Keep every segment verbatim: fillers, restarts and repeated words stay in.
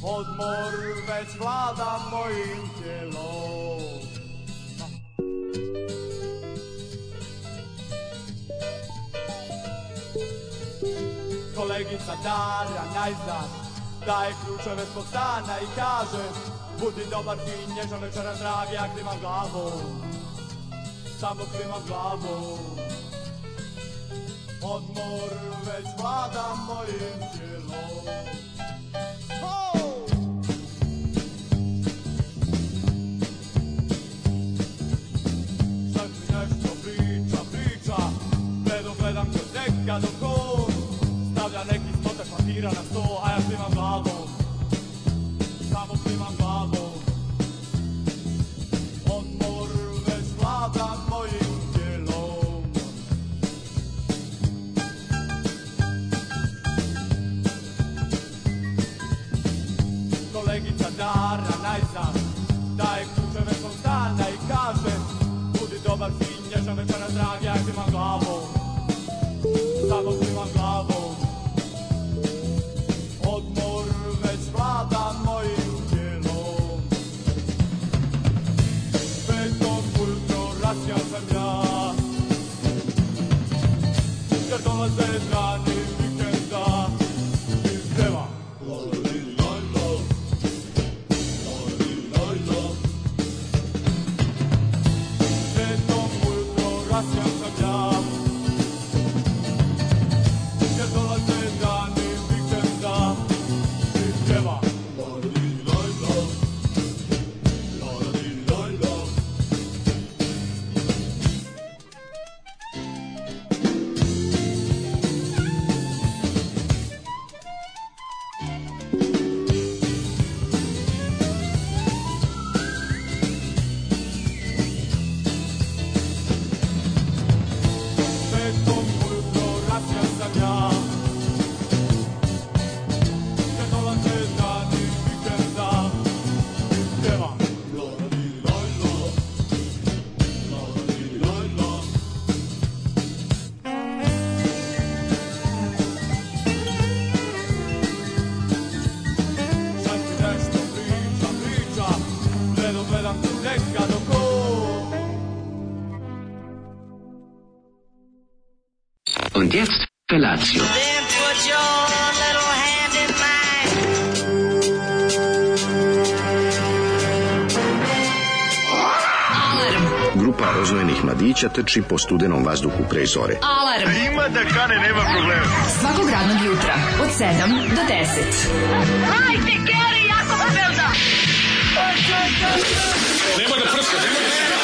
Odmor već vlada mojim tijelom. Kolegica Darja najzad daje ključeve svog stana i kaže: budi dobar, fin, nježan, večeras dragi, ja klimam glavom, samo klimam glavom. Odmor već vlada mojim tijelom. Sad mi nešto priča, priča, gledam, gledam kroz neka dok on stavlja neki stotak papira na sto, a ja klimam glavom, samo klimam glavom. Odmor već vlada mojim tijelom. Kolegica Dara najzad daje ključeve svog stana i kaže: budi dobar, fin, nježan, večeras dragi, ja klimam glavom, samo klimam glavom. Odmor već vlada mojim tijelom. Petom ujutro rasjan sam ja, jer dolaze dani vikenda i pjeva. Petom ujutro rasjan sam ja, jer dolaze dani vikenda i pjeva. Petom ujutro rasjan sam ja, jer dolaze dani vikenda i pjeva. Sad mi nešto priča, priča, gledam, gledam kroz neka dok on. Und jetzt Felatio. Then put your little hand in mine. Grupa rozvojenih mladića trči po studenom vazduhu pre zore. Alarm. Ima da kane, nema problema. Svakog radnog jutra od sedam do deset. Hajde, Geri, jako se velda. Nema da prska, nema da prska.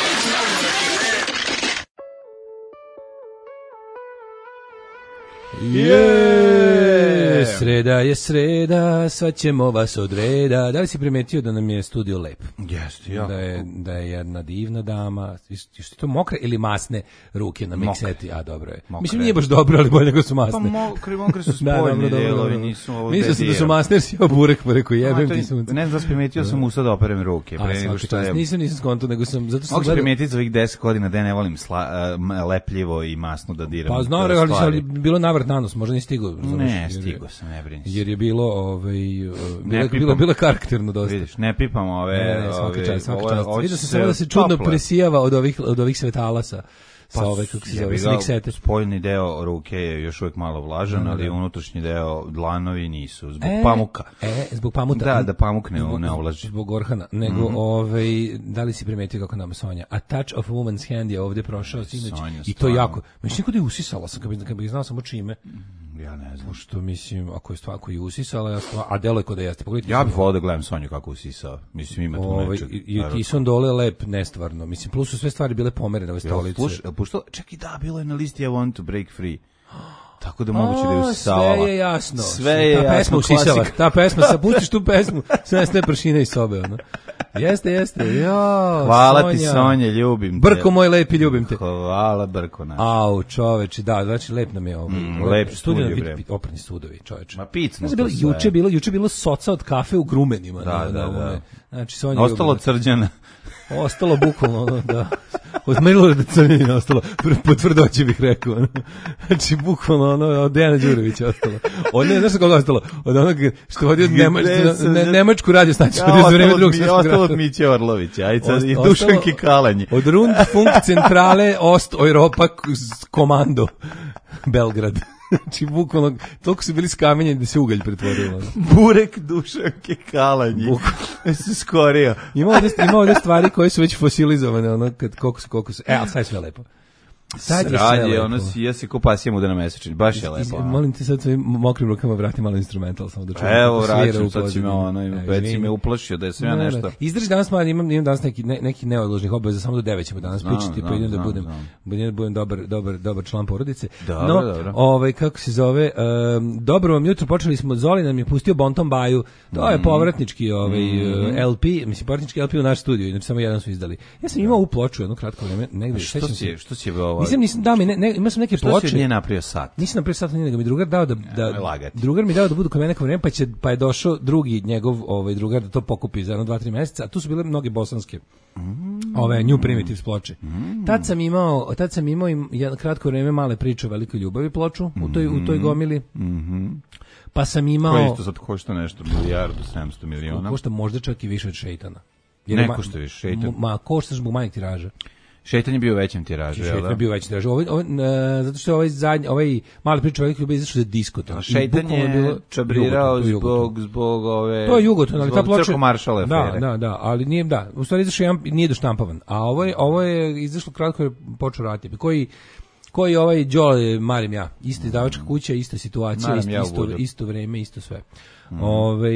Je, sreda je sreda, sad ćemo vas od reda. Da li si primetio da nam je studio lep? Jeste, jako. Da je, da je jedna divna dama. Što je to mokre ili masne ruke na mikseti? A, dobro je. Mokre. Mislim, nije baš dobro, ali bolje nego su masne. Pa mokre, mokre su Da, spoljni dobro, dobro, delovi, dobro. nisu ovo Mislio sam da su bedijero. masne, jer si jeo burek, pa rekao, A, jebem to ti je- sunce. Ne znam da primetio sam usta da operem ruke. A, Pre nego svaka što čast. je... Nisam, nisam skonto, nego sam, zato sam Mogu se gledao. primetiti za ovih deset godina da ja ne volim sla, uh, lepljivo i masno da diram. Pa znao, ali, stvari. ali bilo navrat na nos, možda nisi stigao. razumeš, Ne, jer je- stigo sam, ne brini se. Jer je bilo, ovaj, uh, bilo, je- pipam. bilo, bilo je karakterno dosta. Vidiš, ne pipam ove... Ne, ne, svaka ove- čast, svaka ovo- čast. ovo Vidio će sam samo da se čudno tople. presijava od ovih, od ovih svetalasa. Sa Pa, ove, kako se jebi zove, ga, sa miksete. spoljni deo ruke je još uvijek malo vlažan, Da, ali da. unutrašnji deo dlanovi nisu, zbog E, pamuka. E, zbog pamuka. Da, da pamuk ne, Zbog- ne ovlaži. Zbog Orhana. Nego, Mhm. ovaj, da li si primetio kako nama Sonja? A touch of a woman's hand je ovdje prošao sinoć. Sonja, I to stvarno. jako. Mislim, kod je usisala sam, kad bi, kad bi znao samo čime. Ja ne znam. Pošto, mislim, ako je stvar, ako je usisala, ja stvar, a delo je kod da jeste. Pogledajte. Ja bih volio da gledam Sonju kako usisao. Mislim, ima tu Ovaj, nečeg. i, i Tison dole lep, nestvarno. Mislim, plus su sve stvari bile pomerene ove stolice. Slušaj, puštao, čekaj, da, bilo je na listi I want to break free. Tako da moguće da je A, usisala. sve je jasno. Sve je ta jasno, pesma usisava. klasika. Ta pesma, sad pustiš tu pesmu, sve ne pršine iz sobe, ono. Jeste, jeste. Jo, Hvala ti, Sonja. Sonja, ljubim te. Brko moj lepi, ljubim te. Hvala, Brko naš. Au, čoveče, da, znači lep nam je ovo. Mm, lep studio, bre. Oprani sudovi, čoveče. Ma picno Znači, bilo, to sve. juče bilo, juče bilo soca od kafe u grumenima. Da, na, da, na da. ovome. Znači, Sonja Ostalo ljubim. crđana. ostalo bukvalno, ono, da, od Milorada Crnjanina ostalo, po tvrdoći bih rekao, ono. Znači, bukvalno, ono, od Dejana Đurovića ostalo. Od ne, znaš kako ostalo? Od onog što vodi od Nemač, ne, Nemačku radio stanicu, ja, za vreme drugog svjetskog rata. Ostalo od Miće Orlovića, ajde sad, i Dušanki Kalanji. Od Rundfunk centrale Ost Europa komando Belgrad. Znači, bukvalno, toliko su bili skamenjeni da se ugalj pretvorio. Burek Dušanke Kalanji. Bukvalno. se skorio. Ima ovdje, ima ovdje stvari koje su već fosilizovane, ono, kad, koliko su, koliko su, e, ali sad je sve lepo. Sad je sve lepo. Ono si, ja se ko pasija muda na mesečin, baš je lepo. Molim te sad svojim mokrim rukama vrati malo instrumental, samo da čujem. Evo, vraćam, sad si me, ono, već si me uplašio da je sve ja nešto. Izdrži danas, malo, imam, imam danas neki, ne, neki neodložnih obaveza, samo do devet ćemo danas pričati, pa idem da budem, budem, budem dobar, dobar, dobar član porodice. Dobro, no, dobro. Ovaj, kako se zove, um, dobro vam jutro, počeli smo, Zoli nam je pustio Bonton Baju, to je povratnički ovaj, mm. L P, mislim, povratnički L P u naš studio, inače samo jedan su izdali. Ja sam imao u ploču jedno kratko vreme, negde, što si, što si ovo? Nisam, nisam dao mi, ne, ne, imao sam neke što ploče. Što si nije napravio sat? Nisam napravio sat, nego mi drugar dao da, da drugar mi dao da budu kod mene neko vreme, pa, će, pa je došao drugi njegov ovaj, drugar da to pokupi za jedno dva tri meseca, a tu su bile mnoge bosanske, mm. ove New Primitives ploče. Mm. Tad sam imao, tad sam imao im jedno kratko vreme Male priče o velikoj ljubavi ploču, mm. u, toj, u toj gomili. Mm-hmm. Pa sam imao... Koje isto sad košta nešto, milijardu, sedamsto miliona? Košta možda čak i više od Šejtana. Ne košta više Šejtan. Ma, košta zbog manjeg tiraža. Šejtan je bio u većem tiražu, je li da? Šejtan je bio u većem tiražu. Ovaj, ovaj, uh, zato što je ovaj, zadnji, ovaj Male priče o velikoj ljubavi izašao za diskoton. Šejtan je bilo, čabrirao zbog, zbog ove... To je Jugoton, ali ta ploča... Crko Maršale afere. Da, da, da, ali nije, da, u stvari izašao jedan, nije doštampavan. A ovo je, ovo je izašlo kratko je počeo raditi. Koji... koji ovaj Đole marim ja, ista izdavačka kuća, ista situacija, isto, ja isto, isto vreme, isto sve. Mm. Ove,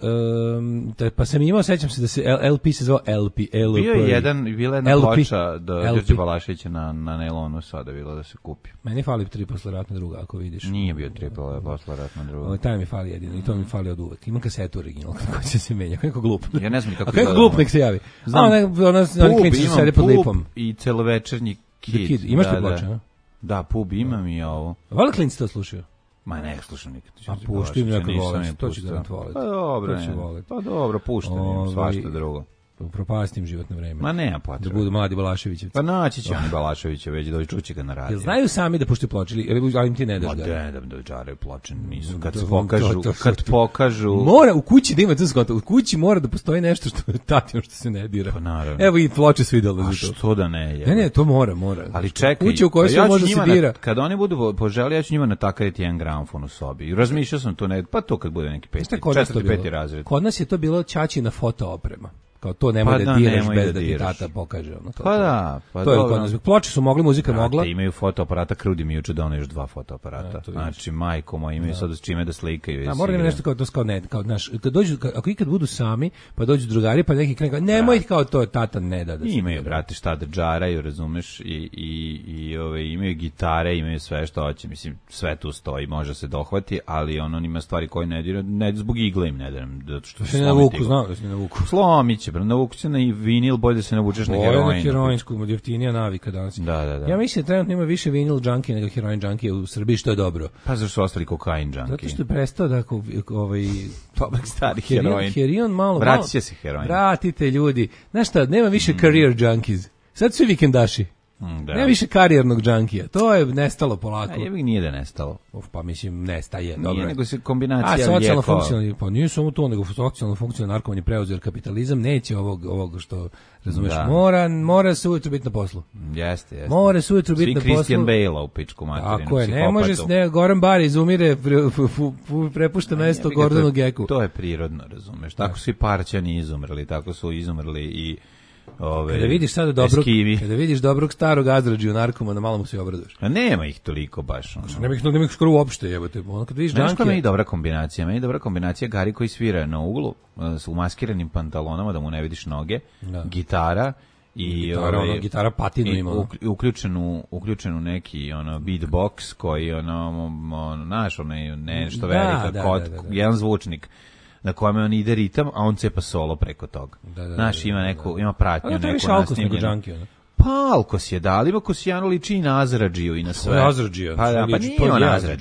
um, te, pa sam imao, sećam se da se L P se zvao L P. L P. Bio je jedan, bila jedna L P. Ploča do Đorđe Balaševića na, na Nelonu sada bilo da se kupi. Meni fali tri posleratna druga, ako vidiš. Nije bio tri posleratna druga. O, taj mi fali jedino i to mi fali od uvek. Imam kasetu original, kako će se menja, kako glup. Ja ne znam kako. A kako glup nek se javi. Znam, a, ne, ona, ona klinci su sede pod lipom. I celovečernji Kid. Kid. Imaš da, ti ploče, a? Da, Pub imam i ovo. Vali klinci to slušaju? Ma ne slušam nikad. A pušti mi neko voleti, to ću da voleti. Pa dobro, ne. Pa dobro, puštam im svašta drugo. Propastim životno vreme. Ma nema potrebe. Da budu mladi Balaševićevci. Pa naći će oni Balaševića, već dođu čući ga na radio. Jel znaju sami da puštaju ploče, ili ali im ti ne daš ga? Ma da, da džaraju ploče, nisu. Kad se pokažu, kad pokažu... Mora, u kući da ima to skota, u kući mora da postoji nešto što tatino što se ne dira. Pa naravno. Evo i ploče su idealne za to. A što da ne je? Ne, ne, to mora, mora. Ali čekaj. Kuća u kojoj se može se dira. Kad oni budu poželi, ja ću njima natakariti jedan gramofon u sobi. I razmišljao sam to, ne, pa to kad bude neki peti, četvrti, peti razred. Kod nas je to bilo ćaćina foto oprema. Kao to nema pa da, da diraš bez da, da ti tata pokaže. Ono, pa da, pa to je kod nas. Ploče su mogli, muzika Brate, mogla. Imaju fotoaparata, Krudi mi juče doneo još dva fotoaparata. Ja, znači, majko moja, imaju da. Sad s čime da slikaju. Da, mora nešto kao to kao ne, kao naš, kad dođu, ako ikad budu sami, pa dođu drugari, pa neki krenu, nemoj ih kao to, tata ne da da se imaju, brate, šta da džaraju, razumeš, i, i, i ove, imaju gitare, imaju sve što hoće, mislim, sve tu stoji, može se dohvati, ali ono ima stvari koje ne dira, ne zbog igle im ne diram, što se na vuku, znao da se na vuku. Slomiće, na vuku se na vinil, bolje da se navučeš na heroin. Ovo je na heroinsku, jeftinija navika danas. Da, da, da. Ja mislim da trenutno ima više vinil junkie nego heroin junkie u Srbiji, što je dobro. Pa zašto su ostali kokain junkie? Zato što je prestao da ovaj dobar stari heroin. Heroin malo, vratit će se heroin. Vratite ljudi. Znaš šta, nema više mm. career junkies. Sad su vikendaši. Da. Nema više karijernog džankija. To je nestalo polako. A jebi nije da nestalo. Uf, pa mislim nestaje. Nije, dobro. Nego se kombinacija lijekova. A socijalno funkcionalni, pa nije samo to, nego socijalno funkcionalni narkoman je preuzeo, jer kapitalizam neće ovog, ovog što, razumeš, da. mora, mora se ujutro biti na poslu. Jeste, jeste. Mora se ujutro biti na poslu. Svi Christian Bale u pičku materinu. Ako je, ne može, ne, Goran Bar izumire, pre, prepušta mesto Gordonu Geku. To je prirodno, razumeš. Tako su i Parćani izumrli, tako su izumrli i ove, kada vidiš sada dobrog, kada vidiš dobrog starog Azradžiju narkomana, malo mu se obraduješ. A nema ih toliko baš. Ono. Nema ih, nema ih skoro uopšte, jebote. Ono kad vidiš Znaš koja je dobra kombinacija? Meni je dobra kombinacija Gari koji svira na uglu s umaskiranim pantalonama da mu ne vidiš noge, da. Gitara i gitara, ove, ono, gitara patinu ima. Ono. Uključenu, uključenu neki ono beatbox koji ono, ono naš, onaj nešto velika, da, kod, da, da, da. jedan zvučnik na kome on ide ritam, a on cepa solo preko toga. Da, da, Znaš, ima neku, ima pratnju, neku nasnimljenu. Alkos nego junkie, Pa Alkos je, da, ali ima Kosijano liči i na Azradžiju i na sve. To je Azradžija. Pa, da, pa nije on Azradžija.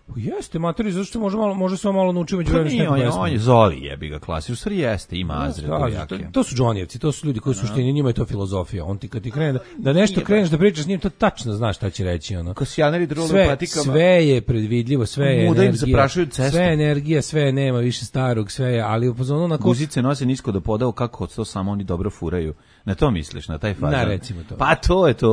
Jeste, materi, zato što može, malo, može samo malo naučiti među Pa vremenu. nije, on je, on je Zoli jebi ga klasi, u stvari jeste, ima Azre. Da, da, to, to su Johnnyevci, to su ljudi koji su suštini, njima je to filozofija. On ti kad ti krene da, da nešto kreneš da pričaš s njim, to tačno znaš šta će reći. Ono. Kosijaneri drole sve, u patikama. Sve je predvidljivo, sve je Muda energija. Sve je energija, sve je nema više starog, sve je, ali upozorno na ko... Guzice nose nisko do podao, kako to samo oni dobro furaju. Na to misliš, na taj fazon? Na, recimo to. Pa to je to.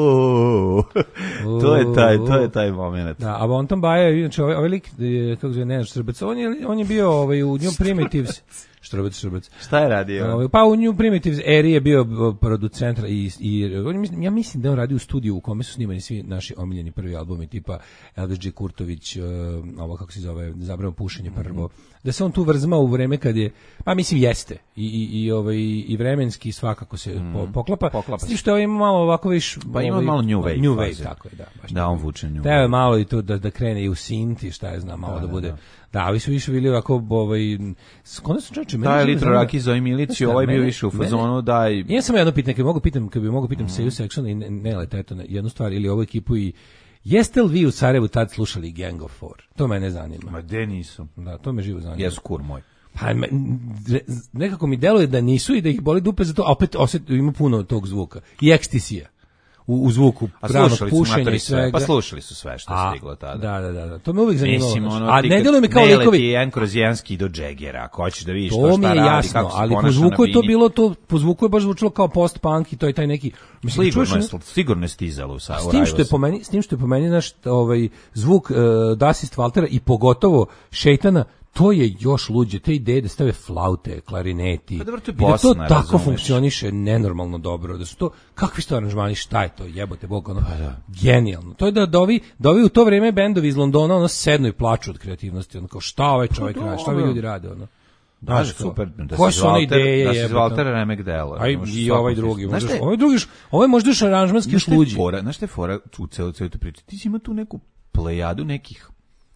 to je taj, to je taj moment. Da, a Bonton Baja, inače ovaj, ovaj lik, kako zove, Nenad Štrbac, on je, on je bio ovaj, u New Primitives. Štrbac, Štrbac. Šta je radio? Ovaj, pa u New Primitives eri je bio producent i, i on, ja mislim da on radi u studiju u kome su snimani svi naši omiljeni prvi albumi, tipa Elvis G. Kurtović, uh, ovo kako se zove, Zabrano pušenje prvo. Mm-hmm. Da se on tu vrzmao u vreme kad je, pa mislim jeste, i, i, i, ovaj, i vremenski svakako se mm. po, poklapa. Poklapa s tim što je ima malo ovako viš... Pa ima ovaj, malo New Wave. New Wave, tako je, da. Baš da, on vuče New Wave. Da je malo i to da, da krene i u synth i šta je znam, malo da, da bude... Da, da ovi su više bili ovako, ovaj... Skoro su čoče... Da je litro raki za Milici, ovaj bio više u fazonu, daj... Ja sam jedno pitanje, kad bi mogu pitam, kad bi mogu pitam mm. Seju Section i ne, ne leteto na jednu stvar, ili ovu ekipu i... Jeste li vi u Sarajevu tad slušali Gang of Four? To mene zanima. Ma gde nisu? Da, to me živo zanima. Jesu kur moj. Pa me, nekako mi deluje da nisu i da ih boli dupe za to, a opet osjet, ima puno tog zvuka. I ekstizija. U, u zvuku pravnog pušenja i svega. Pa slušali su sve što je stiglo tada. Da, da, da, da. To me uvijek zanimalo. Mislim, ono, a ne deluje mi kao likovi. likovi. Ne jedan kroz jedanski do Džegera, ako hoćeš da vidiš to, to šta radi, jasno, kako se ali po zvuku je to bilo, to, po zvuku je baš zvučalo kao post-punk i to je taj neki... Mislim, sigurno, je, sigurno je stizalo u s tim što je po meni, s tim što je po meni naš ovaj, zvuk uh, Dasist Valtera i pogotovo Šejtana, to je još luđe, te ideje da stave flaute, klarineti, pa dobro, to je i da to tako razumeš. Funkcioniše nenormalno dobro, da su to, kakvi su to aranžmani, šta je to, jebote Bog, ono, pa da. Genijalno. To je da, da, ovi, da ovi u to vrijeme bendovi iz Londona ono sednu i plaču od kreativnosti, ono kao šta ovaj čovjek pa radi, šta vi ljudi rade, ono. Da, super, da koje su one ideje, da se Walter Remek dela. Aj i ovaj drugi, možda, ovaj drugi, ovaj možda još aranžmanski još luđi. Znaš šta je fora u celu celu tu priču? Ti si ima tu neku plejadu nekih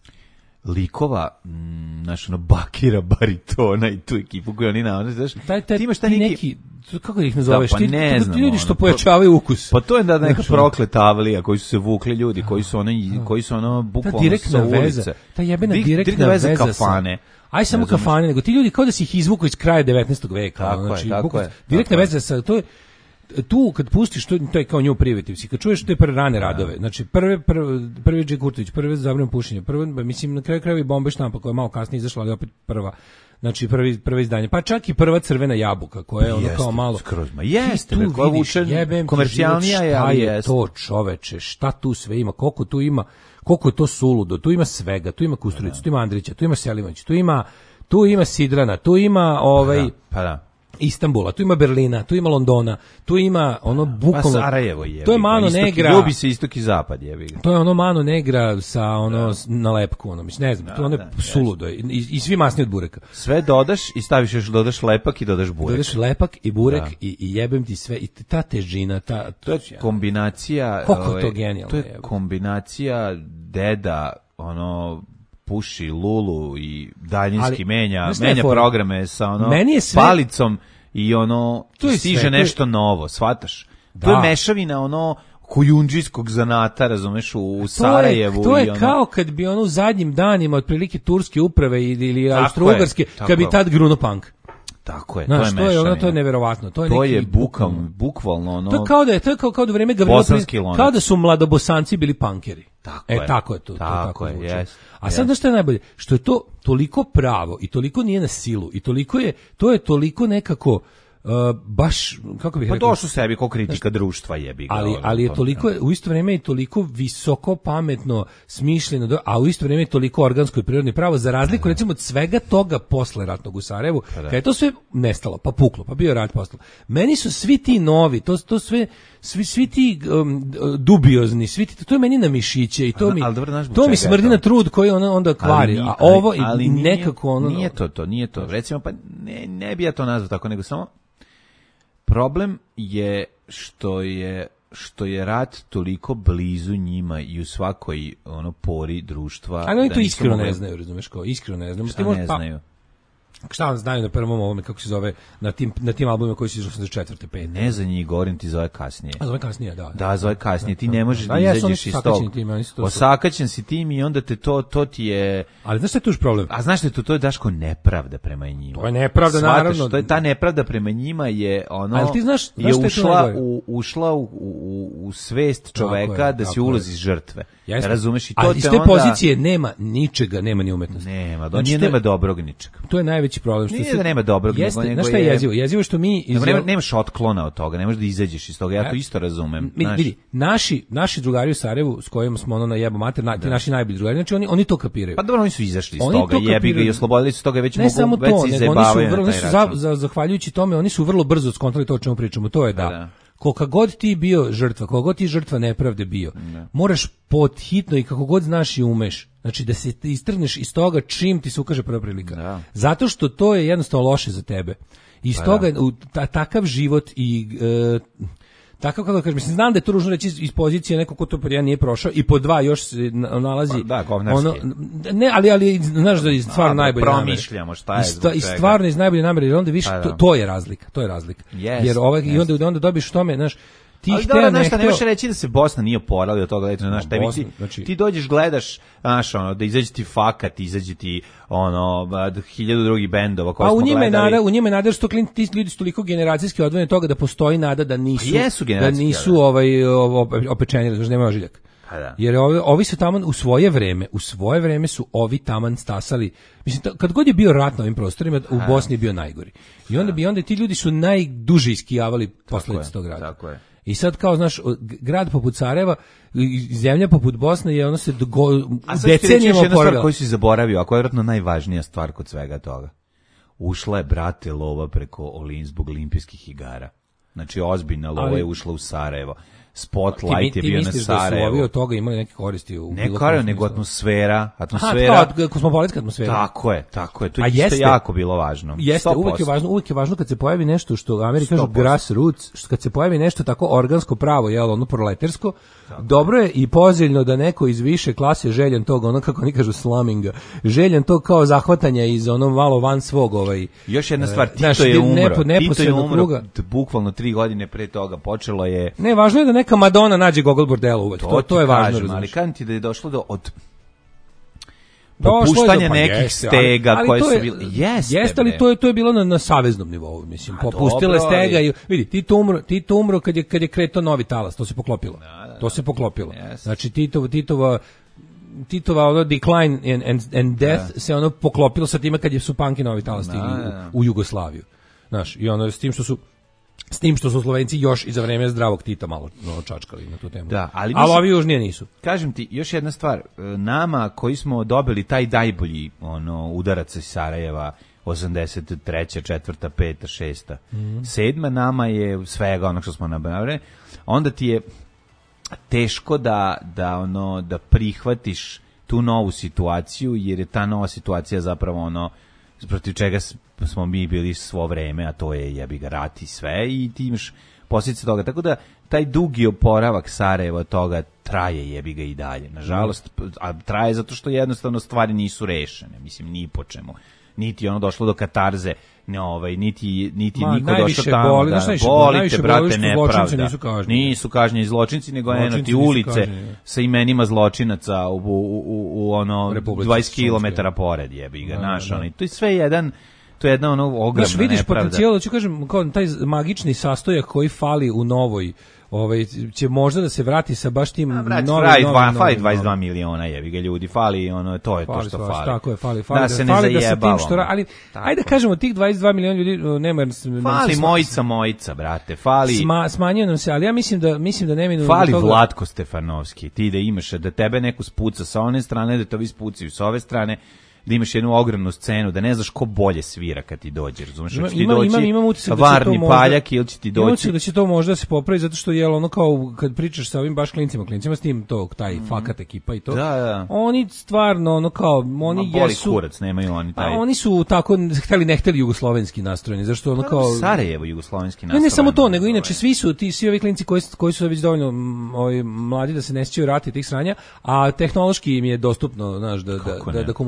likova, znaš, ono, Bakira, baritona i tu ekipu koju oni navode, znaš, taj, taj, ti imaš taj neki, neki, kako ih nazoveš, da, pa ne ti, znam, ti ljudi što pojačavaju ukus. Pa to je da neka prokletavlija koji su se vukli ljudi, koji su ono, koji su ono, bukvalno sa ulice. Ta jebena direktna veza, veza kafane. Aj samo kafane, nego ti ljudi kao da si ih izvukao iz kraja devetnaestog veka. Tako znači, je, tako je. Direktna veza sa, to je, tu kad pustiš to, to je kao New Primitives, kad čuješ te prve rane radove, znači prve prvi prvi Džek Kurtović, prve Zabrano pušenje, prve mislim na kraju krajeva i Bombe štampa koja je malo kasnije izašla, ali opet prva. Znači prvi prvo izdanje, pa čak i prva Crvena jabuka koja je ono kao malo skroz, ma jeste, koja vuče komercijalnija je, ali je to čoveče, šta tu sve ima, koliko tu ima, koliko je to suludo, tu ima svega, tu ima Kusturicu, tu ima Andrića, tu ima Selimović, tu ima tu ima Sidrana, tu ima ovaj pa da, pa da. Istambula, tu ima Berlina, tu ima Londona, tu ima ono bukvalno... Pa Sarajevo je. To je Mano istoki, Negra. Ljubi se istok i zapad, jebi ga. To je ono Mano Negra sa ono da. nalepku, ono, mislim, ne znam, da, to ono je da, suludo i, i svi masni od bureka. Sve dodaš i staviš još, dodaš lepak i dodaš burek. Dodaš lepak i burek i, i jebem ti sve, i ta težina, ta... To je kombinacija... Koliko ovaj, to genijalno to je. Je kombinacija deda, ono... puši lulu i daljinski ali, menja, menja programe sa ono sve, palicom i ono stiže sve, nešto je, novo, shvataš? Da. To je mešavina ono kujundžijskog zanata, razumeš, u, u Sarajevu. To je, to je i ono, kao kad bi ono u zadnjim danima otprilike turske uprave ili, ili austrougarske, kad bi tad gruno punk. Tako je, znaš, to je mešavina. Ono, to je neverovatno. To je, to neki je bukvalno, bukvalno ono... To je kao da je, to je kao, kao da u vreme Gavrila Princ, kao da su mladobosanci bili punkeri. Tako e, je. tako je to. Tako, to tako je, yes, A sad yes. Što je najbolje? Što je to toliko pravo i toliko nije na silu i toliko je, to je toliko nekako... Uh, baš kako bih pa rekao, to su sebi kao kritika znaš, društva jebi ga. Ali ali je toliko u isto vrijeme i toliko visoko pametno smišljeno, a u isto vrijeme je toliko organsko i prirodno pravo za razliku recimo od svega toga posle ratnog u Sarajevu, kad je to sve nestalo, pa puklo, pa bio rat posle. Meni su svi ti novi, to to sve svi svi ti um, dubiozni, svi ti, to je meni na mišiće i to mi ali, dobro, to mi smrdi na trud koji ona onda kvari, ali, a ovo ali, ali nekako ono nije to to, nije to. Recimo pa ne ne bi ja to nazvao tako, nego samo problem je što je što je rat toliko blizu njima i u svakoj ono pori društva. Ali oni to iskreno ne znaju, razumeš, kao iskreno ne znaju. Šta ne znaju? Šta on znaju na prvom ovome, kako se zove, na tim, na tim albumima koji su iz osamdeset četvrte pete Ne za njih, govorim ti zove kasnije. A zove kasnije, da. Da, zove kasnije, ti ne možeš da, da izađeš iz tog. Osakaćen si tim i onda te to, to ti je... Ali znaš šta je tuž problem? A znaš šta je to, to je Daško nepravda prema njima. To je nepravda, Svataš, naravno. To je ta nepravda prema njima je ono... Ali ti znaš, je ušla, u, ušla u, u, u svest čoveka je, da si ulazi žrtve. Jeste. Razumeš i to ali te iz te onda... pozicije nema ničega, nema ni umetnosti. Nema, do znači, nema dobrog ničega. To je najveći problem što nije se da nema dobrog, jeste, nego, nego znaš šta je jezivo? Jezivo je što mi iz... nema, nemaš otklona od toga, ne možeš da izađeš iz toga. Ja to isto razumem. Mi, vidi, naši naši drugari u Sarajevu s kojima smo ono na jebo mater, na, ti naši najbolji drugari, znači oni oni to kapiraju. Pa dobro, oni su izašli iz oni toga, to jebi ga i oslobodili su toga, već ne mogu samo već to, se izjebavaju. Oni su vrlo, za, za, zahvaljujući tome, oni su vrlo brzo skontrolili to o čemu pričamo. To je da, da. Koliko god ti bio žrtva, koliko god ti žrtva nepravde bio, ne. Moraš podhitno i kako god znaš i umeš, znači da se istrgneš iz toga čim ti se ukaže prva prilika. Da. Zato što to je jednostavno loše za tebe. Iz pa toga, da. u, ta, takav život i... E, Tako kako kažem, mislim, znam da je to ružno reći iz, iz pozicije neko ko to pod jedan nije prošao i pod dva još se nalazi pa, da, ono, ne, ali, ali znaš da je stvarno najbolje namere. Promišljamo šta je I, sta, i stvarno iz najbolje namere, jer onda više, to, to je razlika, to je razlika. Yes, jer ovaj, yes. i onda, onda dobiš tome, znaš, ti ali dobro, znaš šta, ne možeš reći da se Bosna nije oporavila od toga, leto, znaš, tebi ti, znači, ti dođeš, gledaš, znaš, ono, da izađe ti Fakat, izađe ti, ono, hiljadu drugih bendova koje smo gledali. A u njima nada, u njima nada što klin, ti ljudi su toliko generacijski odvojeni toga da postoji nada da nisu, da nisu ovaj, opečeni, znači nema ožiljak. Da. Jer ovi, ovi su taman u svoje vreme, u svoje vreme su ovi taman stasali. Mislim, kad god je bio rat na ovim prostorima, u Bosni je bio najgori. I onda bi onda ti ljudi su najduže iskijavali posledice tog rata. Tako je. I sad kao, znaš, grad poput Sarajeva, zemlja poput Bosne je ono se go, decenijama oporavila. Jedna stvar koju si zaboravio, a koja je vjerojatno najvažnija stvar kod svega toga. Ušla je, brate, lova preko Olin zbog olimpijskih igara. Znači, ozbiljna lova ali, je ušla u Sarajevo. Spotlight ti, je bio na Sarajevo. Ti misliš da su ovi od toga imali neke koristi u ne kao nego atmosfera, atmosfera. Aha, kao kosmopolitska atmosfera. Tako je, tako je. To je isto jako bilo važno. Jeste, uvijek je važno, uvijek je važno kad se pojavi nešto što Amerika kažu grassroots, što kad se pojavi nešto tako organsko pravo, jel, ono proletarsko, dobro je i poželjno da neko iz više klase željen tog, ono kako oni kažu slumming, željen tog kao zahvatanja iz ono malo van svog ovaj. Još jedna stvar, Tito naš, je umro. Nepo, Tito je umro kruga. Bukvalno tri godine pre toga počelo je. Ne, važno je da neka Madonna nađe Gogol bordelu uvek. To, to, to je važno, kažem, ali kažem ti da je došlo do od popuštanja do, pa nekih jeste, stega ali, ali koje su bile. Jeste, jeste, ali to je to je bilo na, na saveznom nivou, mislim. Popustile stega i vidi, Tito umro, Tito umro kad je kad je kretao novi talas, to se poklopilo. Da, da, to se poklopilo. Yes. Znači Tito Titova Titova ono decline and and, and death da. Se ono poklopilo sa time kad je su panki novi talas stigli da, da. U, u Jugoslaviju. Znaš, i ono s tim što su S tim što su Slovenci još i za vreme zdravog Tita malo no, čačkali na tu temu. Da, ali, ali ovi južnije nisu. Kažem ti, još jedna stvar. Nama koji smo dobili taj najbolji ono, udarac iz Sarajeva, osamdeset treća, četvrta, peta, šesta, mm-hmm. sedma nama je svega ono što smo nabrali. Onda ti je teško da, da, ono, da prihvatiš tu novu situaciju, jer je ta nova situacija zapravo ono protiv čega smo mi bili svo vreme, a to je jebi ga rat i sve, i ti imaš posljedice toga. Tako da taj dugi oporavak Sarajeva toga traje jebi ga i dalje. Nažalost, a traje zato što jednostavno stvari nisu rešene, mislim, ni po čemu. Niti ono došlo do katarze, ne ovaj, niti, niti Ma, niko došao tamo boli, da bolite, brate, nepravda. Nisu kažnjeni. Nisu kažnjeni zločinci, nego eno ti ulice kažnjeni. Sa imenima zločinaca u, u, u, u ono Republici dvadeset kilometara pored jebi ga, naš onaj. To je sve jedan to je jedna ono ogromna Znaš, vidiš nepravda. Potencijal, ću kažem, kao taj magični sastojak koji fali u novoj, ovaj će možda da se vrati sa baš tim novim novim fali dvadeset dva miliona jebi ga ljudi, fali ono, to je fali, to što fali. Tako je, fali, fali da, da se ne fali zajebalo. Da što, ali tako. Ajde da kažemo tih dvadeset dva miliona ljudi nema fali mojica mojica brate, fali Sma, smanjuje nam se, ali ja mislim da mislim da neminu fali toga... Vlatko Stefanovski, ti da imaš da tebe neko spuca sa one strane, da te vi spucaju sa ove strane, da imaš jednu ogromnu scenu, da ne znaš ko bolje svira kad ti dođe, razumiješ? Ima, ima, doći, imam, imam utisak da će to možda, paljak ili će ti doći... Imam utisak da će to možda se popravi, zato što je ono kao, kad pričaš sa ovim baš klincima, klincima s tim, to, taj mm. fakat ekipa i to, da, da. Oni stvarno, ono kao, oni Ma, jesu... Boli kurac, nemaju oni taj... A oni su tako, hteli, ne hteli jugoslovenski nastrojeni, zašto ono kao... Sarajevo jugoslovenski nastrojeni. Ne, ne samo to, nego inače svi su, ti, svi ovi klinci koji, koji su već dovoljno ovi, mladi da se ne sjećaju rati tih sranja, a tehnološki im je dostupno, znaš, da, da, da, da komuniciraju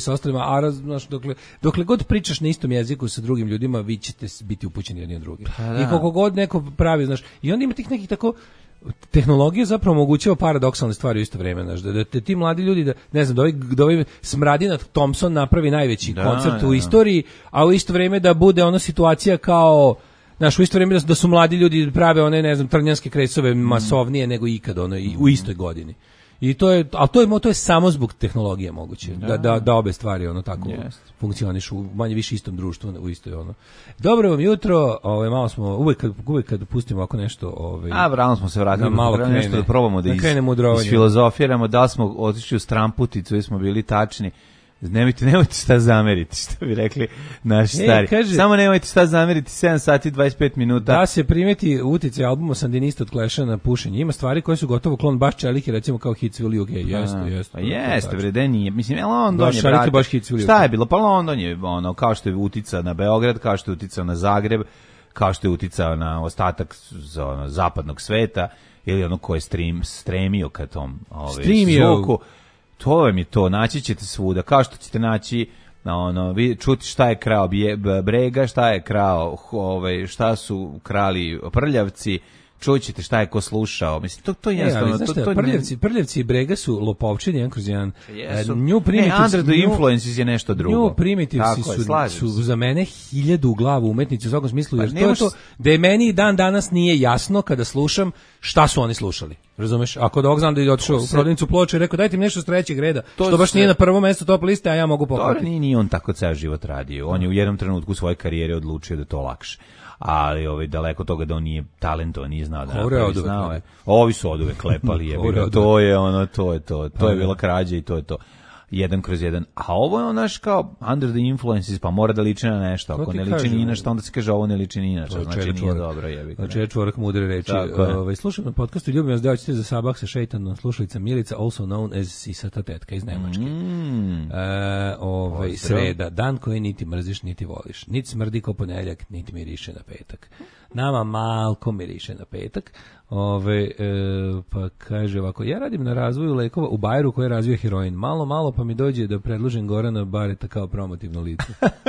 sa ostalima, a raz, znaš, dokle, dokle god pričaš na istom jeziku sa drugim ljudima, vi ćete biti upućeni jedni od drugih. Pa, i koliko god neko pravi, znaš, i onda ima tih nekih tako, tehnologija zapravo omogućava paradoksalne stvari u isto vrijeme, znaš, da, da te ti mladi ljudi, da, ne znam, da ovaj, da ovaj Smradina Thompson napravi najveći da, koncert da, u istoriji, a u isto vrijeme da bude ona situacija kao, znaš, u isto vrijeme da, da su mladi ljudi prave one, ne znam, trnjanske kresove masovnije mm. nego ikad, ono, i, u istoj godini. I to je, al to je to je samo zbog tehnologije moguće da da da, da obe stvari ono tako yes. funkcionišu u manje više istom društvu u istoj ono. Dobro vam jutro, ovaj malo smo uvek kad uvek kad pustimo ovako nešto, ovaj a vrano smo se vratili malo krene, nešto da probamo da, da iz, isfilozofiramo, da smo otišli u stramputicu i smo bili tačni. Nemojte, nemojte šta zameriti, što bi rekli naši stari. E, kaže, samo nemojte šta zameriti, sedam sati i dvadeset pet minuta. Da se primeti uticaj albuma Sandinista od Clash-a na pušenje. Ima stvari koje su gotovo klon baš Čelike, recimo kao Hits Will You Gay. Jeste, jeste. Pa jeste, bre, da nije. Mislim, London je, brate. Baš Hits Will You. Šta je bilo? Pa London je, ono, kao što je uticao na Beograd, kao što je uticao na Zagreb, kao što je uticao na ostatak za, ono, zapadnog sveta, ili ono ko je stream, stremio ka tom ovaj, zvuku. To vam je to, naći ćete svuda, kao što ćete naći, ono, čuti šta je krao Brega, šta je krao, ovaj, šta su krali Prljavci, čućete šta je ko slušao. Mislim, to, to je jednostavno... E, to, to prljavci, ne... prljavci i Brega su lopovčini, jedan kroz jedan. Jesu. New Primitives, e, Under the Influences je nešto drugo. New Primitives su, su za mene hiljadu u glavu umetnici u svakom smislu, jer pa, to je to da je meni dan danas nije jasno kada slušam šta su oni slušali. Razumeš? Ako da ovog znam da je otišao u prodavnicu ploče i rekao dajte mi nešto s trećeg reda, to što baš se... nije na prvom mjestu top liste, a ja mogu pohvatiti. Dobro, nije, nije on tako ceo život radio. On je u jednom trenutku svoje karijere odlučio da to lakše. Ali ovaj daleko toga da on nije talentovan, nije znao da napravi, znao je. Ovi su oduvek klepali, je bilo, to je ono, to je to, to je bila krađa i to je to. Jedan kroz jedan. A ovo je ono naš kao Under the Influences, pa mora da liči na nešto. Ako ne liči ni na što, onda se kaže ovo ne liči ni na što. Znači nije dobro, jebi ga. Znači je čvorak mudre reči. Ovaj slušam na podcastu Ljubim vas da ćete za Sabah sa šejtanom, slušalica Milica, also known as Sisata tetka iz Nemačke. Mm. E, ovaj sreda, dan koji niti mrziš niti voliš. Niti smrdi kao ponedjeljak, niti miriše na petak. Nama malko miriše na petak. Ove, e, pa kaže ovako, ja radim na razvoju lekova u Bajeru koji razvija heroin. Malo, malo pa mi dođe da predložim Gorana Bareta kao promotivno lice.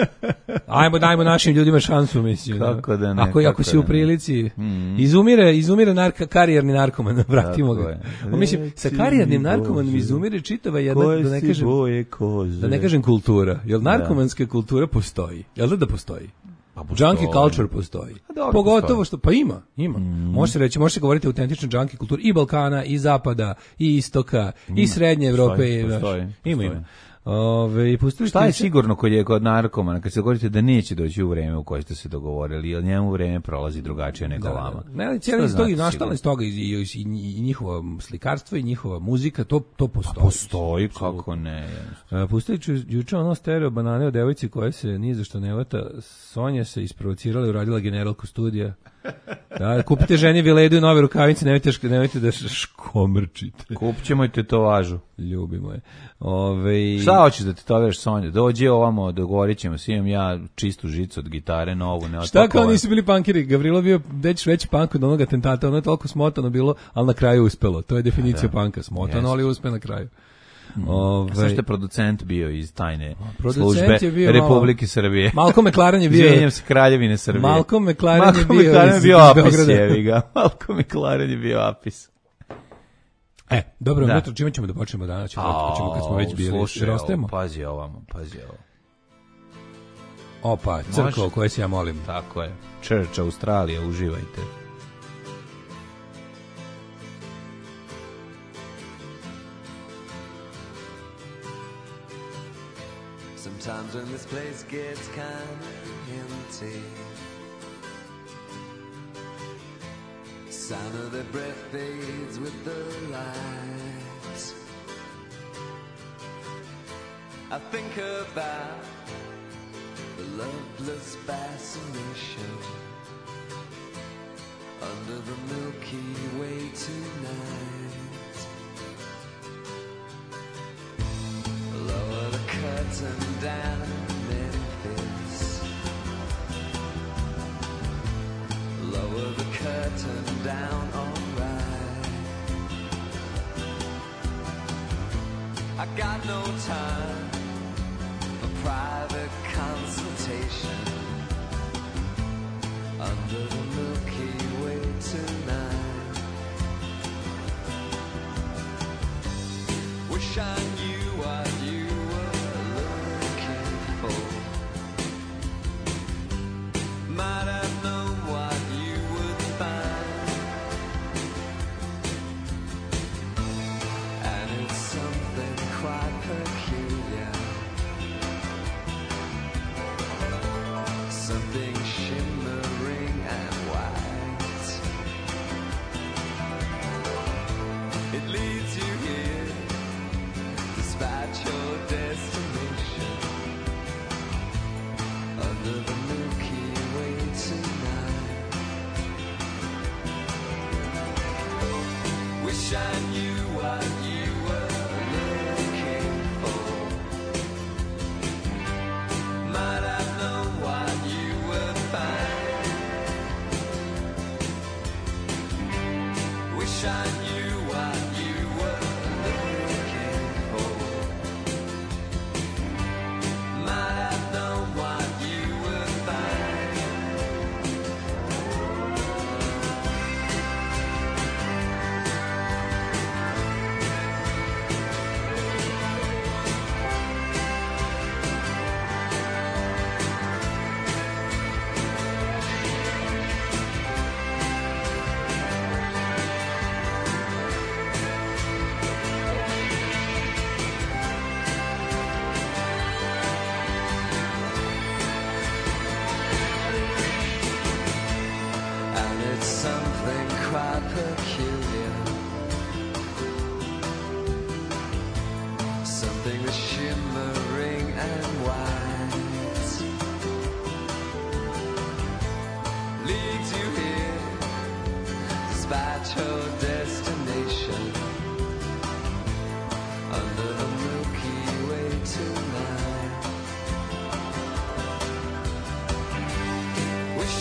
Ajmo, dajmo našim ljudima šansu, mislim. Kako da ne, ako, ako si u prilici, mm. izumire, izumire narka, karijerni narkoman, vratimo tako ga. O, mislim, sa karijernim narkomanom izumire čitava jedna, da ne kažem, da ne kažem kultura. Jel narkomanska da. kultura postoji? Jel da da postoji? Pa junkie culture postoji. Dobro, pogotovo postoji. Što pa ima, ima. Mm. Može se reći, može se govoriti o autentičnoj junkie kulturi i Balkana, i Zapada, i Istoka, ima. I Srednje Evrope, postoji, i, postoji, ima, postoji. ima. Ove, pustili šta je sigurno kod je kod narkomana, kad se govorite da neće doći u vreme u koje ste se dogovorili, jer njemu vreme prolazi drugačije nego da, vama. Ne, ali cijeli iz toga, naštala iz toga i, i, i, i njihova slikarstvo i njihova muzika, to, to postoji. Pa postoji, kako ne. Uh, pustili ću juče ono stereo banane o devojci koje se nije zašto ne vata, Sonja se isprovocirala i uradila generalku studija. Da, kupite ženi Viledu i nove rukavice, nemojte, nemojte da škomrčite. Kupit ćemo i tetovažu. Ljubimo je. Ove... Šta hoćeš da tetoviraš, Sonja? Dođi ovamo, dogovorit ćemo, imam ja čistu žicu od gitare, novu, ne od šta kao nisu bili punkiri? Gavrilo bio već veći punk od onog atentata, ono je toliko smotano bilo, ali na kraju uspelo. To je definicija da. Punka, smotano, yes. ali uspe na kraju. Mm. Ove... Sve što je producent bio iz tajne službe Republike malo... Srbije. Malko McLaren je bio... Izvinjam se, Kraljevine Srbije. Malko McLaren Malko je bio, McLaren iz, bio iz apis, jevi ga. Malko McLaren je bio apis. E, dobro, da. Jutro, čime ćemo da počnemo danas? Ćemo, ćemo kad smo već bili. Slušaj, ovo, pazi ovamo, pazi ovo. Opa, crkva o kojoj se ja molim. Tako je. Church Australija, uživajte. Sometimes when this place gets kind of empty, sound of their breath fades with the lights. I think about the loveless fascination under the Milky Way tonight. Lower the curtain down in Memphis. Lower the curtain down, alright. I got no time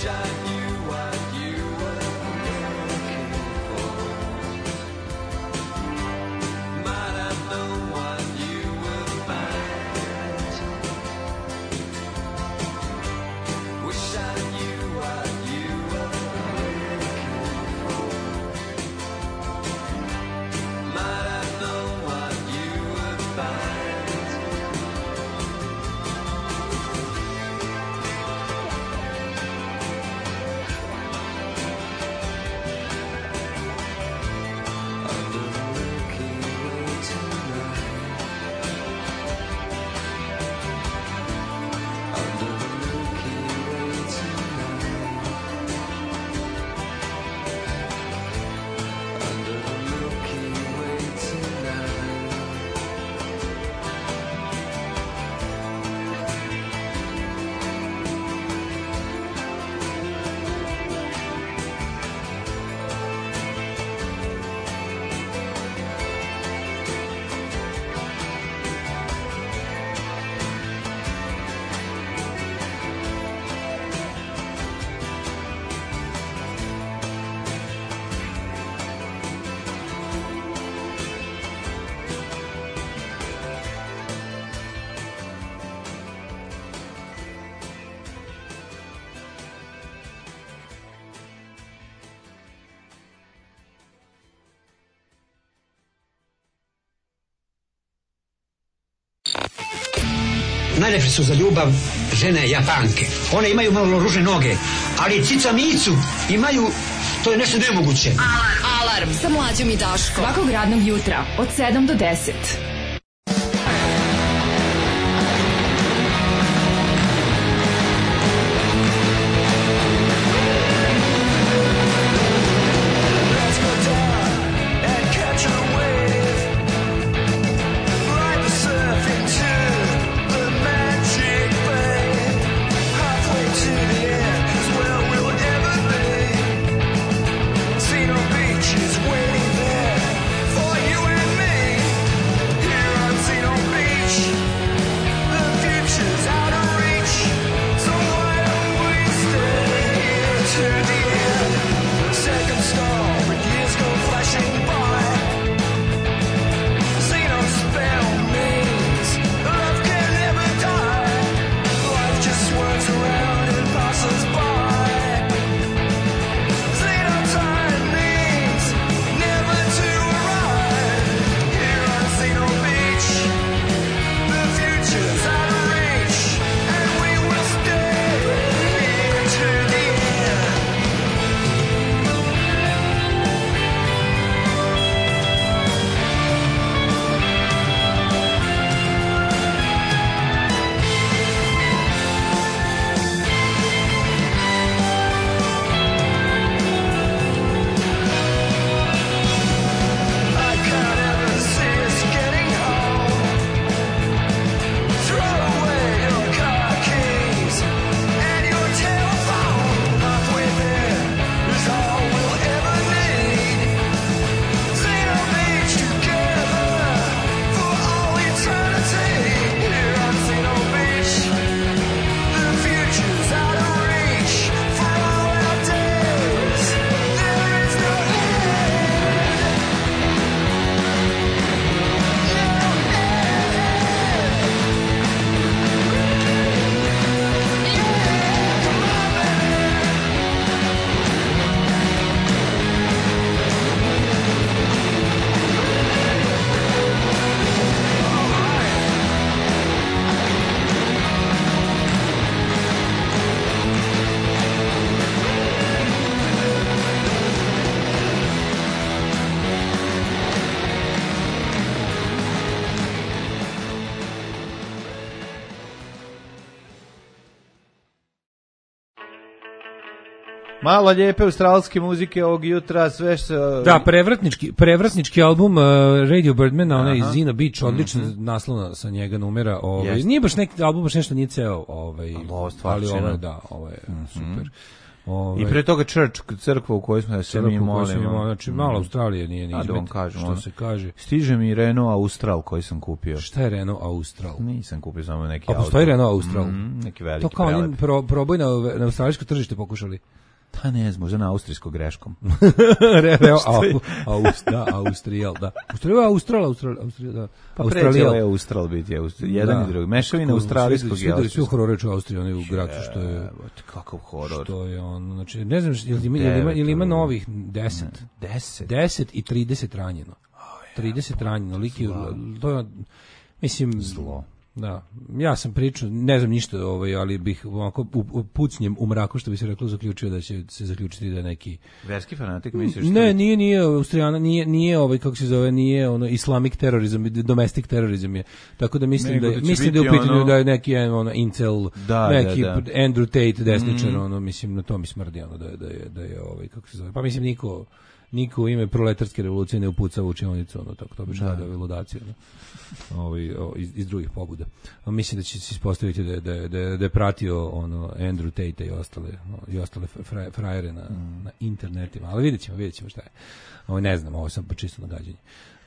Najlepše su za ljubav žene Japanke. One imaju malo ružne noge, ali cica Micu imaju, to je nešto nemoguće. Alarm, alarm sa Mlađom i Daškom. Svakog radnog jutra od sedam do deset. Malo lijepe australske muzike ovog jutra, sve što... Da, prevratnički, prevratnički album uh, Radio Birdmana, onaj Zina Beach, odlična mm-hmm. naslova sa njega numera. Ovaj, nije baš neki album, baš nešto nije ceo, ovaj, ali ovo je, da, ovo je mm-hmm. super. Ove, I pre toga Church, crkva u kojoj smo se mi molimo. Znači, malo Australije nije ni izmet, kažem, što ono, se kaže. Stiže mi Renault Austral koji sam kupio. Šta je Renault Austral? Nisam kupio samo neki auto. A postoji Renault Austral? Mm, neki veliki to kao prelep. oni pro, proboj na, na australijsko tržište pokušali. Pa ne znam, možda na austrijsko greškom. Reo, au, aus, da, Austrijal, da. Austrijal, Austral, Austral, Austrijal, da. Pa pređeo je Austral biti, jedan da. I drugi. Mešavina australijskog i austrijskog. Svi u horor reči u Austriji, onaj u Gracu, što je... Kakav horor. Što je on, znači, ne znam, ili ima, ili ima, ili ima novih deset. Deset? Deset i trideset ranjeno. trideset ranjeno, liki, to je, mislim... Zlo. Da, ja sam pričao, ne znam ništa, ovaj, ali bih ovako pucnjem u mraku, što bi se reklo, zaključio da će se zaključiti da je neki verski fanatik, misliš? Ne, nije, nije Austrijana, nije, nije ovaj, kako se zove, nije ono islamic terorizam, domestic terorizam je. Tako da mislim Nego da, da mislim da je u pitanju ono... da je neki ono incel, da, neki da, da. Andrew Tate desničar, mm. ono, mislim, na to mi smrdi, ono, da je, da je, da je ovaj, kako se zove, pa mislim niko, niko u ime proletarske revolucije ne upuca u učionicu, ono, tako to obično da je ludacija, ono. Ovi, o, iz, iz drugih pobuda. A mislim da će se ispostaviti da je, da je, da je, da je pratio ono Andrew Tate i ostale, o, i ostale fraj, frajere na, mm. na internetima. Ali vidjet ćemo, vidjet ćemo šta je. Ovo ne znam, ovo sam pa čisto nagađanje.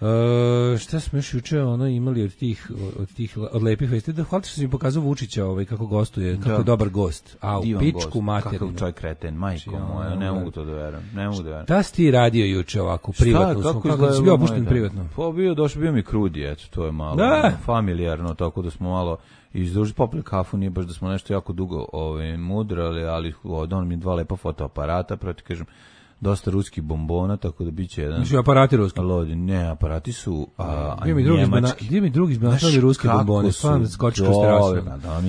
E, šta smo još juče ono imali od tih od tih od lepih vesti, da hvala što si mi pokazao Vučića ovaj kako gostuje, kako da. Je dobar gost. A u Divan pičku gost. Materinu. Kakav čovjek kreten, majko moja, ne mogu to da verujem. Ne mogu da verujem. Šta si ti radio juče ovako privatno? Šta, kako, kako si bio opušten privatno? Pa bio, došao bio mi krudi, eto, to je malo da. Familijarno, tako da smo malo izdužili, popili kafu, nije baš da smo nešto jako dugo ovaj, mudrali, ali on mi dva lepa fotoaparata, proti kažem, dosta ruskih bombona, tako da biće jedan... Znači aparati ruski? Lodi, ne, aparati su a, a njemački. Gdje mi drugi izbjelašali ruske bombone? Stvarno skočiš kroz terasu.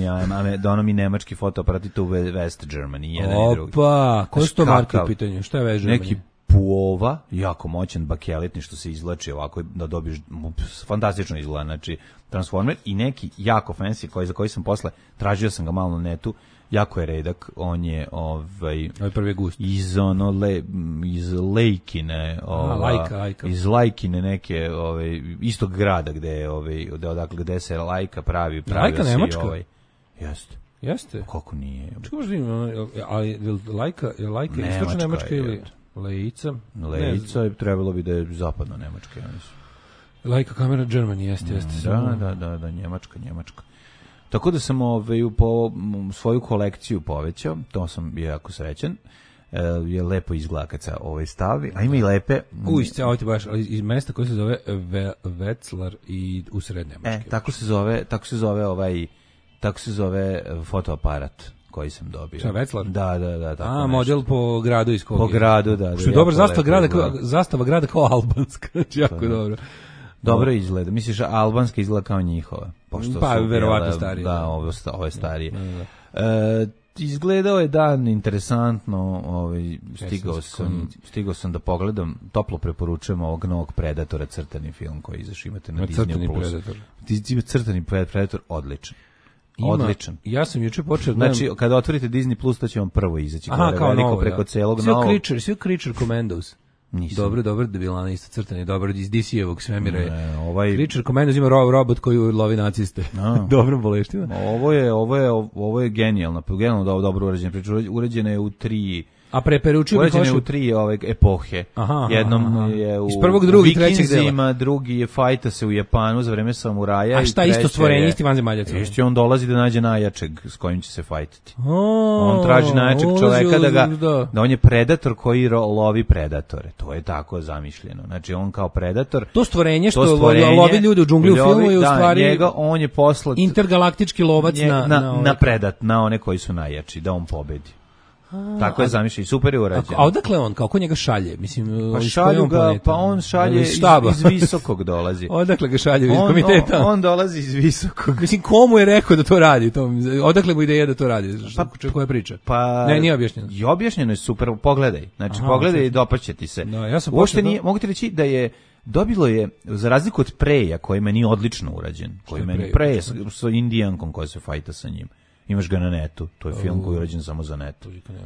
Da ono mi nemački fotoaparati to u West Germany, jedan i drugi. Opa, koje su to marke u pitanju? Šta je West Germany? Neki Puova, jako moćan bakelitni što se izlači ovako da dobiješ, fantastično izgleda, znači Transformer i neki jako fancy koji, za koji sam posle, tražio sam ga malo na netu, jako je redak, on je ovaj prvi gust iz ono le, iz Lejkine, ova, lajka, lajka. iz Lajkine neke ovaj istog grada gde je ovaj odakle gde se Lajka pravi pravi Lajka Nemačka. Ovaj jeste. Jeste. Kako nije? Čekaj, možda ima, ali Lajka, je Lajka istočna Nemačka ili Lejica? Lejica je trebalo bi da je zapadno Nemačka, ja mislim. Lajka kamera Germany, jeste, jeste. Da, da, da, da, Njemačka, Njemačka. Tako da sam ovaj, po svoju kolekciju povećao, to sam bio jako srećan, e, je lepo izgleda kad se ovaj stavi, a ima i lepe... Uj, ovo ti baš, iz mesta koje se zove Ve, Wetzlar i u sred Nemačke. E, tako se zove, tako se zove ovaj, tako se zove fotoaparat koji sam dobio. Šta, Wetzlar? Da, da, da. Tako a, nešto. model po gradu iz kog Po gradu, da. Što je dobar zastava grada, kao, zastava grada kao albanska, jako dobro. Dobro izgleda. Misliš, albanska izgleda kao njihova? Pošto pa, su verovatno starije. Da, ovo, ovo je starije. Da, da. E, izgledao je dan interesantno, ovaj, stigao, sam, stigao sam da pogledam, toplo preporučujem ovog novog Predatora, crtani film koji izaš, imate na Disney Plus. Predator. Crtani Predator, odličan. Ima, odličan. Ja sam juče počeo... Znači, kada otvorite Disney Plus, to će vam prvo izaći. Aha, kao novo, preko da. Celog novog. Creature, svi Creature Commandos. Nisam. Dobro, dobro, debilana isto crtani, dobro, iz D C-evog svemira je. Ne, ovaj... Creature Commandos ima robot koji lovi naciste. Dobro boleština. Ovo je, ovo je, ovo je genijalno, genijalno dobro uređena priča. Uređena je u tri... A preporučujem uređena je u tri ove epohe. Aha, jednom aha. je u, iz prvog, drugog, trećeg dela. Drugi je fajta se u Japanu za vreme samuraja. A šta isto stvorenje, isti vanzemaljac? Isti on dolazi da nađe najjačeg s kojim će se fajtati. On traži najjačeg čoveka da ga, da on je predator koji lovi predatore. To je tako zamišljeno. Znači on kao predator. To stvorenje što to stvorenje, lovi ljude u džungli u filmu je u stvari da, njega, on je poslat intergalaktički lovac nje, na, na, na, na predat, na one koji su najjači, da on pobedi. A, tako je zamišljeno, super je urađeno. A odakle on, kako njega šalje? Mislim, pa šalju ga, pa on šalje iz, iz visokog dolazi. Odakle ga šalje iz komiteta? On, on dolazi iz visokog. Mislim, komu je rekao da to radi? To, odakle mu ideja da to radi? Pa, koja priča? Pa, ne, nije objašnjeno. I objašnjeno je super, pogledaj. Znači, aha, pogledaj i dopaće ti se. No, ja sam uopšte nije, mogu ti reći da je dobilo je, za razliku od Preja, koji meni odlično urađen, koji meni Preja sa, sa Indijankom koja se fajta sa njim. Imaš ga na netu, to je film koji je urađen samo za netu.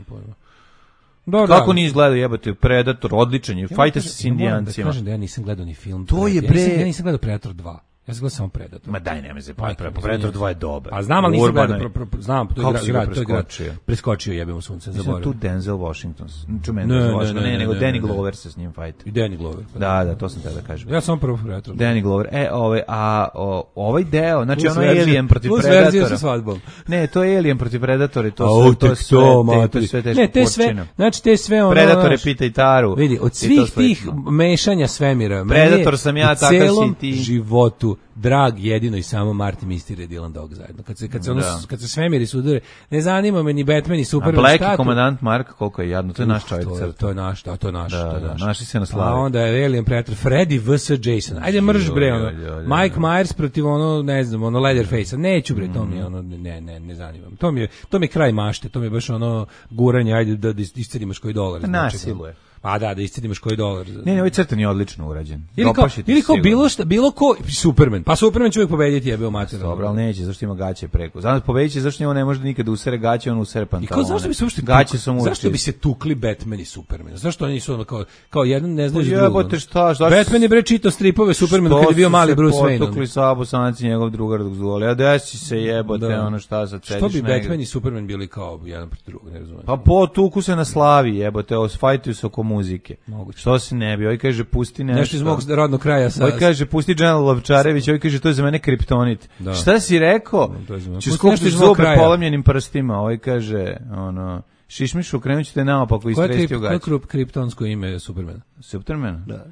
Da, kako da, nije izgledao, jebate, Predator, odličan je, ja fajta se s Indijancima. Da kažem da ja nisam gledao ni film. To je ja bre... nisam, ja nisam gledao Predator dva. Ja sam gledao samo Predator. Ma daj, nemoj se, pa Predator dva je dobar. A znam, ali nisam gledao, znam, to je grad, grad, to je grad. Preskočio, jebemo sunce, zaboravio. Mislim tu Denzel Washington, čujem Denzel Washington, ne, nego Danny Glover se s njim fajta. I Danny Glover. Da, da, to sam te da kažem. Ja sam prvo Predator. Danny Glover, e, ove, a ovaj deo, znači ono Alien protiv Predatora. Plus verzija sa svadbom. Ne, to je Alien protiv Predatora, to sve, to sve, to sve teško ne, te sve, znači te sve ono... Predatore pita i Taru. Vidi, od svih tih mešanja svemira, Predator sam ja, takav si ti. U celom životu drag jedino i samo Marty Mystery i Dylan Dog zajedno. Kad se, kad se, ono, kad se svemiri sudare, ne zanima me ni Batman ni Superman. A Black i komandant Mark, koliko je jadno, to je naš čovjek. To, to je naš, to, to je naš. Da, to je naš. Da, naši se na slavi. A onda je Alien Predator, Freddy vs. Jason. Ajde mrž bre, ono. Mike Myers protiv ono, ne znam, ono Leatherface-a. Neću bre, to mi je ono, ne, ne, ne zanima me. To mi je, to mi je kraj mašte, to mi je baš ono guranje, ajde da iscedimaš koji dolar. Nasiluje. Pa da, da iscedimaš koji dolar. Ne, ne, ovaj crtan je odlično urađen. Ili kao, ili kao bilo šta, bilo ko, Superman. Pa Superman će uvijek pobediti, jebeo mater. Dobro, ali neće, zašto ima gaće preko. Zato pobedit će, zašto on ne može nikada usere gaće, on usere pantalone. I kao, zašto bi se uopšte gaće su mu zašto bi se tukli Batman i Superman? Zašto oni nisu ono kao, kao jedan ne znaš drugo? Jebote, šta, šta? Batman je bre čitao stripove Supermanu kad je bio mali Bruce Wayne. Što su se potukli sa Bosanci, njegov drugar dok zvoli. A desi se jebote, da. Ono šta sad sediš. Što bi Batman i Superman bili kao jedan protiv drugog, ne razumem. Pa potuku se na slavi, jebote, osfajtuju se oko muzike. Što se ne bi, ovaj kaže pusti nešto. Nešto iz mog rodnog kraja. Sa... Ovaj kaže pusti Džanel Lovčarević, ovaj kaže to je za mene kriptonit. Da. Šta si rekao? No, ću skupiti zube polomljenim prstima, ovaj kaže, ono, šišmišu, krenut ćete naopako i stresti u gaći. Koje je kriptonsko ime Supermana? Supermana? Da.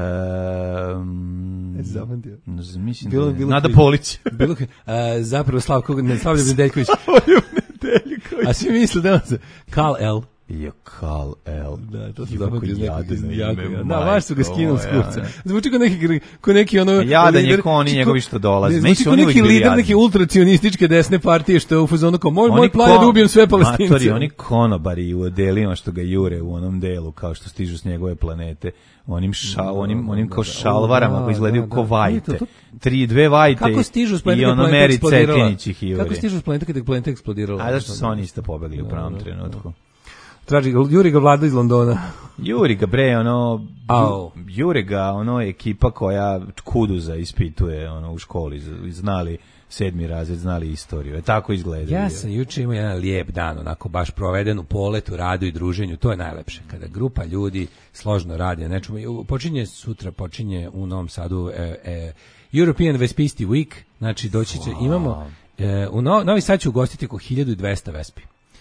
Um, e, Zapamtio. Mislim bilo, da bilo Nada Polić. Bilo, uh, zapravo Slavko, ne, Slavljo Nedeljković. Slavljo Nedeljković. A svi misle da on se, Kal El. Jo, Kal El. Da, to se zapamtio jako jako. Da, baš su ga skinuli s kurca. Zvuči kao neki, kao neki ono... Jadan je ko oni njegovi što dolaze. Zvuči kao neki lider neke ultracionističke desne partije što je u fazonu kao, moj, moj plan je da ubijem sve Palestince. Matori, oni konobari u odelima što ga jure u onom delu, kao što stižu s njegove planete. Onim, ša, onim, onim kao šalvarama koji izgledaju ko vajte. Tri, dve vajte kako stižu s i ono meri Cetinići hivori. Kako stižu s planeta kada je planeta eksplodirala? A zašto su oni isto pobegli u pravom trenutku? Traži, Juri ga vlada iz Londona. Juri ga bre, ono, Juri ga, ono, ekipa koja Kuduza ispituje, ono, u školi, znali sedmi razred, znali istoriju. E, tako izgleda. Ja sam juče imao jedan lijep dan, onako baš proveden u poletu, radu i druženju. To je najlepše. Kada grupa ljudi složno radi na nečemu. Počinje sutra, počinje u Novom Sadu e, e, European Vespisti Week. Znači, doći će, wow. imamo, e, u no, Novi Sad će ugostiti oko hiljadu dvesta Vespi.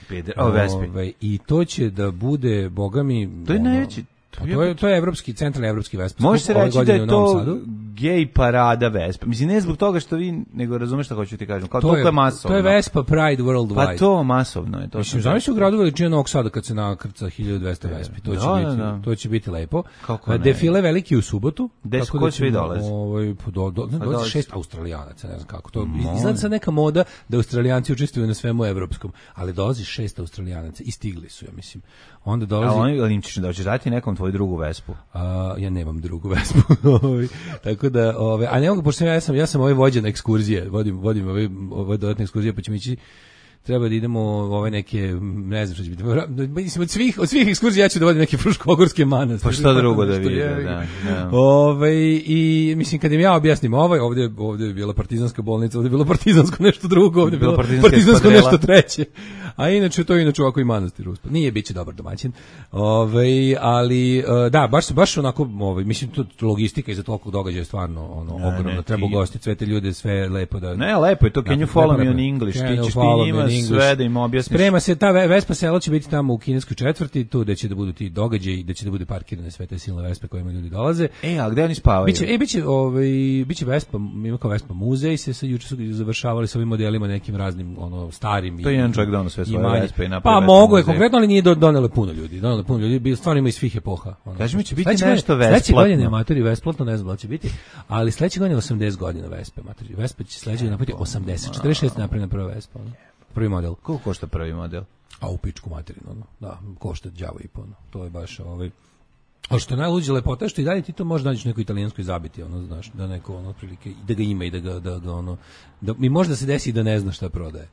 Ove, i to će da bude, bogami, to je ono, najveći, to je, to je, to je evropski, centralni evropski Vespa. Može se reći da je to gej parada Vespa. Mislim, ne zbog toga što vi, nego razumeš šta hoću ti kažem. Kao to je, je masovno. To je Vespa Pride Worldwide. Pa to masovno je. To Mislim, zamisli u gradu veličine Novog Sada kad se nakrca hiljadu dvesta Vespi. To, da, će biti, da, da. to će biti lepo. Defile veliki u subotu. Des ko svi dolazi? Ovaj, do, do, ne, dolazi šest Australijanaca, ne znam kako. To izgleda sad neka moda da Australijanci učestvuju na svemu evropskom. Ali dolazi šest Australijanaca i stigli su, ja mislim. Onda dolazi... A oni, ali im ćeš da ćeš dati nekom tvoju drugu Vespu? A, ja nemam drugu Vespu. Tako da, ove, a ne mogu, pošto ja sam, ja sam ovaj vođa na ekskurzije, vodim, vodim ove, ove dodatne ekskurzije, pa ćemo ići, treba da idemo ove neke, ne znam što će biti, mislim, od svih, od svih ekskurzija ja ću da vodim neke fruškogorske manastire. Pa šta drugo da vidim, da, da. Ove, i mislim, kad im ja objasnim ovaj, ovdje, ovdje je bila partizanska bolnica, ovdje je bilo partizansko nešto drugo, ovdje je bilo partizansko nešto treće. A inače to je inače ovako i manastir uspod. Nije biće dobar domaćin. Ovaj ali da, baš baš onako, ovaj mislim to logistika iza tolikog događaja je stvarno ono ne, ogromno. Ne, treba ugostiti sve te ljude, sve lepo da. Ne, lepo je to. Can you follow me on English? Ti ćeš ti njima sve da im objasniš. Sprema se ta Vespa selo će biti tamo u kineskoj četvrti, tu da će da budu ti događaji, da će da bude parkirane sve te silne Vespe kojima ljudi dolaze. E, a gde oni spavaju? Biće, e biće ovaj biće Vespa, ima kao Vespa muzej, se sa juče su završavali sa ovim modelima nekim raznim ono starim. To je jedan čovjek da ono sve svoje Vespe i pa mogu je konkretno, ali nije donelo puno ljudi. Donelo puno ljudi, bi stvarno ima iz svih epoha. Kaži mi će biti sledeće nešto besplatno. Sledeće godine amatori besplatno, ne znam da će biti, ali sledeće godine osamdeset godina Vespe amatori. Vespa će sledeće napraviti osamdeset, četrdeset šest napravljena prva Vespa, ono. Prvi model. Koliko košta prvi model? A u pičku materinu, ono. Da, košta đavo i po, ono. To je baš ovaj. A što je najluđe lepota što i dalje ti to možeš naći neko italijanskoj zabiti, ono, znaš, da neko ono otprilike da ga ima i da ga da ga ono da mi možda se desi da ne zna šta prodaje.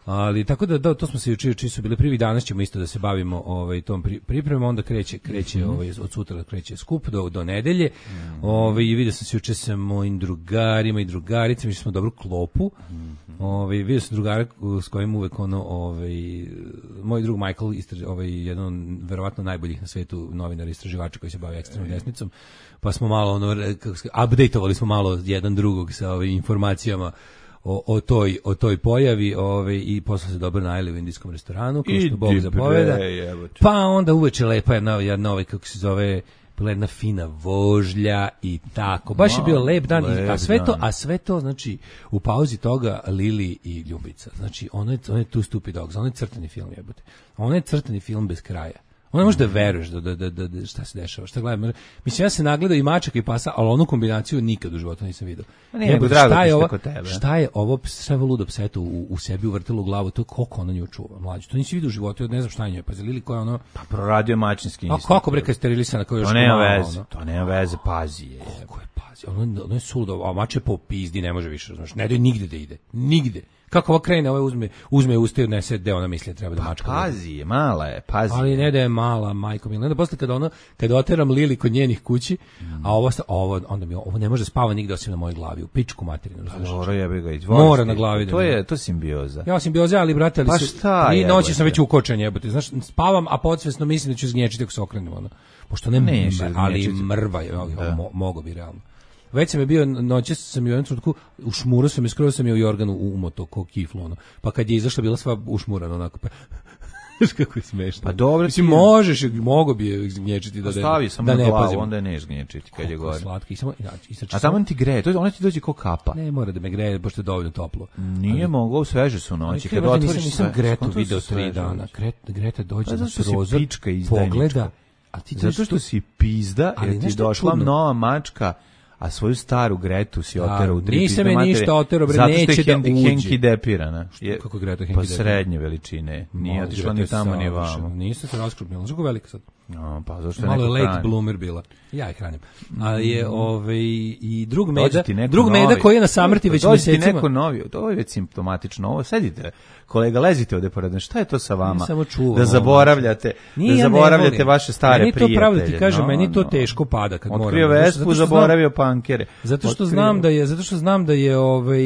Ali tako da, da to smo se juče juče su bile prvi, danas ćemo isto da se bavimo ovaj tom pri, pripremom, onda kreće kreće mm-hmm. ovaj od sutra kreće skup do do nedelje. Mm-hmm. Ovaj i vidio sam se juče sa mojim drugarima i drugaricama, mi smo dobru klopu. Mm-hmm. Ovaj vidio sam drugara s kojim uvek ono ovaj moj drug Michael istraž, ovaj jedan verovatno najboljih na svetu novinara istraživača koji se bavi ekstremnom desnicom. Pa smo malo ono kako se updateovali smo malo jedan drugog sa ovim informacijama O, o toj o toj pojavi, ovaj i posle se dobro najeli u indijskom restoranu, kao što Bog zapoveda. Pa onda uveče lepa jedna jedna ovaj kako se zove, bila jedna fina vožlja i tako. Baš je bio lep dan, lep a sve to, a sve to znači u pauzi toga Lili i Ljubica. Znači ono je, ono je tu Stupid Dogs, ono je crtani film, jebote. Ono je crtani film bez kraja. Ono ne možeš da veruješ da, da, da, da šta se dešava, šta gledam. Mislim, ja se nagledao i mačaka i pasa, ali onu kombinaciju nikad u životu nisam vidio. Ne, nego drago šta je ovo, kod tebe. Šta je ovo, sve ovo ludo pseto u, u sebi uvrtilo u glavu, to je koliko ona nju čuva, mlađe. To nisi vidio u životu, ne znam šta je njoj, pa Lili koja ono... Pa proradio mačinski instinkt. A kako bre kad sterilisana, kao još to nema veze, ono. To nema veze, pazi je. Kako je pazi, ono, ono je suludo, a mač je po pizdi, ne može više, znaš, ne daj nigde da ide, nigde. Kako ova krene, ovaj uzme, uzme uste i odnese gde ona misli treba da pa, mačka. Pazi je, mala je, pazi. Ali ne da je mala, majko mi. Onda posle kada ono, kada oteram Lili kod njenih kući, mm. a ovo, ovo, onda mi ovo ne može spava nigde osim na mojoj glavi, u pičku materinu. Mora jebe ga izvori. Mora na glavi. To je, to simbioza. Ja simbioza, ali brate, ali pa su, šta i noći sam već ukočen jebote. Znaš, spavam, a podsvesno mislim da ću zgnječiti ako se okrenem. Ono. Pošto ne, ne ali mrva je, mo, mogo bi realno. Već sam je bio, noće sam je u jednom trenutku, ušmurao sam je, skoro sam je u jorganu umoto, ko kiflo, ono. Pa kad je izašla, bila sva ušmurana, onako, pa... Znaš kako je smešno. Pa dobro, mislim, možeš, mogo bi je zgnječiti da, stavi samo da ne glavu, pazim. Onda je neš gnječiti kad je gore. Slatki, samo, ja, a tamo ti greje, to, ona ti dođe ko kapa. Ne mora da me greje, pošto je dovoljno toplo. Nije mogao, sveže su noći. Kad otvoriš sve. Nisam Gretu video tri dana. Greta dođe na prozor, pogleda. A ti zato što si pizda, jer ti došla nova mačka, a svoju staru Gretu si oterao u tri pizde matere. Nisam je ništa oterao, bre, neće da uđe. Henki depirana. Je, kako Greta Henki depirana? Pa srednje veličine. Nije otišla ni tamo, ni vamo. Nisam se raskrupnila. Znaš kako velika sad? No, pa zašto je malo neko late hrani? Bloomer bila. Ja ih hranim. Ali je ovaj i drug meda, drug meda koji je na samrti već mesecima. Dođi ti neko novi, to je već simptomatično. Ovo sedite, kolega, lezite ovde pored. Šta je to sa vama? Da zaboravljate, da zaboravljate vaše stare prijatelje. Meni to pravo da ti kažem, meni to teško pada kad moram. Otkrio Vespu, zaboravio pankere. Zato što znam da je, zato što znam da je ovaj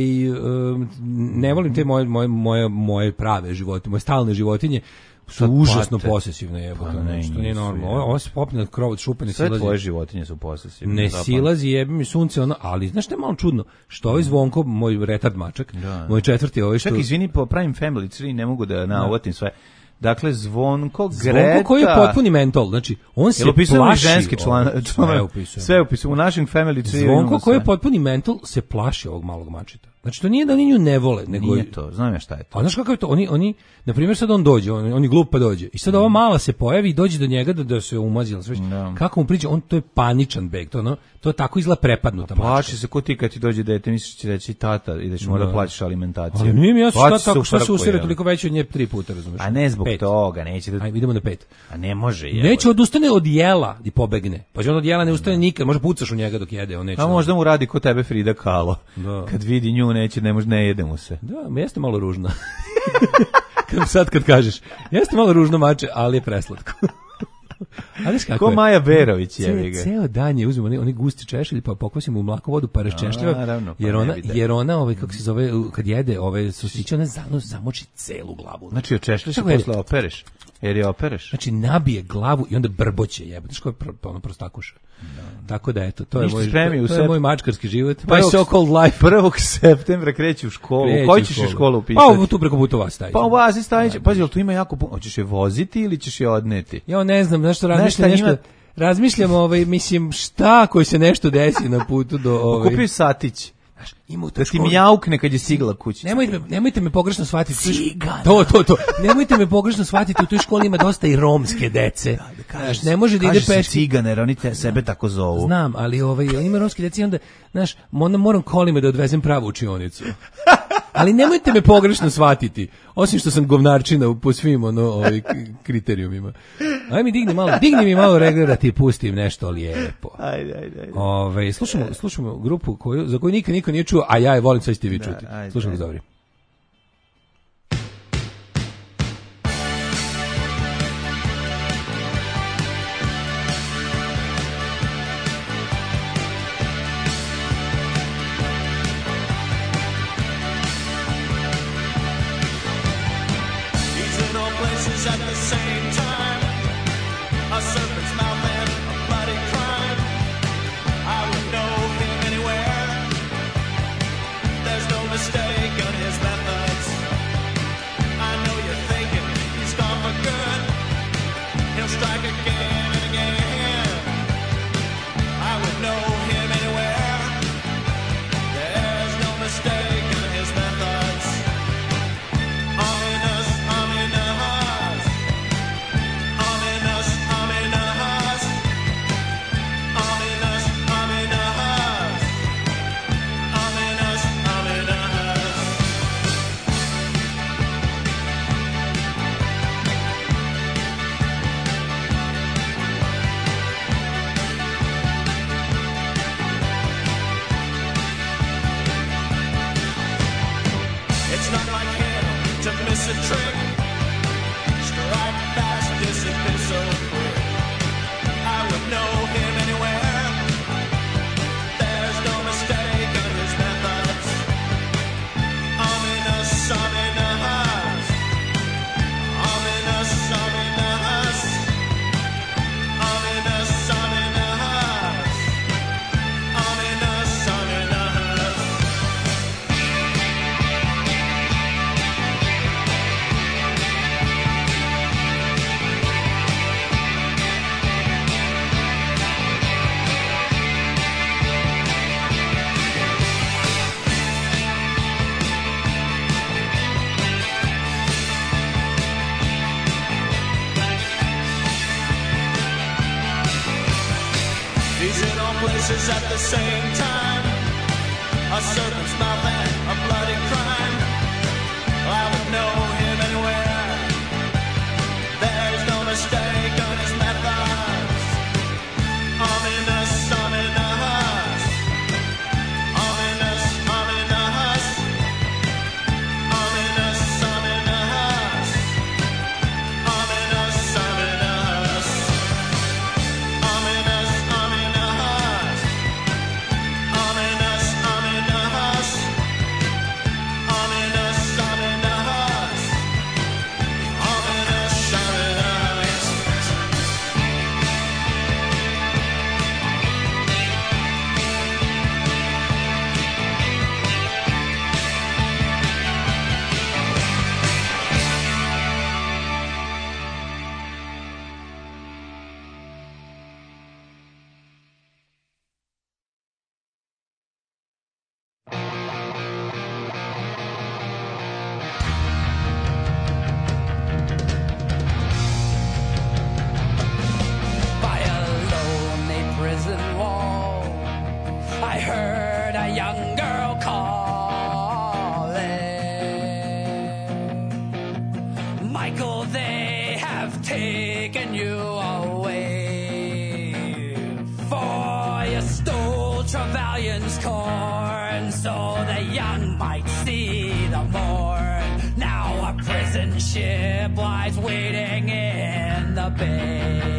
ne volim te moje moje moje moje prave životinje, moje stalne životinje. Su užasno posesivne, jebote, pa ne, što nije normalno. Ovo se popne na krov, šupene silazi. Sve tvoje životinje su posesivne. Ne zapravo. Silazi, jebe mi sunce, ono, ali znaš što je malo čudno? Što ovaj Zvonko, moj retard mačak, da. Moj četvrti ovaj što... Čak, izvini, po pravim family tree ne mogu da navotim sve. Dakle, Zvonko, Greta... Zvonko koji je potpuni mentol, znači, on se plaši... ženski član, sve upisuje. Sve upisuje, u našem family tree... Zvonko koji je potpuni mentol se plaši ovog malog mačeta. Znači, to nije da oni nju ne vole, nego... Nije to, znam ja šta je to. A znaš kako je to? Oni, oni na primjer, sad on dođe, on, on je glup pa dođe. I sad ova mala se pojavi i dođe do njega da, da se umazi. No. Kako mu priđe? On, to je paničan beg. To, no, to tako izgleda prepadnuta mačka. Plaši se, ko ti kad ti dođe dete, misliš će reći tata i da ćeš mora da plaćaš alimentaciju. Ali nije mi jasno šta, tako, šta se usire toliko veće od nje tri puta, razumiješ? A ne zbog pet. Toga, neće da... Ajde, idemo na pet. A ne može, je. Neće odustane od jela i pobegne. Pa on od jela ne ustane nikad, može pucaš u njega dok jede, on neće. A možda mu radi ko tebe Frida Kahlo. Da. Kad vidi nju neće, ne može, ne jede mu se. Da, jeste malo ružno. Sad kad kažeš, jeste malo ružno mače, ali je preslatko. Ali kako ko je? Maja Berović je ga. Ceo dan je uzmemo oni, oni gusti češelj pa pokvasimo u mlaku vodu pa raščešljiva. Jer ona jer ona ovaj kako se zove kad jede ove sosiće ona zanos zamoči celu glavu. Znači očešljaš i posle opereš. Jer je opereš. Znači nabije glavu i onda brboće jebote. Što je ono prostakuša. Da. Tako da eto, to je moj to, to je moj mačkarski život. My so called life. prvog septembra kreće u školu. Koji ćeš u školu upisati? Pa tu preko puta vas staviš. Pa u vas staviš. Pazi, jel tu ima jako puno. Hoćeš je voziti ili ćeš je odneti? Ja ne znam, znaš što razmišljam nešto. Razmišljam ovaj mislim šta koji se nešto desi na putu do ovaj. Kupiš satić. Da ti mjaukne kad je stigla kući. Nemojte me, nemojte me pogrešno shvatiti. Cigana. To, to, to. Nemojte me pogrešno shvatiti, u toj školi ima dosta i romske dece. Da, da kažeš, znaš, ne može da ide peške. Cigane, jer oni te sebe tako zovu. Znam, ali ovaj, ima romske dece i onda, znaš, onda moram kolima da odvezem pravu učionicu. Ali nemojte me pogrešno shvatiti, osim što sam govnarčina po svim ono, ovaj, kriterijumima. Aj mi digni malo, digni mi malo regler da ti pustim nešto lijepo. Ajde, ajde, ajde. Ove, slušamo, slušamo grupu koju, za koju nikad niko nije čuo, a ja je volim, sad ćete vi čuti. Slušamo ga, dobri. places at the same time. A serpent's mouth and a bloody crime. I would know him anywhere. There's no mistake on his methods. I know you're thinking he's gone for good. He'll strike again and again. I would know him anywhere. There's no mistake on his methods. Ominous, ominous. Ominous, ominous. Ominous, ominous. Ominous, ominous. It's not like him to miss a trick. Strike fast, disappear so quick. I would know him anywhere. There's no mistake on his methods. Ominous, ominous. Ominous, ominous. Ominous, ominous. Ominous, ominous. He's in all places at the same time. A serpent's mouth and a bloody crime. I would know him anywhere. There's no mistake on his methods. Ominous, ominous. Ominous, ominous. Ominous, ominous. Ominous, ominous. Ominous, ominous. Ominous, ominous. Ominous, ominous. Ominous, ominous. By a lonely prison wall, I heard a young girl calling. Michael, they have taken you away, for you stole Trevelyan's corn, so the young might see the morn. Now a prison ship lies waiting in the bay.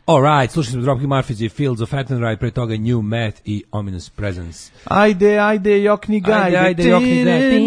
Alright, slušali smo Dropkick Murphys i Fields of Attenborough, pre toga New Math i Ominous Presence. Ajde, ajde, jokni gajde. Ajde, ajde, jokni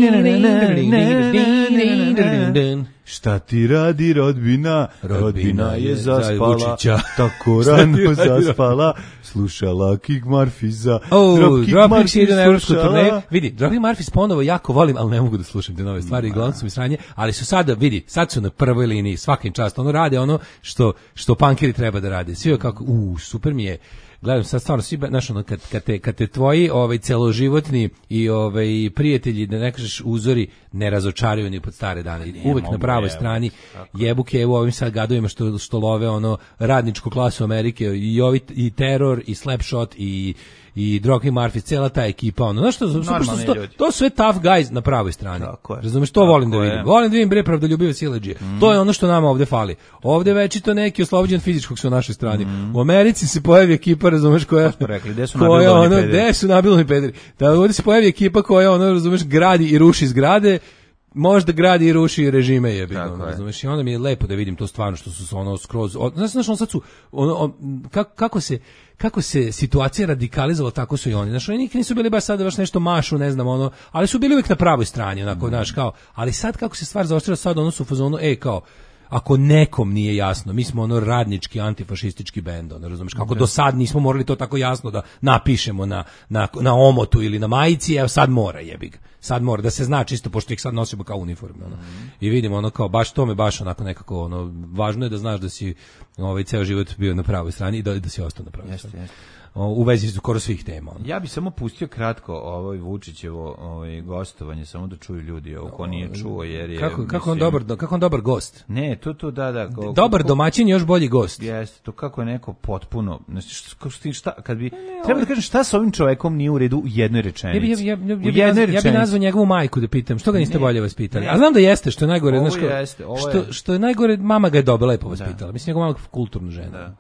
gajde. Šta ti radi rodbina? Rodbina je zaspala, tako Šta rano ti radi zaspala, slušala Kick Murphys-a. Oh, Dropkick Dropkick ide na Murphys evropsku slušala. turneju. Vidi, Dropkick Murphys ponovo jako volim, ali ne mogu da slušam te nove stvari, glavno su mi sranje, ali su sada, vidi, sad su na prvoj liniji, svakim čast, ono rade ono što, što punkeri treba da rade. Svi kako, u, super mi je. Gledam sad stvarno svi, znaš, ono, kad, kad, te, kad te tvoji ovaj, celoživotni i ovaj, prijatelji, da ne kažeš uzori, ne razočaraju ni pod stare dane. Uvek na pravoj strani jebu kevu ovim sad gadovima što, što love ono radničku klasu Amerike i, ovi, i Terror, i Slapshot, i i Dropkick Murphys, cela ta ekipa, ono, znaš što, super što su to, to su sve tough guys na pravoj strani. Razumeš, to volim da vidim. Volim da vidim bre pravdoljubive siledžije. Mm. To je ono što nama ovde fali. Ovde večito neki oslobođen fizičkog su na našoj strani. Mm. U Americi se pojavi ekipa, razumeš, koja rekli, gde su koja ono, gde su nabilni pederi. Da ovde se pojavi ekipa koja ono, razumeš, gradi i ruši zgrade. Možda gradi i ruši režime jebi, ono, razumeš, i onda mi je lepo da vidim to stvarno što su ono skroz, znaš, znaš, on sad su, ono, on, kako, kako se, kako se situacija radikalizovala, tako su i oni, znaš, oni nikad nisu bili baš sad da baš nešto mašu, ne znam, ono, ali su bili uvijek na pravoj strani, onako, mm. znaš, kao, ali sad kako se stvar zaoštrila, sad ono su u fazonu, ej, kao, ako nekom nije jasno, mi smo ono radnički antifašistički bend, ono, razumeš, kako okay. do sad nismo morali to tako jasno da napišemo na, na, na omotu ili na majici, evo sad mora, jebi ga. Sad mora da se zna čisto pošto ih sad nosimo kao uniforme, ono. Mm. I vidimo ono kao baš to me baš onako nekako ono važno je da znaš da si ovaj ceo život bio na pravoj strani i da da si ostao na pravoj strani. Jeste. U vezi su skoro svih tema. Ono. Ja bih samo pustio kratko ovaj Vučićevo ovaj gostovanje samo da čuju ljudi, ovo ko nije čuo jer je kako mislim, kako on dobar kako on dobar gost. Ne, to to da da go, dobar kako, domaćin još bolji gost. Jeste, to kako je neko potpuno, znači šta, šta kad bi ne, treba da kažem šta sa ovim čovekom nije u redu u jednoj rečenici. Ja bi ja, ja, ja, ja, ja bih nazvao njegovu majku da pitam, što ga niste ne, bolje vaspitali. A znam da jeste, što je najgore, znaš ko, što je. što je najgore, mama ga je dobro lepo vaspitala. Mislim njegova mama kulturna žena. Da.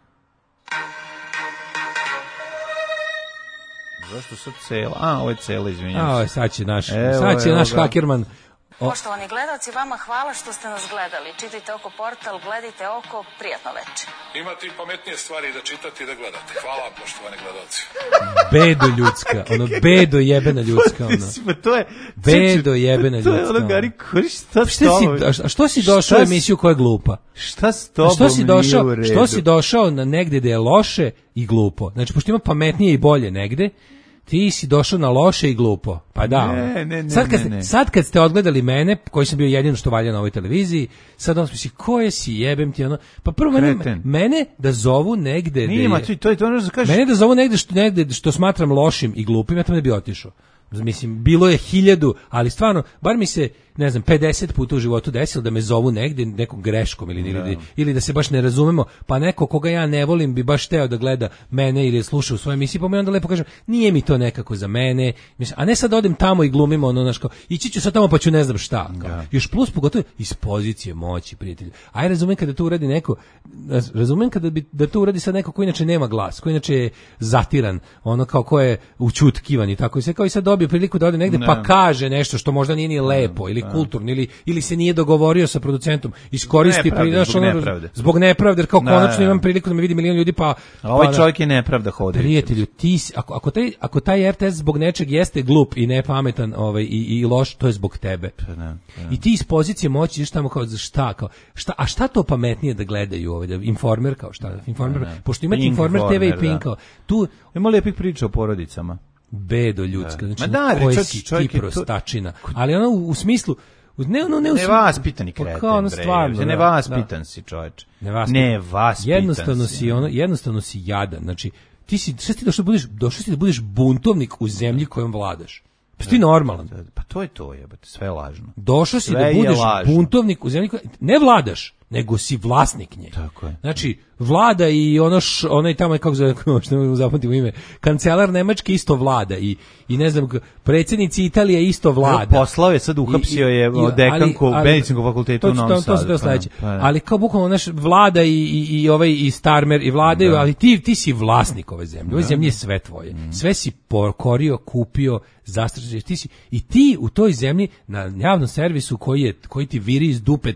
Zašto sad cela? A, ovo je cela, izvinjam se. A, sad će naš, evo, sad će evo, naš evo, hakerman. O. Poštovani gledalci, vama hvala što ste nas gledali. Čitajte Oko portal, gledajte Oko, prijatno veče. Imate i pametnije stvari da čitate i da gledate. Hvala, poštovani gledalci. Bedo ljudska, ono, bedo jebena ljudska, ono. Mislim, to je... Bedo jebena ljudska. To je ono, Gari, šta s tobom? A što si došao u emisiju koja je glupa? Šta s tobom što si došao, nije u redu? Što si došao na negde da je loše i glupo? Znači, pošto ima pametnije i bolje negde, ti si došao na loše i glupo. Pa da. Ne, ne, ne, sad, kad, ne, ne. sad kad ste odgledali mene, koji sam bio jedino što valja na ovoj televiziji, sad on smisli, koje si, jebem ti, ono. Pa prvo mene, mene da zovu negde... Nije, ma, to je to ono što kažeš. Mene da zovu negde što, negde što smatram lošim i glupim, ja tamo ne bi otišao. Mislim, bilo je hiljadu, ali stvarno, bar mi se, ne znam, pedeset puta u životu desilo da me zovu negde nekom greškom ili, ili, ili da se baš ne razumemo, pa neko koga ja ne volim bi baš teo da gleda mene ili sluša u svojoj emisiji, pa mi onda lepo kažem, nije mi to nekako za mene, mislim, a ne sad odem tamo i glumimo ono, znaš, kao, ići ću sad tamo pa ću ne znam šta, kao, da. Još plus pogotovo iz pozicije moći, prijatelju. Aj, razumem kada to uradi neko, razumem kada bi, da to uradi sad neko ko inače nema glas, ko inače je zatiran, ono kao ko je učutkivan i tako, i sve kao i sad dobije priliku da ode negde ne. Pa kaže nešto što možda nije ni lepo ili kulturno ili ili se nije dogovorio sa producentom, iskoristi pridaš zbog nepravde. Zbog nepravde, jer kao da, konačno imam priliku da me vidi milion ljudi, pa a ovaj pa, čovjek je nepravda hodi. Prijatelju, ti ako ako taj ako taj er te es zbog nečeg jeste glup i nepametan, ovaj i, i loš, to je zbog tebe. Pa ne, pa ne. I ti iz pozicije moći ideš tamo kao za šta, kao šta, a šta to pametnije da gledaju ovaj da Informer kao šta, Informer, ne, ne. Pošto imate Informer te ve i Pink, kao, tu ima lepih priča o porodicama. Bedo ljudska, znači da, koji si ti prostačina, to... ali ono u, u smislu ne ono ne u nevaspitan i kreten, kao ono stvarno, bre, nevaspitan da. Si čovjek. Nevaspitan. Nevaspitan. Jednostavno si, si ono, jednostavno si jadan. Znači ti si šta ti došao da budeš, došao si da budeš buntovnik u zemlji kojom vladaš. Pa ti normalan. Pa to je to, jebote, sve je lažno. Došao si da budeš buntovnik u zemlji kojom ne vladaš, nego si vlasnik nje. Tako je. Znači, vlada i ono š, onaj tamo, kako zove, što ne zapamtim ime, kancelar Nemačke isto vlada i, i ne znam, predsjednici Italije isto vlada. Poslao je, sad uhapsio je dekanku medicinskog fakulteta u Novom Sadu. To se to sledeće. Ali kao bukvalno, naš vlada i, i, i ovaj i Starmer i vladaju, da. Ali ti, ti si vlasnik ove zemlje. Ove zemlje je sve tvoje. Mm. Sve si pokorio, kupio, zastražio. Ti si, i ti u toj zemlji na javnom servisu koji, je, koji ti viri iz dupeta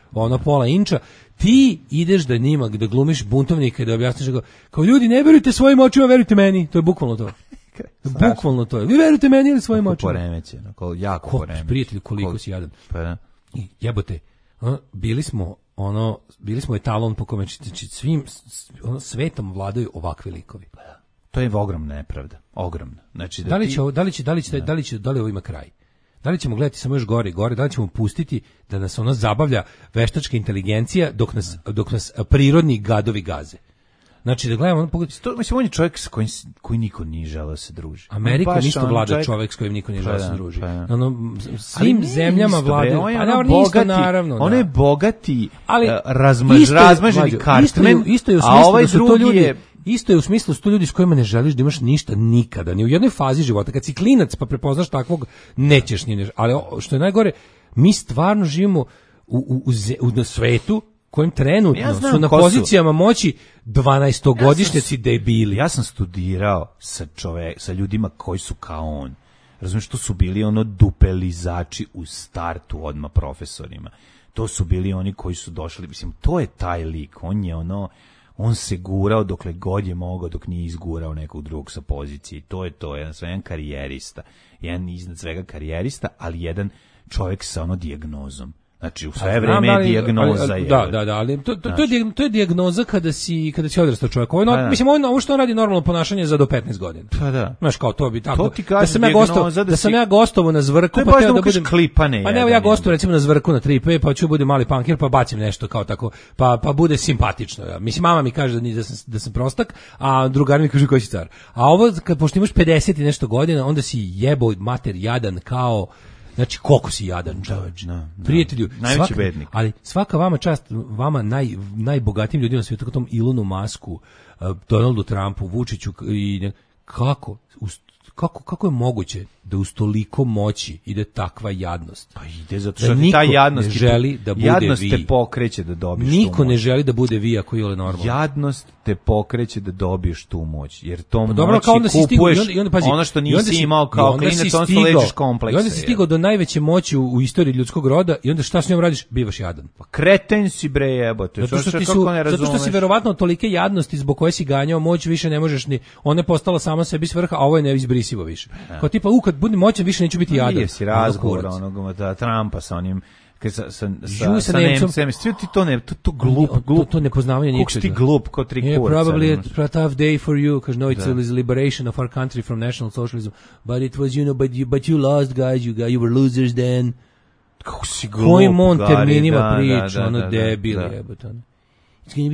ono pola inča, ti ideš da njima, da glumiš buntovnika i da objasniš ga, kao ljudi, ne verujte svojim očima, verujte meni, to je bukvalno to. Bukvalno to je. Vi verujte meni ili svojim očima? Poremećeno, jako poremećeno. Prijatelju, koliko si jadan. Pa da. I jebote, ono, bili smo ono, bili smo etalon po kome znači, svim ono, svetom vladaju ovakvi likovi. Pa da. To je ogromna nepravda, ogromna. Znači da, da li ti... će ovo, da li će da li će da li će da li ovo ima kraj? Da li ćemo gledati samo još gore i gore, da li ćemo pustiti da nas ono zabavlja veštačka inteligencija dok nas dok nas prirodni gadovi gaze? Znači da gledamo, to mislim on je čovjek s kojim koji niko nije želeo se druži. Amerika isto vlada čovjek, čovjek s kojim niko nije želeo se druži. Ono svim zemljama vladaju, pa ne, on isto naravno. On je bogati, ali razmaž, razmaženi kartmen, isto je u smislu da su to ljudi. Isto je u smislu sto ljudi s kojima ne želiš da imaš ništa nikada, ni u jednoj fazi života. Kad si klinac pa prepoznaš takvog, nećeš ni nešto. Ali što je najgore, mi stvarno živimo u, u, u, u na svetu kojim trenutno ja su na pozicijama su. moći dvanaestogodišnjaci ja debili. Ja sam studirao sa čovek, sa ljudima koji su kao on. Razumiješ, to su bili ono dupelizači u startu odmah profesorima. To su bili oni koji su došli, mislim, to je taj lik, on je ono, on se gurao dokle god je mogao, dok nije izgurao nekog drugog sa pozicije. To je to, jedan jedan karijerista, jedan iznad svega karijerista, ali jedan čovjek sa ono dijagnozom. Znači u sve vreme je dijagnoza je. Da, da, da, ali to to znači. to je to je dijagnoza kada si kada si odrastao čovjek. Ovo no, mislim ovo, ovo što on radi normalno ponašanje za do petnaest godina. Pa da. Znaš kao to bi tako. To da sam ja gostovao, da, da sam ja gostovao na Zvrku, pa teo da budem klipane. Pa ne, ja gostovao recimo na Zvrku na tri P, pa ću budem mali pankir, pa bacim nešto kao tako, pa pa bude simpatično. Ja. Mislim mama mi kaže da ni da sam da sam prostak, a drugar mi kaže koji si car. A ovo kad pošto imaš pedeset i nešto godina, onda si jebo mater jadan kao znači koliko si jadan čoveče. No, no. Prijatelju, najveći bednik. Ali svaka vama čast, vama naj najbogatijim ljudima na svijetu, kao tom Ilonu Masku, uh, Donaldu Trumpu, Vučiću i kako kako kako je moguće da uz toliko moći ide takva jadnost? Pa ide zato što da ta jadnost ne želi da bude jadnost vi. te pokreće da dobiješ Niko tu moć. Ne želi da bude vi ako je normalno. Jadnost te pokreće da dobiješ tu moć, jer to pa dobro, kao onda si kupuješ stigo, i onda, i onda, pazi, ono što nisi si, imao kao klinac, on se lečiš komplekse. I onda si stigao do najveće moći u, u istoriji ljudskog roda i onda šta s njom radiš? Bivaš jadan. Pa kreten si bre jebote. Zato što, su, zato što si verovatno tolike jadnosti zbog koje si ganjao moć više ne možeš ni, ona je postala sama sebi svrha, a ovo je neizbrisivo više. Kao tipa, u kad budem moćan više neću biti jadan. Si razgovor onog da Trumpa sa onim sa sa sa, sa Nemcem, sve ti to ne, to, to glup, glup, to, to nepoznavanje ničega. Kako ti glup, ko tri yeah, kurac. Probably a tough day for you, because no, it's the liberation of our country from national socialism, but it was, you know, but you, but you lost, guys, you, you were losers then. Kako si glup, kojim on terminima priča, ono debil jebote. It's gonna be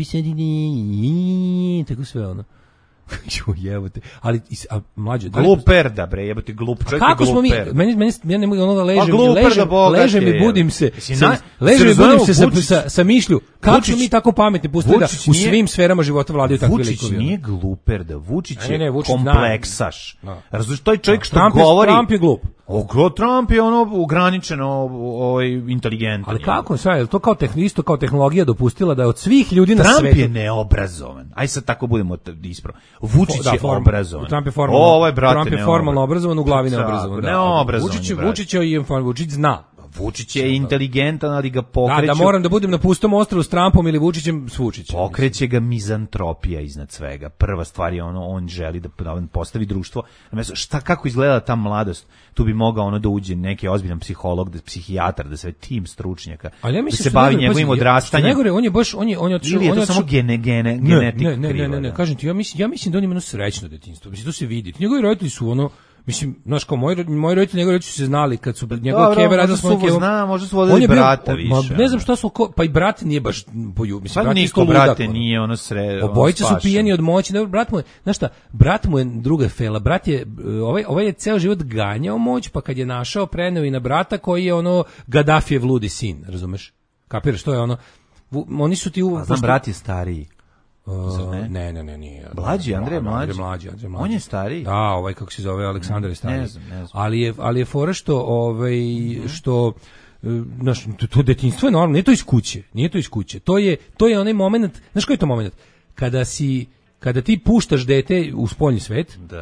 sending, tako sve ono. Jo jebote, ali a mlađe gluperda bre, jebote glup čovjek. Kako smo mi, meni meni ja ne mogu onoga ležem, ležem, ležem i budim se. Ležem i budim se sa sa, sa mišlju. Kako smo mi tako pametni pustili da u svim sferama života vladaju takvi likovi. Vučić nije gluperda, Vučić je kompleksaš. Razumiješ, to je čovjek što Trump govori. Trump je glup. O, Trump je ono ograničeno ovaj inteligentan. Ali kako sve, je to kao tehnisto, kao tehnologija dopustila da od svih ljudi na Trump svetu. Trump je neobrazovan. Aj sad tako budemo ispravo. Vučić da, je form, obrazovan. Trump je formalno, o, ovaj brate, Trump je formalno obrazovan, u glavi neobrazovan. Da. Neobrazovan. Vučić, Vučić je Vučić zna. Vučić je inteligentan, ali ga pokreće. Da, da moram da budem na pustom ostrvu s Trumpom ili Vučićem s Vučićem. Pokreće ga mizantropija iznad svega. Prva stvar je ono, on želi da postavi društvo. Šta, kako izgleda ta mladost? Tu bi mogao ono da uđe neki ozbiljan psiholog, da psihijatar, da sve tim stručnjaka, ja da se bavi njegovim odrastanjem. Najgore, on je baš, on je, on je otišao, ili je to samo gene, gene, genetika ne, ne, ne, ne, ne, kažem ti, ja mislim, ja mislim da on ima jedno srećno detinjstvo. Mislim, to se vidi. Njegovi roditelji su ono, mislim, znaš, kao moji, moji roditelji, njegovi roditelji su se znali kad su njegova keva radila svojom kevom. Zna, možda su vodili brata više. Ma, ne znam šta su, pa i brat nije baš poju, mislim, brat isto ludak. Brate nije ono sre, obojica su pijeni od moći, ne, brat mu je, znaš šta, brat mu je druga fela, brat je, ovaj, ovaj je ceo život ganjao moć, pa kad je našao, preneo i na brata koji je ono Gaddafijev ludi sin, razumeš? Kapiraš, to je ono, oni su ti u... A znam, brat je stariji. Uh, ne? ne, ne, ne, nije. Mlađi, Andrej mlađi. Andrej mlađi, Andrej mlađi. On je stariji. Da, ovaj kako se zove Aleksandar je stariji. Ne znam, ne znam. Ali je ali je fora što ovaj što naš to, to detinjstvo je normalno, nije to iz kuće, nije to iz kuće. To je to je onaj momenat, znaš koji je to momenat? Kada si kada ti puštaš dete u spoljni svet. Da.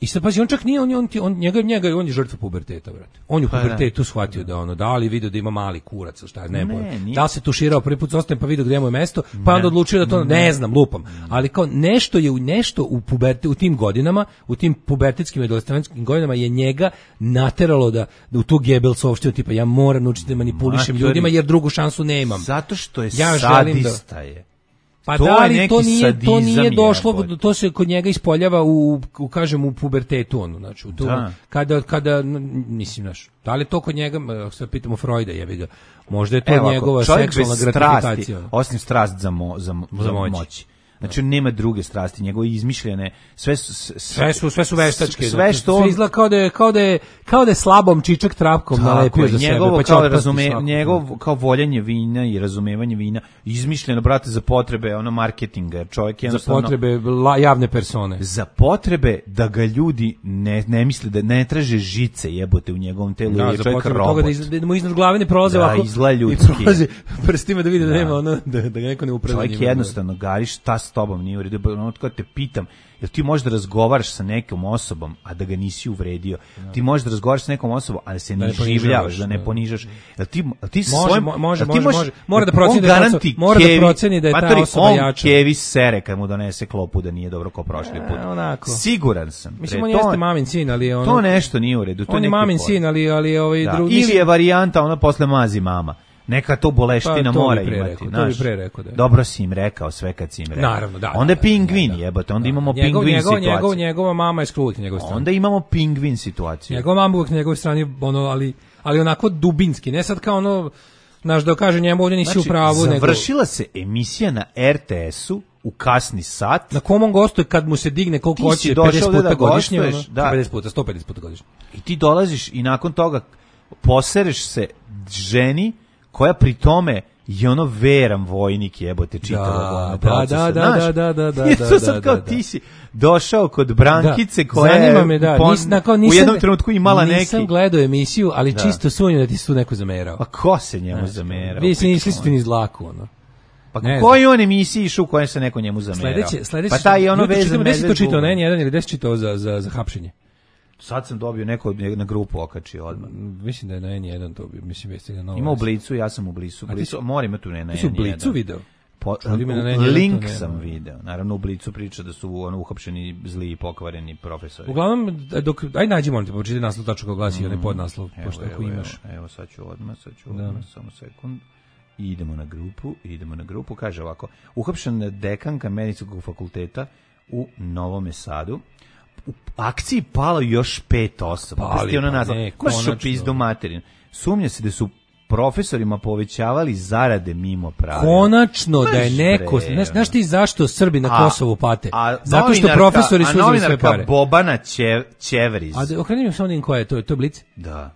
I sad pazi, on čak nije, on, on, on, njega, njega, on je žrtva puberteta, brate. On je u pubertetu shvatio da ono, da li video da ima mali kurac, šta ne, ne da li se tuširao prvi put s ostajem pa video gdje mu je mesto, pa ne, onda odlučio da to, ne, ne znam, lupam. Ali kao nešto je u nešto u puberte, u tim godinama, u tim pubertetskim i adolescentskim godinama je njega nateralo da, da u tu Gebelsovštinu, tipa ja moram naučiti da manipulišem Matori, ljudima jer drugu šansu nemam. Zato što je ja sadista da, je. Pa to da, ali to nije, to nije došlo, jebot. To se kod njega ispoljava u, u kažem, u pubertetu, ono, znači, u tu, kada, kada, mislim, znaš, da li to kod njega, sad pitamo Freuda, jebi ga, možda je to Evo, njegova seksualna gratifikacija. Osim strast za, mo, za, za, za moć. moć. Znači on nema druge strasti, njegove izmišljene, sve su sve, sve su sve su veštačke. Sve što sve izgleda kao da je kao da je kao da je slabom čičak trapkom nalepio za sebe, pa kao razume, njegov kao voljenje vina i razumevanje vina, izmišljeno brate za potrebe ono marketinga, čovjek jednostavno za potrebe la, javne persone. Za potrebe da ga ljudi ne ne misle da ne traže žice jebote u njegovom telu, da, je čovjek robot. Toga da, iz, da mu iznad glave ne prolaze da, ovako. Izgleda ljudski. Prolazi prstima da vidi da, da nema ono da da ga neko ne upravlja. Čovjek jednostavno gariš ta s tobom nije u redu, ono kad te pitam, jel ti možeš da razgovaraš sa nekom osobom, a da ga nisi uvredio? No. Ti možeš da razgovaraš sa nekom osobom, a da se ne življavaš, da ne ponižaš. Jel ti, jel ti može, svojim, može, jel ti može, može. Mora da proceni da je ta, mora da proceni da je ta osoba on jača. Kevi sere kad mu donese klopu da nije dobro kao prošli put. E, onako. Siguran sam. Mislim, on jeste mamin sin, ali je ono... To nešto nije u redu. To on je mamin sin, ali, ali ovaj da. drugi... Ili je varijanta, ona posle mazi mama. Neka to boleština pa, to mora imati. Rekao, to bi pre rekao, da. Dobro si im rekao sve kad si im rekao. Naravno, da. Onda je da, pingvin, da, da, jebote, onda da. imamo njegov, pingvin njegov, situaciju. Njegov, njegova mama je skroz njegov strani. Onda imamo pingvin situaciju. Njegova mama uvijek na njegovoj strani, ono, ali, ali onako dubinski, ne sad kao ono, znaš da kaže njemu ovdje nisi znači, u pravu. Završila nego... se emisija na R T S-u u kasni sat. Na kom on gostuje kad mu se digne koliko hoće, pedeset puta da godišnje, ono, da. pedeset puta, sto pedeset puta godišnje. I ti dolaziš i nakon toga posereš se ženi koja pri tome i ono veran vojnik jebote čitavog procesa. Da, da, da, da, da, da, I to sad kao ti si došao kod Brankice koja je me, da. pon, Nis, kao, nisam, u jednom trenutku imala nisam neki... Nisam gledao emisiju, ali da. Čisto sumnjam da ti su neko zamerao. Pa ko se njemu zamerao? Vi se nisi ni zlaku, ono. Pa koji on emisiji išao u kojem se neko njemu zamerao? Sledeće, sledeće, pa taj je ono vezan... Gde si to čitao, ne, jedan ili gde si čitao za, za, za hapšenje? Sad sam dobio neko na grupu okačio odmah. Mislim da je na en jedan to, mislim jeste na novo. Ima u Blicu, ja sam u Blicu. Blicu, mora ima tu ne na en jedan. Ti su u Blicu video? Po, link sam video. Naravno u Blicu priča da su ono uhapšeni zli i pokvareni profesori. Uglavnom dok aj nađemo on te pročita naslov tačno kako glasi, onaj podnaslov, pošto ako imaš. Evo, evo sad ću odmah, sad ću odmah, da. Samo sekund. I idemo na grupu, idemo na grupu, kaže ovako. Uhapšena dekanka medicinskog fakulteta u Novom Sadu. U akciji palo još pet osoba. Pali, ona pa nazva. ne, Maš u pizdu materin. Sumnja se da su profesorima povećavali zarade mimo prava. Konačno da je neko, znaš, znaš ti zašto Srbi na Kosovu pate? A, zato što profesori su uzeli sve pare. Bobana Čev, Čevriz. A okrenim se onim koja je, to, to je Blic? Da.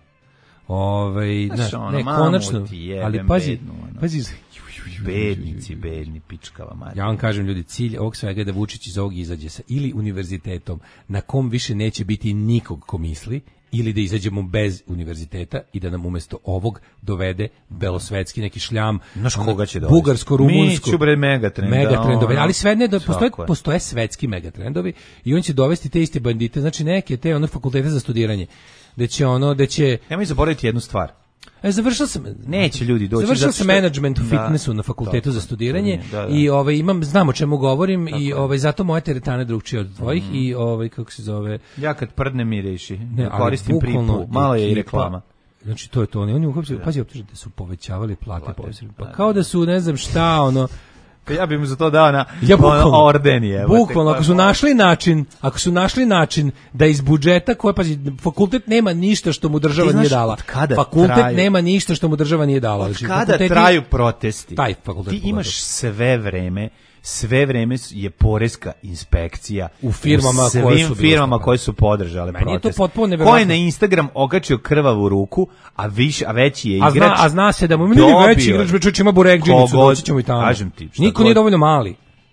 Ovaj, znaš, ono, ne, konačno, ali pazi, bednu, ono. pazi, bednici, bedni, pičkava mati. Ja vam kažem, ljudi, cilj ovog svega je da Vučić iz ovog izađe sa ili univerzitetom na kom više neće biti nikog ko misli, ili da izađemo bez univerziteta i da nam umjesto ovog dovede belosvetski neki šljam, znaš koga će dovesti? Bugarsko, rumunsko, mi ću bre megatrend, megatrendovi, ali sve ne, da postoje, postoje svetski megatrendovi i on će dovesti te iste bandite, znači neke te ono fakultete za studiranje, da će ono, da će... Nemoj zaboraviti jednu stvar. E, završio sam, neće ljudi doći. Završio sam menadžment u fitnessu na fakultetu da, za studiranje da, da. I ovaj imam znam o čemu govorim tako i ovaj zato moje teretane drugčije od tvojih mm. i ovaj kako se zove. Ja kad prdne mi reši, ne, koristim pripu, malo je i reklama. Znači to je to, oni oni uopšte pazi optuže da su povećavali plate posebno. Pa kao da su ne znam šta ono. Ja bih mu za to dao na ja, bukvalno, orden je. Bukvalno, ako su našli način, ako su našli način da iz budžeta, koje pazi, fakultet nema ništa što mu država nije dala. Fakultet traju, nema ništa što mu država nije dala. Od kada traju protesti? Taj fakultet. Ti imaš sve vreme, sve vreme je poreska inspekcija u firmama u svim koje su firmama koje su podržale protest. Meni je to potpuno neverovatno. Ko je na Instagram okačio krvavu ruku, a više, a veći je igrač. A zna, a zna se da mu nije veći igrač, već ima burekđinicu, doći ćemo i tamo. Kažem ti. Niko god, nije dovoljno mali.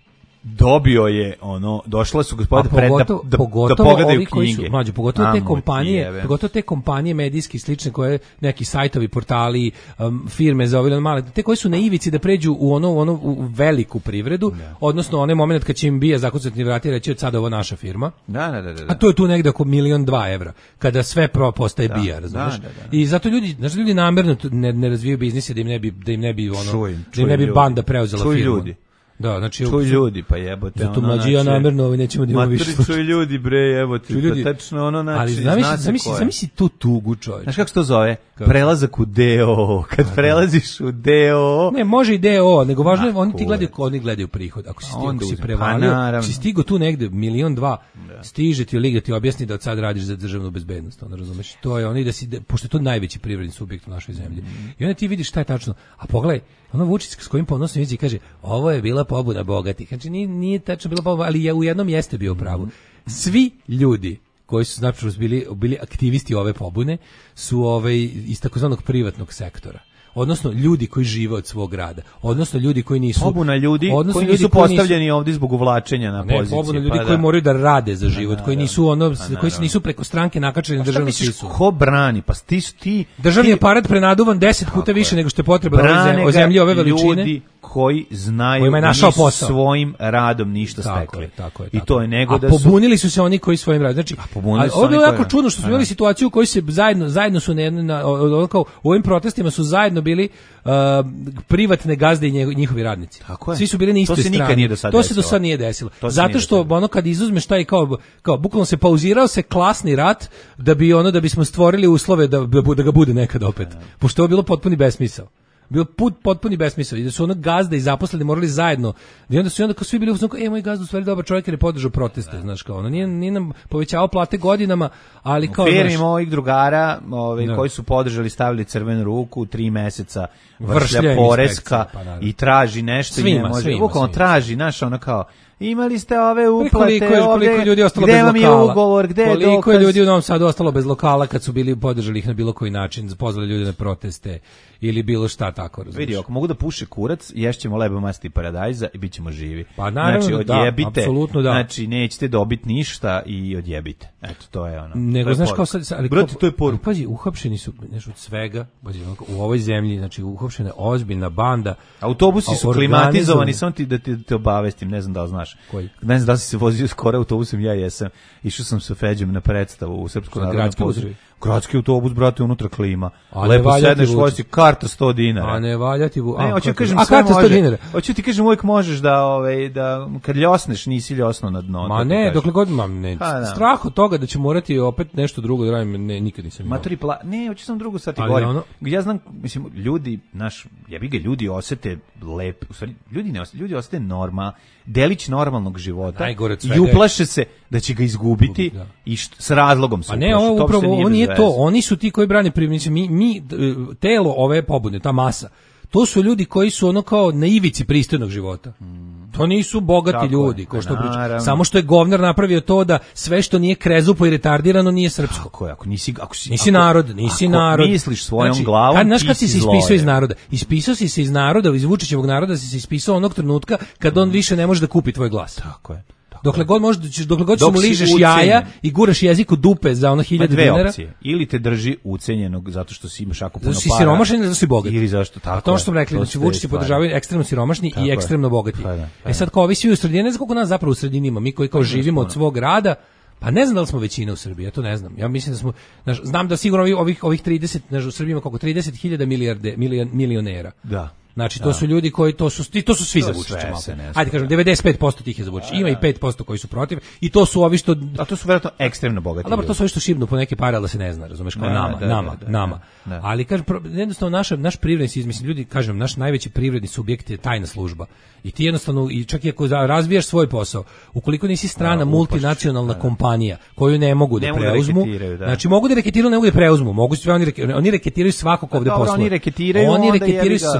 dobio je ono, došla su gospode pred da, da, da pogledaju ovi knjige. Su, mlađe, pogotovo te kompanije, pogotovo te kompanije medijski slične koje neki sajtovi, portali, um, firme za ove male, te koji su na ivici da pređu u ono, ono u veliku privredu, da. Odnosno onaj moment kad će im bija zakucati vrati i reći od sada ovo naša firma. Da, da, da, da. A to je tu negde oko milion dva evra, kada sve pro postaje da, bija, razumeš? Da, da, da. I zato ljudi, znači ljudi namerno ne, ne razvijaju biznise da im ne bi da im ne bi ono, čuj, čuj, da im ne bi banda preuzela čuj firmu. Ljudi. Da, znači čuj ljudi, pa jebote, zato ono, mlađi ja namerno ovaj nećemo da imamo više. Matri čuj ljudi, bre, jebote, pa tačno ono, znači, ali zamisli, zamisli, zamisli tu tugu, čovječe. Znaš kako se to zove? Kako? Prelazak u D O O, kad prelaziš u D O O. Ne, može i D O O, nego važno je, oni ti gledaju, oni gledaju prihod. Ako si stigao, ako si prevalio, pa, si stigao tu negde, milion dva, da. Stiže ti lig da ti objasni da od sad radiš za državnu bezbednost, ono, razumeš? To je ono i da si, pošto je to najveći privredni subjekt u našoj zemlji. Mm. I onda ti vidiš šta je tačno, a pogledaj, ono Vučić s kojim ponosno vidi kaže, ovo je bila pobuna bogatih. Znači nije, nije tačno bila pobuna, ali je u jednom jeste bio pravu. Svi ljudi koji su znači bili bili aktivisti ove pobune su ovaj iz takozvanog privatnog sektora. Odnosno ljudi koji žive od svog rada, odnosno ljudi koji nisu pobuna ljudi koji nisu postavljeni ovdje zbog uvlačenja na ne, pozicije. Pobuna ljudi pa koji da. moraju da rade za život, da, koji nisu ono da, koji se nisu preko stranke nakačili na državnu sisu. Ko brani? Pa ti ti državni aparat prenaduvan deset puta više nego što je potrebno o zemlji ove veličine. Ljudi koji znaju da nisu svojim radom ništa tako stekli. Je, tako je, tako I to je nego a da su pobunili su se oni koji svojim radom. Znači, ovdje je jako čudno što smo imali situaciju u kojoj se zajedno zajedno su na, na kao u ovim protestima su zajedno bili uh, privatne gazde i njihovi radnici. Svi su bili na istoj strani. Do to se do sad nije desilo. Zato što ono kad izuzmeš taj kao kao bukvalno se pauzirao se klasni rat da bi ono da bismo stvorili uslove da da ga bude nekad opet. Pošto je bilo potpuni besmisao. Bio put potpuni besmisao i da su ono gazda i zaposleni morali zajedno i onda su onda kao svi bili uzmano, e moj gazda u stvari dobar čovjek jer je podržao proteste, znaš kao ono nije, nije nam povećavao plate godinama, ali kao firmi mojih drugara ovaj, no. koji su podržali stavili crvenu ruku tri meseca vršlja poreska pa, i traži nešto svima, i ne može svima, svima. traži naš ono kao imali ste ove uplate, koliko je, koliko je ljudi ostalo bez lokala, ugovor, gde koliko je, koliko je ljudi u Novom Sadu ostalo bez lokala kad su bili podržali ih na bilo koji način, pozvali ljude na proteste ili bilo šta tako, razumiješ. Vidi, ako mogu da puše kurac, ješćemo leba masti paradajza i bit ćemo živi. Pa naravno, znači, odjebite, da, apsolutno da. Znači, nećete dobiti ništa i odjebite. Eto, to je ono. Nego, znaš kao sad, ali brate, to je poruka. Pazi, uhapšeni su, nešto od svega, pazi, u ovoj zemlji, znači, uhapšena ozbiljna banda. Autobusi su klimatizovani, samo ti da te, te obavestim, ne znam da li znaš. Koji? Ne znam da li si se vozio skoro autobusom, ja jesam. Išao sam sa Feđom na predstavu u Srpskom narodnom pozorištu. Gradski autobus, brate, unutra klima. A lepo sedneš, vozi karta sto dinara. A ne valja ti... Ne, hoću kažem, a karta sto dinara? Hoću ti kažem, uvijek možeš da, ovaj, da kad ljosneš, nisi ljosno na dno. Ma ne, dokle god mam, ne. Ha, strah od toga da će morati opet nešto drugo da radim, ne, nikad nisam imao. Maturi pla... Ne, hoću sam drugo sad ti govorim. Ono... Ja znam, mislim, ljudi, naš, ja bi ga ljudi osete lep, u stvari, ljudi ne osete, ljudi osete norma, delić normalnog života i uplaše se da će ga izgubiti da. I št, s razlogom se. A ne, ovo upravo, on nije to, oni su ti koji brane privrednici, mi, mi, telo ove pobune, ta masa, to su ljudi koji su ono kao na ivici pristojnog života. Hmm. To nisu bogati tako ljudi, ko što priča. Samo što je govnar napravio to da sve što nije krezupo i retardirano nije srpsko. Tako je, ako nisi, ako si, nisi ako, narod, nisi ako narod. misliš svojom znači, glavom, kad, znaš kad si si se ispisao iz naroda? Ispisao si se iz naroda, iz Vučićevog naroda si se ispisao onog trenutka kad on više ne može da kupi tvoj glas. Tako je. Dokle god možeš, dokle god Dok mu ližeš jaja i guraš jezik u dupe za ono hiljadu dinara. Opcije. Ili te drži ucenjenog zato što si imaš jako puno para. Zato si siromašan ili zato si bogat. Ili zašto tako. A to što smo rekli, znači Vučići podržavaju ekstremno siromašni tako i ekstremno bogati. Pa da, pa e sad kao ovi svi u sredini, ne znam koliko nas zapravo u sredini ima, mi koji kao živimo od svog rada, pa ne znam da li smo većina u Srbiji, ja to ne znam. Ja mislim da smo, znaš, znam da sigurno ovih ovih trideset, znaš, u Srbiji ima koliko trideset hiljada milijarde milion, milionera. Da. Znači to da. Su ljudi koji to su to su svi za Vučića. Ajde kažem devedeset pet posto tih je za Vučića. Ima i pet posto koji su protiv i to su ovi što a to su verovatno ekstremno bogati. Dobro, to su ovi što šibnu po neke pare, al da se ne zna, razumeš, kao da, nama, da, nama, da, da, nama. Da, da. Ali kažem jednostavno naš naš privredni izmisli ljudi, kažem, naš najveći privredni subjekt je tajna služba. I ti jednostavno i čak i ako razvijaš svoj posao, ukoliko nisi strana da, multinacionalna da, kompanija koju ne mogu da ne preuzmu, da da. Znači mogu da reketiraju, ne mogu da preuzmu, mogu sve oni oni reketiraju svakog ovde poslova. Oni reketiraju, oni reketiraju svakog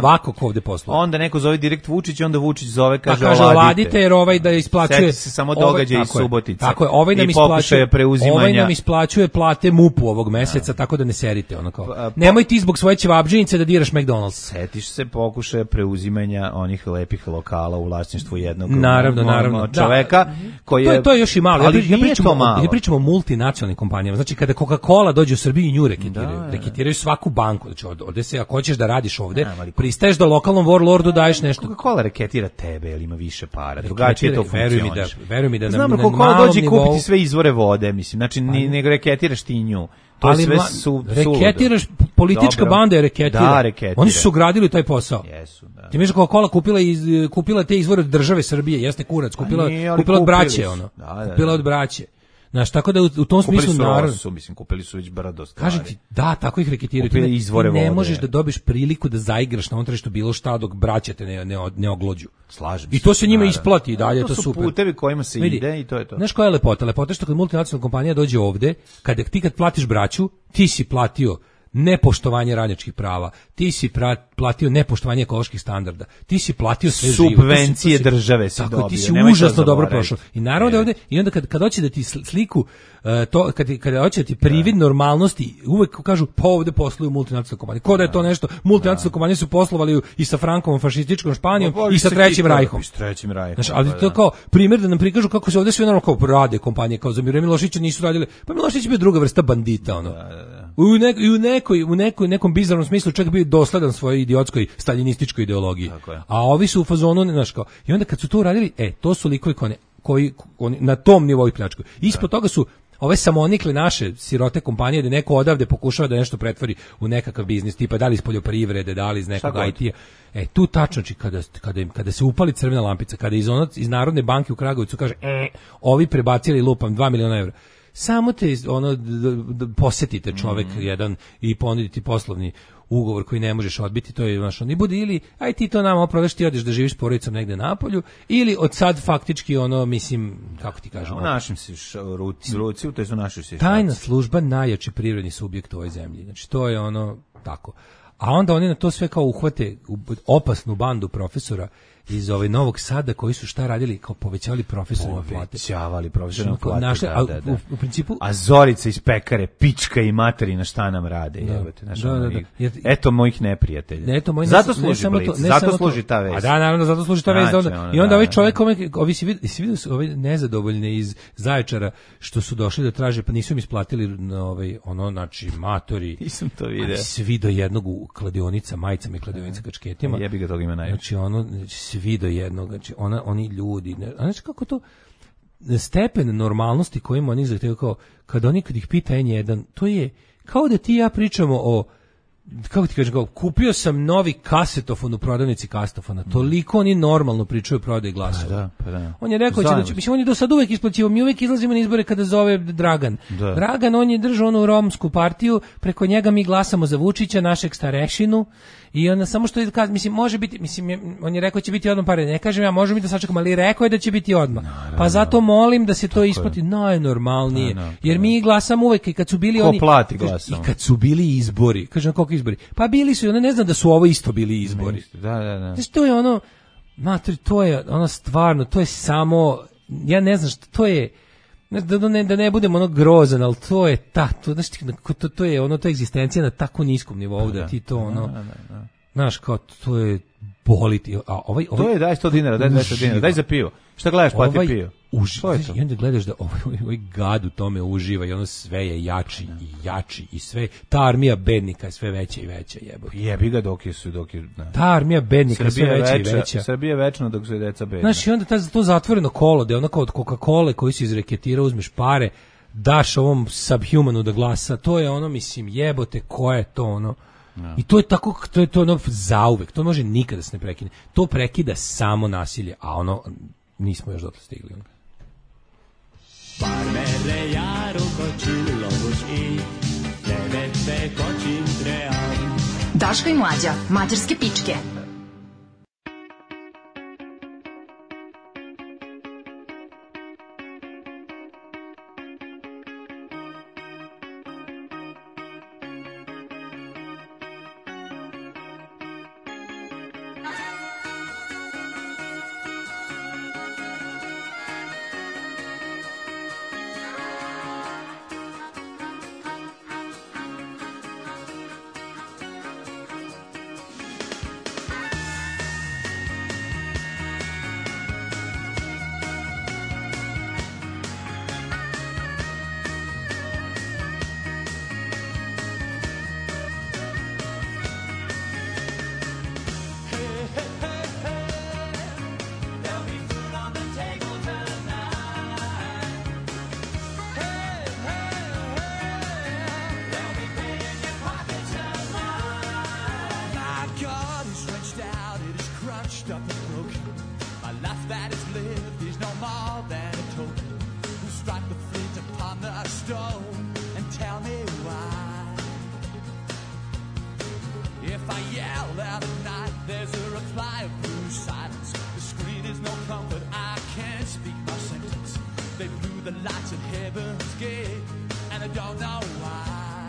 ko ovde posluje. Onda neko zove direkt Vučić, onda Vučić zove, kaže, pa kaže oladite, jer ovaj da isplaćuje... Seti se samo događaj iz Subotice. Tako je, ovaj nam, isplaćuje, ovaj nam isplaćuje plate MUP-u ovog meseca, da. Tako da ne serite. Ono kao. Pa, nemoj ti zbog svoje ćevabdžinice da diraš McDonald's. Setiš se pokušaja preuzimanja onih lepih lokala u vlasništvu jednog naravno, naravno. čoveka, da. Koji je... To je, to je još i malo. Ali ja, ja pričamo, malo. Ja pričamo o multinacionalnim kompanijama. Znači, kada Coca-Cola dođe u Srbiju i nju reketiraju, da, reketiraju svaku banku. Znači, ovde se, ako hoćeš da radiš ovde, da, pristaješ da lokalnom warlordu daješ nešto. Coca-Cola reketira tebe, jer ima više para. Drugačije to funkcioniše. Veruj mi da, znam da Coca-Cola dođe nivou... kupiti sve izvore vode, mislim. Znači, ni, nego reketiraš ti nju. To ali sve su reketiraš, politička Dobro. banda je reketira. Da, reketira. Oni su gradili taj posao. Jesu, da. Ti misliš kako Coca-Cola kupila iz kupila te izvore od države Srbije, jeste kurac, kupila nije, kupila od braće ono. Da, da, da. Kupila od braće. Znaš, tako da u, u tom smislu naravno su, mislim, kupili su već brdo stvari. Kažem ti, da, tako ih reketiraju. Ti ne, ne možeš da dobiješ priliku da zaigraš na onom tržištu bilo šta dok braće te ne, ne, ne oglođu. Slažem se. I to se njima isplati i dalje, to, to super. To su putevi kojima se Vidi, ide i to je to. Znaš koja je lepota? Lepota je što kad multinacionalna kompanija dođe ovde, kada ti kad platiš braću, ti si platio nepoštovanje radničkih prava, ti si pra, platio nepoštovanje ekoloških standarda, ti si platio sve živo. Subvencije države si dobio. Ti si užasno dobro prošao. I naravno da ovde, i onda kad, kad hoće da ti sliku, uh, to, kad, kad hoće da ti privid normalnosti, uvek kažu, pa ovde posluju multinacionalne kompanije. Ko da je to nešto, multinacionalne kompanije su poslovali i sa Frankom, fašističkom Španijom pa, i sa Trećim rajhom. I s Trećim rajhom. Znači, ali to kao primjer da nam prikažu kako se ovde sve normalno kao rade kompanije, kao za Mira Milošića nisu radile. Pa Milošić je bio druga vrsta bandita, ono. Da, da, da. U, nek, u, nekoj, u nekoj, nekom bizarnom smislu čak bio dosledan svojoj idiotskoj staljinističkoj ideologiji. A ovi su u fazonu, znaš kao, i onda kad su to uradili, e, to su likovi koji, koji oni, na tom nivou pljačkaju. Ispod toga su ove samonikle naše sirote kompanije da neko odavde pokušava da nešto pretvori u nekakav biznis, tipa da li iz poljoprivrede, da li iz nekog I T-a. E, tu tačno, kada, kada, kada se upali crvena lampica, kada iz, ono, iz Narodne banke u Kragujevcu kaže, e, ovi prebacili lupam dva miliona evra. Samo te ono d, d, posetite čovek mm. jedan i ponuditi poslovni ugovor koji ne možeš odbiti, to je znaš, ni budi ili aj ti to nama oprodaš, ti odeš da živiš s porodicom negde napolju, ili od sad faktički ono, mislim, kako ti kažem, u našim si ruci, ruci, to je u našoj si. Tajna služba najjači privredni subjekt u ovoj zemlji. Znači to je ono tako. A onda oni na to sve kao uhvate opasnu bandu profesora iz ovaj Novog Sada koji su šta radili, kao povećavali profesorima plate. Povećavali profesorima plate, naše, da, a, da, da. U, u principu... A Zorica iz pekare, pička i materina šta nam rade, da, jebate. Znaš, da, da, da. Jer, eto mojih neprijatelja. Ne, eto, moj, zato ne, služi ne Blic, to, ne zato služi ta vest. A da, naravno, zato služi ta vest. Znači, onda, I onda da, ovaj čovjek, ovi si vidio, si vidio su ovi nezadovoljne iz Zaječara što su došli da traže, pa nisu im isplatili na ovaj, ono, znači, matori. Nisam to vidio. Svi do jednog u kladionica, majicama i kladionica kačketima. Jebi ga, toga ima najviše. Znači, ono, svi do jednog, znači, ona oni ljudi, ne, znači kako to stepen normalnosti kojim oni zahtevaju, kao kad oni kad ih pita en jedan, to je kao da ti ja pričamo o, kako ti kažem, kao, kupio sam novi kasetofon u prodavnici kasetofona, toliko oni normalno pričaju o prodaji glasova. Pa da, pa da. On je rekao će da će, mislim, on je do sad uvek isplaćivao, mi uvek izlazimo na izbore kada zove Dragan. Da. Dragan, on je držao onu romsku partiju, preko njega mi glasamo za Vučića, našeg starešinu. I onda samo što je, mislim, može biti, mislim, on je rekao će biti odmah pare, ne kažem ja, može mi da sačekam, ali rekao je da će biti odmah. Naravno. Pa zato molim da se to tako isplati najnormalnije, no, no, jer mi glasamo uvek i kad su bili ko oni... plati glasamo? I kad su bili izbori, kažem koliko izbori? Pa bili su, ona ne znam da su ovo isto bili izbori. Da, da, da. Znači, to je ono, mater, to je ono stvarno, to je samo, ja ne znam što, to je... Da, da, ne, da ne budem ono grozan, ali to je ta, to, znaš, to, to je ono, to je egzistencija na tako niskom nivou da, da ti to ono, da, da, da. Znaš, kao to je boliti, a ovaj, ovaj to je daj sto dinara, daj dvesta dinara, daj za pivo. Šta gledaš, plati ovaj, pivo. Uživa, i onda gledaš da ovaj, ovaj gad u tome uživa i ono sve je jači i jači i sve, ta armija bednika je sve veća i veća, jebote. Jebi ga dok je su, dok je... Ne. Ta armija bednika je sve veća veča, i veća. Srbija je večno dok su deca bedna. Znaš, i onda ta, to zatvoreno kolo, da je ono kao od Coca-Cola koji si izreketirao, uzmeš pare, daš ovom subhumanu da glasa, to je ono, mislim, jebote, ko je to ono... No. I to je tako, to je to ono zauvek, to može nikada se ne prekine. To prekida samo nasilje, a ono, nismo još dotle stigli. Parmele jaru kočilovuš i devete kočim tream. Daško i Mlađa, mađarske pičke. the lights at heaven's gate, and I don't know why.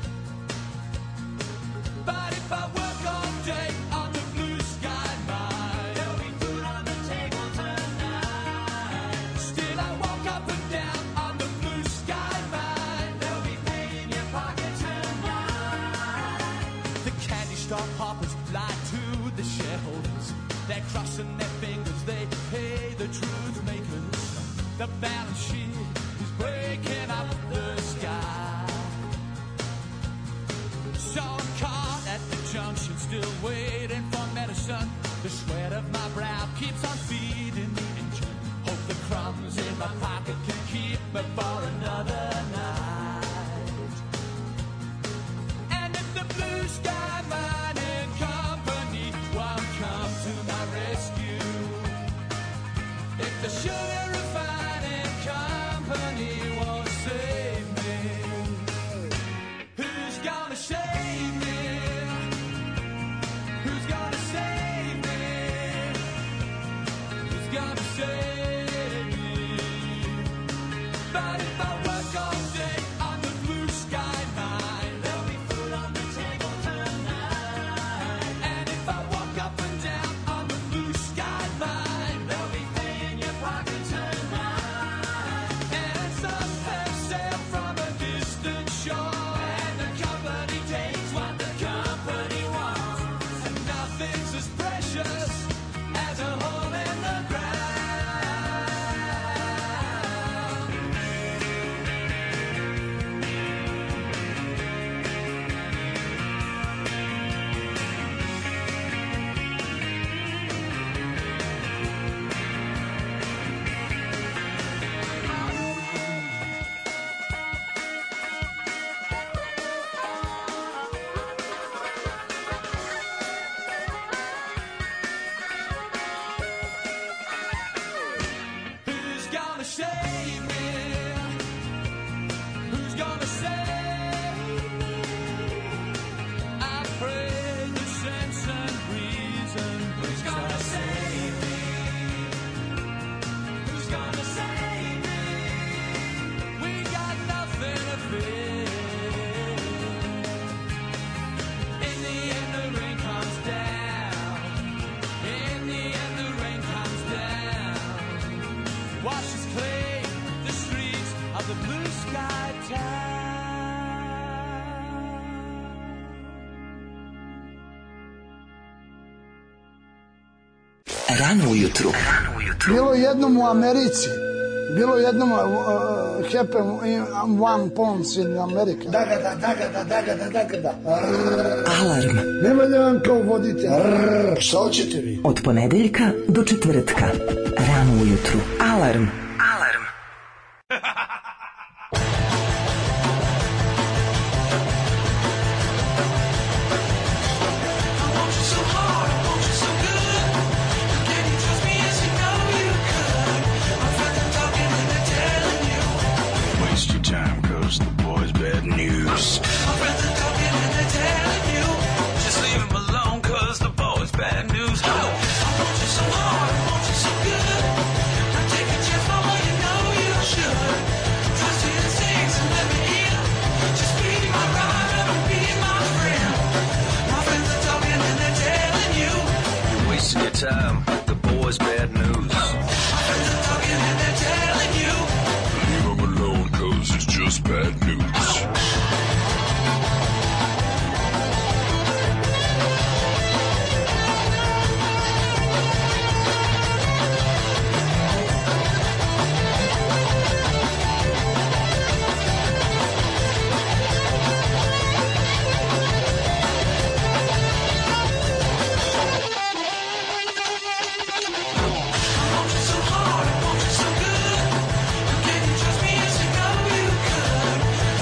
But if I work all day on the blue sky mine, there'll be food on the table tonight. Still I walk up and down on the blue sky mine, there'll be pay in your pocket tonight. The candy store hoppers fly to the shareholders, they're crossing their fingers, they pay the truth makers. The balance sheet is breaking up the sky. So I'm caught at the junction, still waiting for medicine. The sweat of my brow keeps on feeding the engine. Hope the crumbs in my pocket can keep me for another night. And if the blue sky mining company won't come to my rescue, if the sugar refining company won't save me, who's gonna save me? Who's gonna save me? Who's gonna save me? But if I work all day on the blue sky mine, there'll be food on the table tonight. And if I walk up and down on the blue sky mine, there'll be pay in your pocket tonight. And some have sailed from a distant shore, and the company takes what the company wants, and nothing's as precious as a hole in the ground. Who's gonna save me? Who's gonna save me? I pray the sense and reason. Who's gonna save me? Who's gonna save me? We got nothing to fear. In the end the rain comes down. In the end the rain comes down. Washes clean the streets of the blue sky town. Rano ujutru. Bilo jednom u Americi, bilo jednom uh, happen in one pounds in America. Daga da, daga da, daga da, daga da. Alarm. Nema da vam kao vodite. Rrr, šta hoćete vi? Od ponedeljka do četvrtka. Rano ujutru. Alarm. Alarm. Waste your time cause the boy's bad news. My friends are talking and they're telling you, just leave him alone cause the boy's bad news. Oh, I want you so hard, I want you so good. Now take a chance for all you know you should. Trust your instincts and let me in. Just be my rider and be my friend. My friends are talking and they're telling you, you're wasting your time, the boy's bad news. My friends are talking and they're telling you, leave him alone cause it's just bad news. I want you so hard, I want you so good. Can you trust me as you know you could?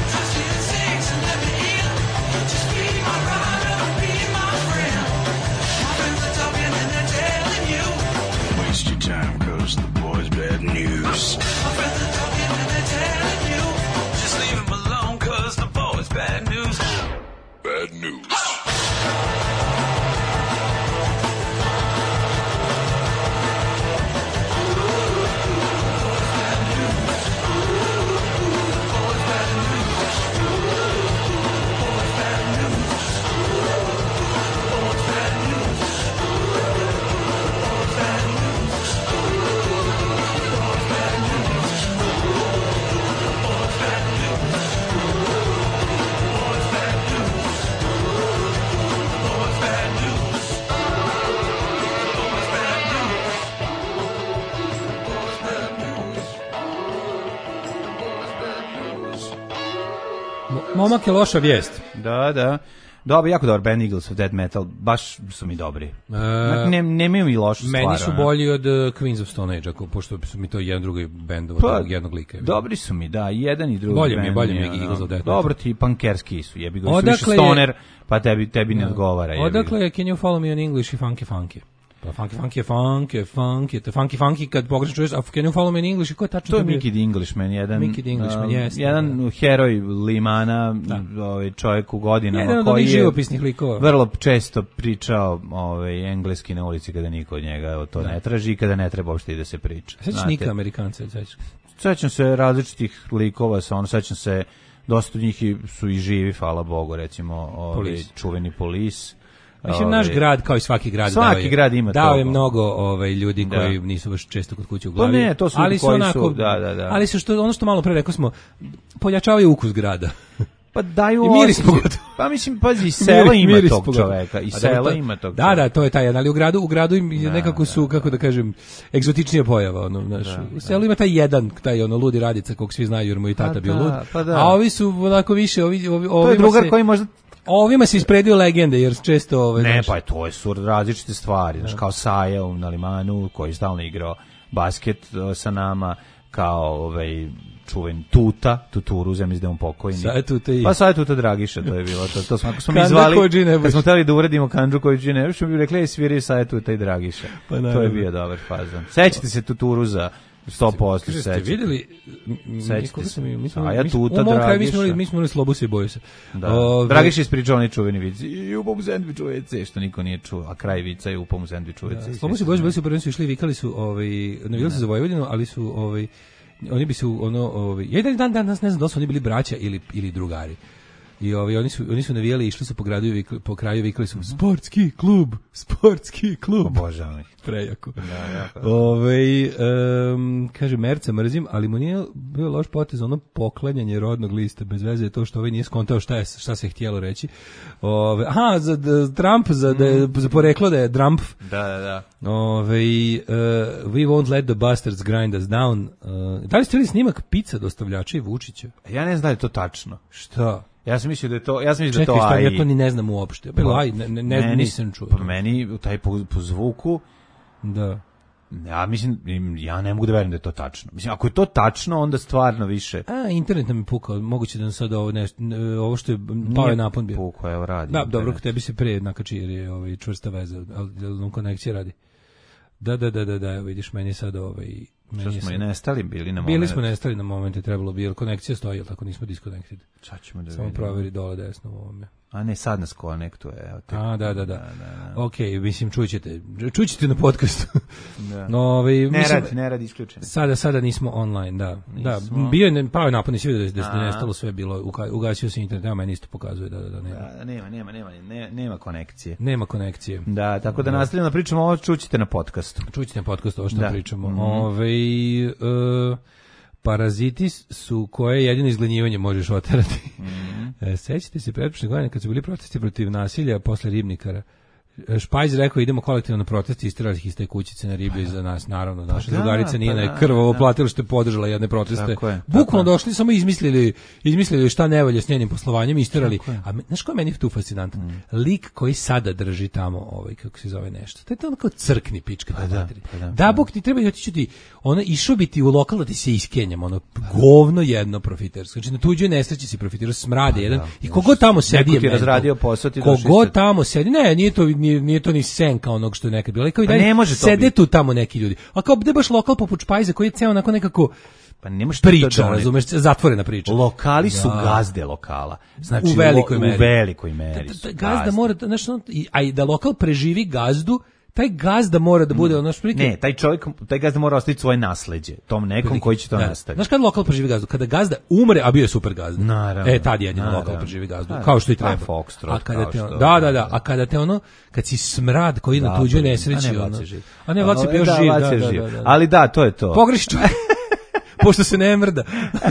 momak je loša vijest. Da, da. Dobro, jako dobar band Eagles of Death Metal, baš su mi dobri. E, ne, nemaju mi lošu stvar. Meni su bolji od uh, Queens of Stone Age, ako, pošto su mi to jedan drugi band od pa, jednog lika. Dobri su mi, da, jedan i drugi bolje band. Mi, bolje mi je Eagles of Death Metal. Dobro ti, punkerski su, jebi ga, su više stoner, pa tebi, tebi ne odgovara. Jebi. Odakle je Can You Follow Me on English i Funky Funky? Pa funky funky je funk, je funk, je to funky funky kad pogrešno čuješ, a Can You Follow Me in English, ko je tačno? To je Mickey the Englishman, jedan, Mickey the Englishman, uh, jeste. Jedan da. heroj Limana, ovaj čovjek u godinama jedan koji je živopisnih likova. Vrlo često pričao ovaj engleski na ulici kada niko od njega to da. ne traži i kada ne treba uopšte da se priča. Sećaš Nika Amerikanca, sećaš? Sećam se različitih likova, sa on sećam se dosta od njih su i živi, hvala Bogu, recimo ovaj čuveni Polis. Mislim, ove, naš grad, kao i svaki grad, svaki dao je, grad ima dao je mnogo ovaj, ljudi da. koji nisu baš često kod kuće u glavi. To ne, to su ali su koji onako, su, da, da, da. Ali su što, ono što malo pre rekao smo, pojačavaju ukus grada. Pa daju i miris pogotovo. Pa mislim, pazi, i selo ima miris tog pogotovo. čoveka, i selo ima tog Da, da, to je taj, ali u gradu, u gradu im da, nekako su, da, kako da kažem, egzotičnija pojava, ono, znaš. Da, u selu da. ima taj jedan, taj ono ludi Radica, kog svi znaju jer mu i tata pa bio da, lud. Pa da. A ovi su onako više, ovi, ovi, ovi to je drugar se, koji možda ovima se ispredio legende, jer često ove, ne, pa to je su različite stvari, znaš, kao Saja na Limanu, koji stalno igrao basket sa nama, kao ovaj čuven Tuta, Tuturu, mislim da je on pokojni. Saja Tuta i... Pa Saja Tuta Dragiša, to je bilo. To, to smo, ako smo mi zvali, kad smo htjeli da uredimo Kandžu Kođi Nebuš, smo bi rekli, sviraju Saja Tuta i Dragiša. Pa, to je bio dobar fazon. Sećate se Tuturu za sto posto sećate. Ste vidjeli? Sećate se. Mi smo, a ja Tuta, Dragiša. U mom kraju mi smo imali Slobusa i Boju se. Da. O, Dragiša je ispričao onaj čuveni vic. I u pom sendviču ve ce, što niko nije čuo. A kraj vica je u pom sendviču ve ce. Slobusa i Boju bili su prvenstvo išli, vikali su, ovaj, navijali su za Vojvodinu, ali su, ovaj, oni bi su, ono, ovaj, jedan dan danas ne znam da su oni bili braća ili, ili drugari. I ovi, oni su oni su navijali, išli su po gradu i vikli, po kraju vikali su sportski klub, sportski klub. Obožavam ih. Prejako. Da, jako. Ovaj um, kaže Merca mrzim, ali mu nije bio loš potez ono poklanjanje rodnog lista bez veze je to što ovaj nije skontao šta je šta se htjelo reći. Ovaj aha za, za Trump za mm. da za poreklo da je Trump. Da, da, da. Ovaj uh, we won't let the bastards grind us down. Uh, da li ste vidjeli snimak pizza dostavljača i Vučića? Ja ne znam da je to tačno. Šta? Ja sam mislio da je to, ja sam mislio da to aj. Čekaj, ja to ni ne znam uopšte. Pa aj, ne, ne, meni, nisam čuo. Pa meni taj po, po zvuku, da. Ja mislim, ja ne mogu da verujem da je to tačno. Mislim, ako je to tačno, onda stvarno više. A, internet nam je pukao, moguće da nam sad ovo, ne, ovo što je pao je napon bio. Pukao, evo radi. Da, dobro, tebi se pre nakači jer je ovaj, čvrsta veza, ali on konekcija radi. Da, da, da, da, da, evo vidiš, meni sad ovaj... Što smo sad, i nestali bili na moment. Bili smo nestali na momente, trebalo bi, jer konekcija stoji, ali tako nismo disconnected. Sad ćemo da samo vidimo. Proveri dole desno u ovome. A ne, sad nas konektuje. Evo, te... A, da, da, da. da, da, da. Ok, mislim, čućete. Čućete na podcastu. Da. No, ovaj, ne mislim, radi, ne radi isključeno. Sada, sada nismo online, da. Nismo. Da, bio je, pao je napad, nisi vidio da je nestalo sve bilo, ugasio se internet, a meni isto pokazuje da, da, da nema. Da, nema, nema, nema, nema, nema konekcije. Nema konekcije. Da, tako da, da. nastavljamo da pričamo ovo, čućete na podcastu. Čućete na podcastu ovo što da. pričamo. Mm-hmm. Ove, uh, paraziti su koje jedino izglenjivanje možeš oterati. Mm-hmm. E, sećate se pretprošle godine kad su bili protesti protiv nasilja posle Ribnikara? Špajz rekao idemo kolektivno na protest, isterali ih iz te kućice na riblje za nas, naravno, naša pa drugarica Nina pa je krvavo platila što je podržala jedne proteste. Bukvalno došli, samo izmislili, izmislili šta nevolje s njenim poslovanjem, isterali. A znaš ko je meni tu fascinantan? Mm. Lik koji sada drži tamo, ovaj, kako se zove nešto, to je to onako crkni pička. Pa da, pa da, da, bok ti treba otići ti, ono, išao bi ti u lokal da ti se iskenjam, ono, govno jedno profitersko. Znači na tuđoj nesreći si profitirao, smrade pa jedan, da, i kogo tamo sedi je razradio posao, ti kogo tamo sedi, ne, nije to, nije, nije to ni senka onog što je nekad bilo. Kao i dalje, pa sede tu tamo neki ljudi. A kao gde baš lokal poput Špajza koji je ceo onako nekako pa nemaš priča, razumeš, zatvorena priča. Lokali su da. gazde lokala. Znači u velikoj lo, meri. U velikoj meri. Da, da, gazda gazde. mora, znači, a i da lokal preživi gazdu, taj gazda mora da bude ono što Ne, taj čovjek, taj gazda mora ostaviti svoje nasleđe tom nekom prilike. Koji će to da. nastaviti. Znaš kad lokal preživi gazdu? Kada gazda umre, a bio je super gazda. Naravno. E, tad jedino naravno. Lokal preživi gazdu, da, kao što i treba. Foxtrot, a kada te, što, da, da, da, a kada te ono, kad si smrad koji da, na tuđoj nesreći, a ne ono, živ. A ne Vlaci bio da, živ, da, da, da, da, da. Ali da, to je to. Pogreši čovjek, pošto se ne mrda.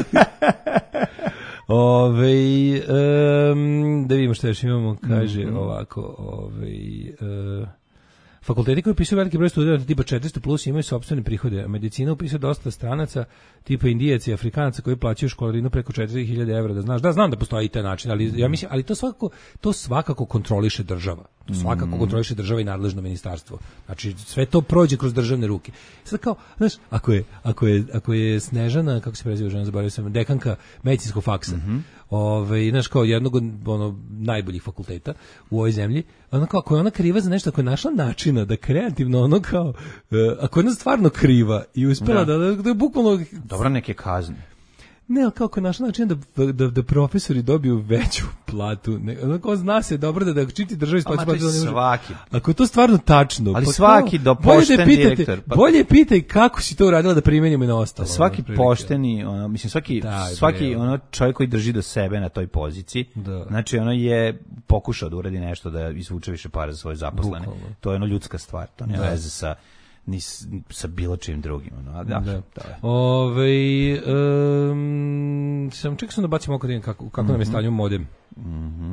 Ove, um, da vidimo što još imamo, kaže mm-hmm. ovako, ove, uh, fakulteti koji upisuju veliki broj studenata tipa četiristo plus imaju sopstvene prihode. Medicina upisuje dosta stranaca tipa Indijaca i Afrikanaca koji plaćaju školarinu preko četiri hiljade evra, da znaš. Da, znam da postoji i taj način, ali ja mislim, ali to svakako to svakako kontroliše država. To svakako Mm. kontroliše država i nadležno ministarstvo. Znači sve to prođe kroz državne ruke. Sad kao, znaš, ako je ako je ako je Snežana, kako se preziva žena, zaboravio sam, dekanka medicinskog faksa. Mhm. Ovaj, znaš, kao jednog od ono najboljih fakulteta u ovoj zemlji, ona kao, ako je ona kriva za nešto, ako je našla načina da kreativno ono kao, e, ako je ona stvarno kriva i uspela da, da, da je bukvalno... Dobro, neke kazne. Ne, ali kako je našla način da, da, da profesori dobiju veću platu. Ne, ono kao zna se dobro da da čiti državi isplaću platu. Svaki. Ako je to stvarno tačno. Ali pa svaki kao, do bolje pošten da pitate, direktor. Pa- bolje pitaj kako si to uradila da primenimo i na ostalo. Svaki ono, pošteni, ono, mislim svaki Daj, svaki bre, ono čovjek koji drži do sebe na toj poziciji, Da. znači ono je pokušao da uradi nešto da izvuče više para za svoje zaposlene. Bukvalno. To je ono ljudska stvar, to nema Da. veze sa ni s- sa bilo čim drugim, ono. A da, Da. to je. Ovaj um, sam čekao sam da bacim oko da vidim kako kako nam je stanje u modem. Mhm.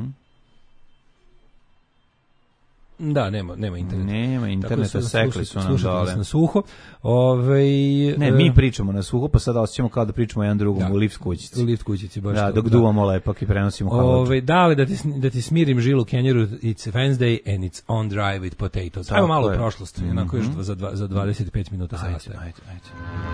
Da, nema nema interneta. Nema interneta, Tako da sekli slušate- su nam slušate dole. nas na suho. Ovaj Ne, mi pričamo na suho, pa sada osjećamo kao da pričamo jedan drugom Da. u lift kućici. u lift kućici baš. Da, to, dok duvamo lepak i prenosimo hladno. Ove, da li da ti, sn- da ti smirim žilu Kenjeru, it's Wednesday and it's on drive with potatoes. Tako Ajmo malo u je. prošlost, onako još Mhm. dva- za, dva- za dvadeset pet minuta Ajde, sastaje. ajde, ajde.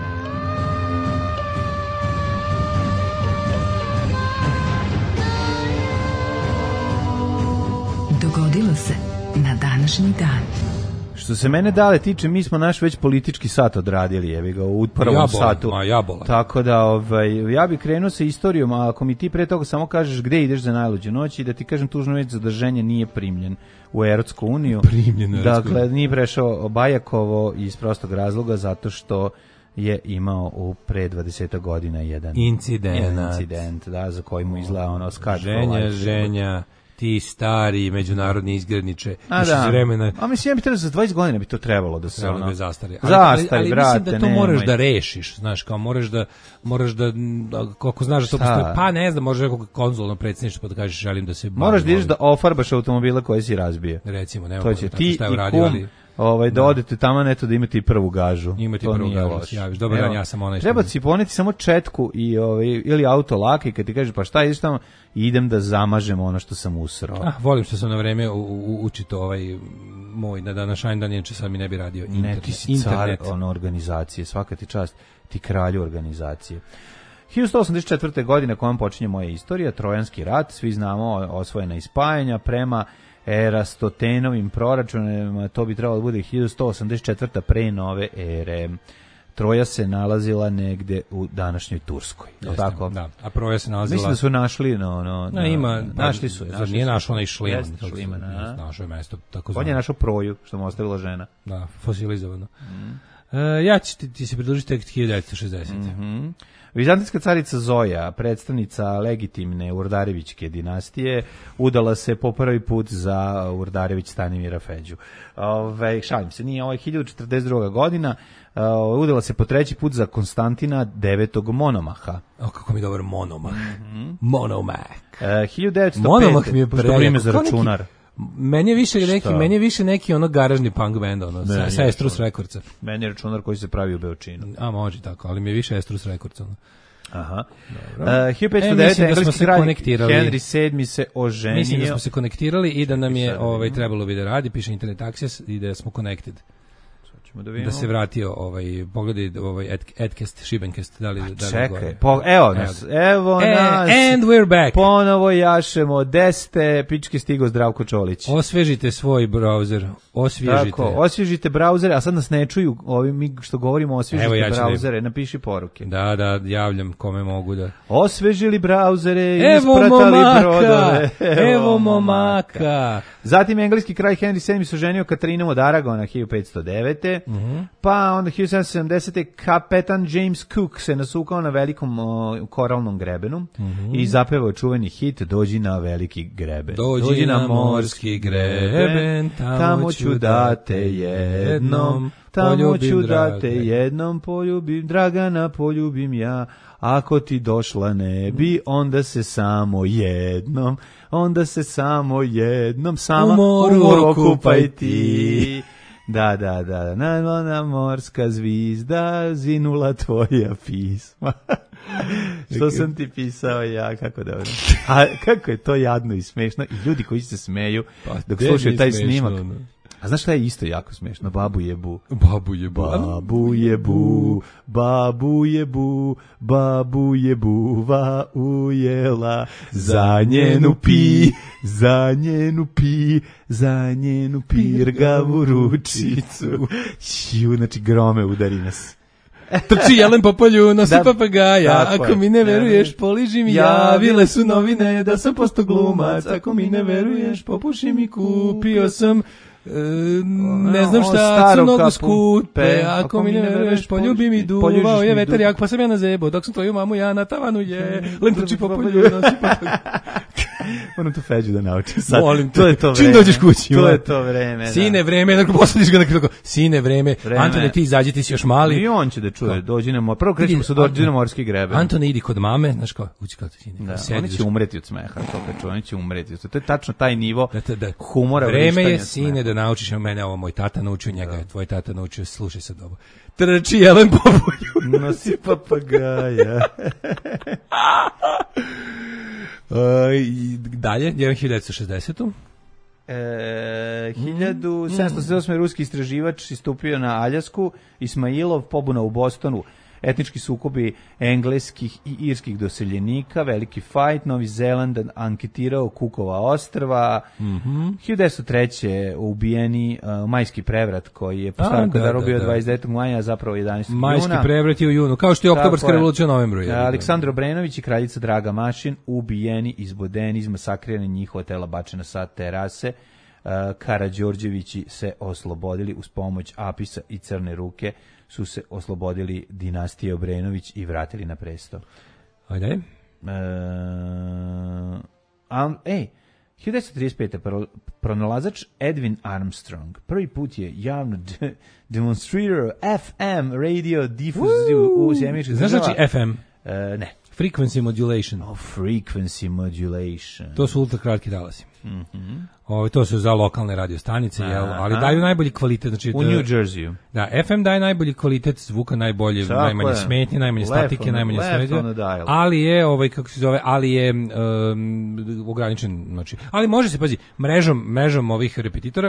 Dogodilo se na današnji dan. Što se mene dale tiče, mi smo naš već politički sat odradili, jebi ga, u prvom Jabola, satu. ma jabola. Tako da, ovaj, ja bih krenuo sa istorijom, a ako mi ti pre toga samo kažeš gde ideš za najluđu noć i da ti kažem tužno već zadrženje nije primljen u Erotsku uniju. Primljen u Erotsku Dakle, uniju. nije prešao Bajakovo iz prostog razloga zato što je imao u pre dvadeset godina jedan Incident. jedan incident, da, za koji mu izgleda ono skad. Ženja, ženja, ti stari međunarodni izgredniče, A još da. iz vremena A mislim, ja bi trebalo za dvadeset godina bi to trebalo da se trebalo ono... da zastari. Zastari, ali, ali brate, mislim da to moraš nemoj. da rešiš, znaš, kao moraš da moraš da m, kako znaš da to Šta? postoji, pa ne znam, možeš nekog konzulno predsjedništvo pa da kažeš želim da se bavim Moraš da ideš ovim. da ofarbaš automobile koje si razbio. Recimo, nema To će pojma tačno ti šta je i uradio, kum, ali- ovaj, da, Da. odete tamo, eto da imate i prvu gažu. Imate To prvu nije gažu, loše. se javiš. Dobar Evo, dan, ja sam onaj što- Treba si poneti samo četku i, ovaj, ili auto laka i kad ti kaže pa šta ideš tamo, idem da zamažem ono što sam usrao. Ah, volim što sam na vreme u, u, učito ovaj moj na današnji dan, inače sad mi ne bi radio Ne, internet. ti si car internet. ono, organizacije, svaka ti čast, ti kralju organizacije. hiljadu sto osamdeset četvrte. godine kojom počinje moja istorija, Trojanski rat, svi znamo, osvojena ispajanja prema Erastotenovim proračunima, to bi trebalo da bude hiljadu sto osamdeset četvrta. pre nove ere. Troja se nalazila negde u današnjoj Turskoj. Je li Jeste, tako? Da, a Proja se nalazila... Mislim da su našli, no, no, No, ima, našli su je. zar našli nije su. našao onaj Šliman. Jeste, kako se- Šliman, a? Našao je mesto, tako On zvano. je našao Proju, što mu ostavila žena. Da, fosilizovano. E, ja ću ti, ti se pridružiti tek hiljadu devetsto šezdesete. Mhm. Vizantijska carica Zoja, predstavnica legitimne Urdarevićke dinastije, udala se po prvi put za Urdarević Stanimira Feđu. Ove, šalim se, nije, ovo je hiljadu četrdeset druga. godina, uh, udala se po treći put za Konstantina devetog Monomaha. O, kako mi je dobar Monomah. Monomah. Uh, hiljadu devetsto pete. Monomah mi je Što prejako. vrime za Kao neki- računar. Meni je više neki, Šta? meni je više neki ono garažni punk band, ono, sa, Meni sa je Estrus računar. Recordsa. Meni je računar koji se pravi u Beočinu. A može tako, ali mi je više Estrus Records, ono. Aha. Dobro. Uh, hiljadu petsto E, devet. mislim da smo engleski se kralj konektirali. Henry sedmi se oženio. Mislim da smo se konektirali i da nam I je sad ovaj vidimo. trebalo bi da radi, piše Internet Access i da smo connected. Da, Da se vratio ovaj pogledaj ovaj Ad- Adcast Šibencast da li da li Čekaj, gore. po, evo nas, evo E, nas. and we're back. Ponovo jašemo, deste, pičke stigo Zdravko Čolić. Osvežite svoj browser, osvježite. Tako, osvježite brauzere, a sad nas ne čuju, ovi mi što govorimo osvježite Evo, ja ću da- brauzere, napiši poruke. Da, da, javljam kome mogu da. Osvežili brauzere, Evo ispratali momaka, brodove. evo momaka. Zatim engleski kralj Henry sedmi se oženio Katarinom od Aragona hiljadu petsto devete. Mhm. Pa onda hiljadu sedamsto sedamdesete. kapetan James Cook se nasukao na velikom o, koralnom grebenu Mhm. i zapevao čuveni hit Dođi na veliki greben. Dođi na morski greben, tamo ću da te jednom tamo poljubim, ću da draga. te jednom poljubim, Dragana poljubim ja. Ako ti došla ne bi, onda se samo jednom, onda se samo jednom, sama U moru u moru okupaj okupaj ti. ti. Da, da, da. Najmlana morska zvizda, zinula tvoja pisma. Što sam ti pisao ja, kako dobro. A kako je to jadno i smešno. I ljudi koji se smeju pa, dok slušaju taj smešno, snimak. No. A znaš šta je isto jako smešno? Babu jebu. Babu jebu. Babu jebu, babu jebu, babu jebuva ujela. Za njenu pi, za njenu pi, za njenu pirgavu ručicu. Ju, znači grome udari nas. Trči jelen po polju, nosi da, papagaja, ako je. Mi ne veruješ, poliži mi, javile su novine da sam posto glumac, ako mi ne veruješ, popuši mi, kupio sam, e, ne znam šta, su nogu skupe, ako mi ne veruješ, poljubi mi, duvao je vetar jak, pa sam ja na zebo, dok sam tvoju mamu ja na tavanu je, len trči po polju, nosi papagaja. Moram tu Feđu da naučim sad. Molim to je to vreme. Čim dođeš kući. To je to vreme. Sine, vreme, dakle posadiš ga na krilo. Sine, vreme. vreme. Antone, ti izađi, ti si još mali. I on će da čuje. Dođi na mor. Prvo krećemo se dođi na morski greben. Antone, idi kod mame, znaš kao, ući kao sine. Da, oni će umreti od smeha, to kad čuje, oni će umreti. To je tačno taj nivo da, da. humora. Vreme je, sine, da naučiš mene, ovo moj tata naučio, njega je tvoj tata naučio, slušaj sad ovo. Trči jelen po polju. Nosi papagaja. Uh, dalje, hiljadu devetsto šezdesetu. E, hiljadu sedamsto sedamdesete osme ruski istraživač istupio na Aljasku, Ismailov, pobuna u Bostonu, etnički sukobi engleskih i irskih doseljenika, veliki fajt, Novi Zeland anketirao Kukova ostrva, mm-hmm. hiljadu devetsto treće ubijeni uh, majski prevrat koji je postavljen kada robio dvadeset devetog maja, zapravo jedanaestog juna. Majski prevrat je u junu, kao što je oktobarska revolucija u novembru. Je. Aleksandar Obrenović i kraljica Draga Mašin ubijeni, izbodeni, izmasakrirani, njihova tela bačena sa terase. Uh, Karađorđevići se oslobodili uz pomoć Apisa i Crne ruke, su se oslobodili dinastije Obrenović i vratili na presto. Ajde. E, um, ej, hiljadu devetsto trideset pete. pronalazač Edwin Armstrong prvi put je javno de- demonstrirao F M radio difuziju u Sjemeničkih država. Znaš znači F M? E, ne. Frequency modulation. Oh, frequency modulation. To su ultra kratki talasi. Mm-hmm. Ovo, to su za lokalne radio stanice, jel, ali daju najbolji kvalitet. Znači, u New Jerseyu. Da, F M daje najbolji kvalitet zvuka, najbolje, Sako najmanje je. smetnje, najmanje left statike, on, najmanje svega. Ali je, ovaj, kako se zove, ali je um, ograničen, znači, ali može se, pazi, mrežom, mrežom ovih repetitora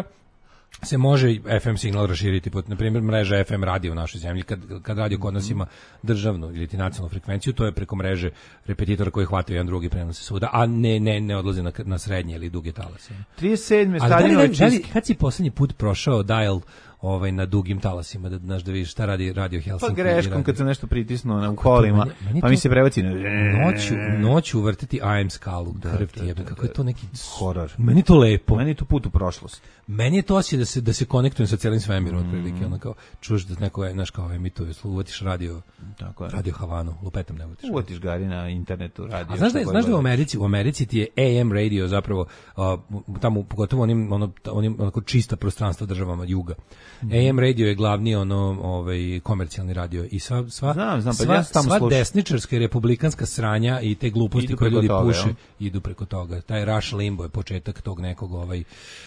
se može F M signal raširiti, pod, na primjer, mreža F M radio u našoj zemlji, kad, kad radio kod nas ima državnu ili ti nacionalnu frekvenciju, to je preko mreže repetitora koji hvataju jedan drugi prenose svuda, a ne, ne, ne odlaze na, na srednje ili duge talase. trideset sedme. Ali da li, da li, kad si poslednji put prošao dial ovaj na dugim talasima, da znaš da vidiš šta radi Radio Helsinki? Pa greškom kad se nešto pritisnuo na kolima, meni, meni pa mi se prebaci na noću, noću uvrtiti A M skalu, da, krv ti jebe, kako je to neki horor. Meni to lepo. Meni je to put u prošlost. Meni je to osjećaj da se da se konektujem sa celim svemirom, mm. otprilike, ono kao čuješ da neko je, znaš, kao emituje, uvatiš radio, tako je. Radio Havanu, lupetam ne uvatiš. Uvatiš ga na internetu radio. A znaš da je, znaš da u Americi, u Americi ti je A M radio zapravo uh, tamo pogotovo onim ono onim onako čista prostranstva državama juga. Mm. A M radio je glavni ono ovaj komercijalni radio i sva sva znam, znam, pa sva, ja tamo sva slušam. desničarska i republikanska sranja i te gluposti idu koje ljudi toga, puše jel? Idu preko toga. Taj Rush Limbo je početak tog nekog ovaj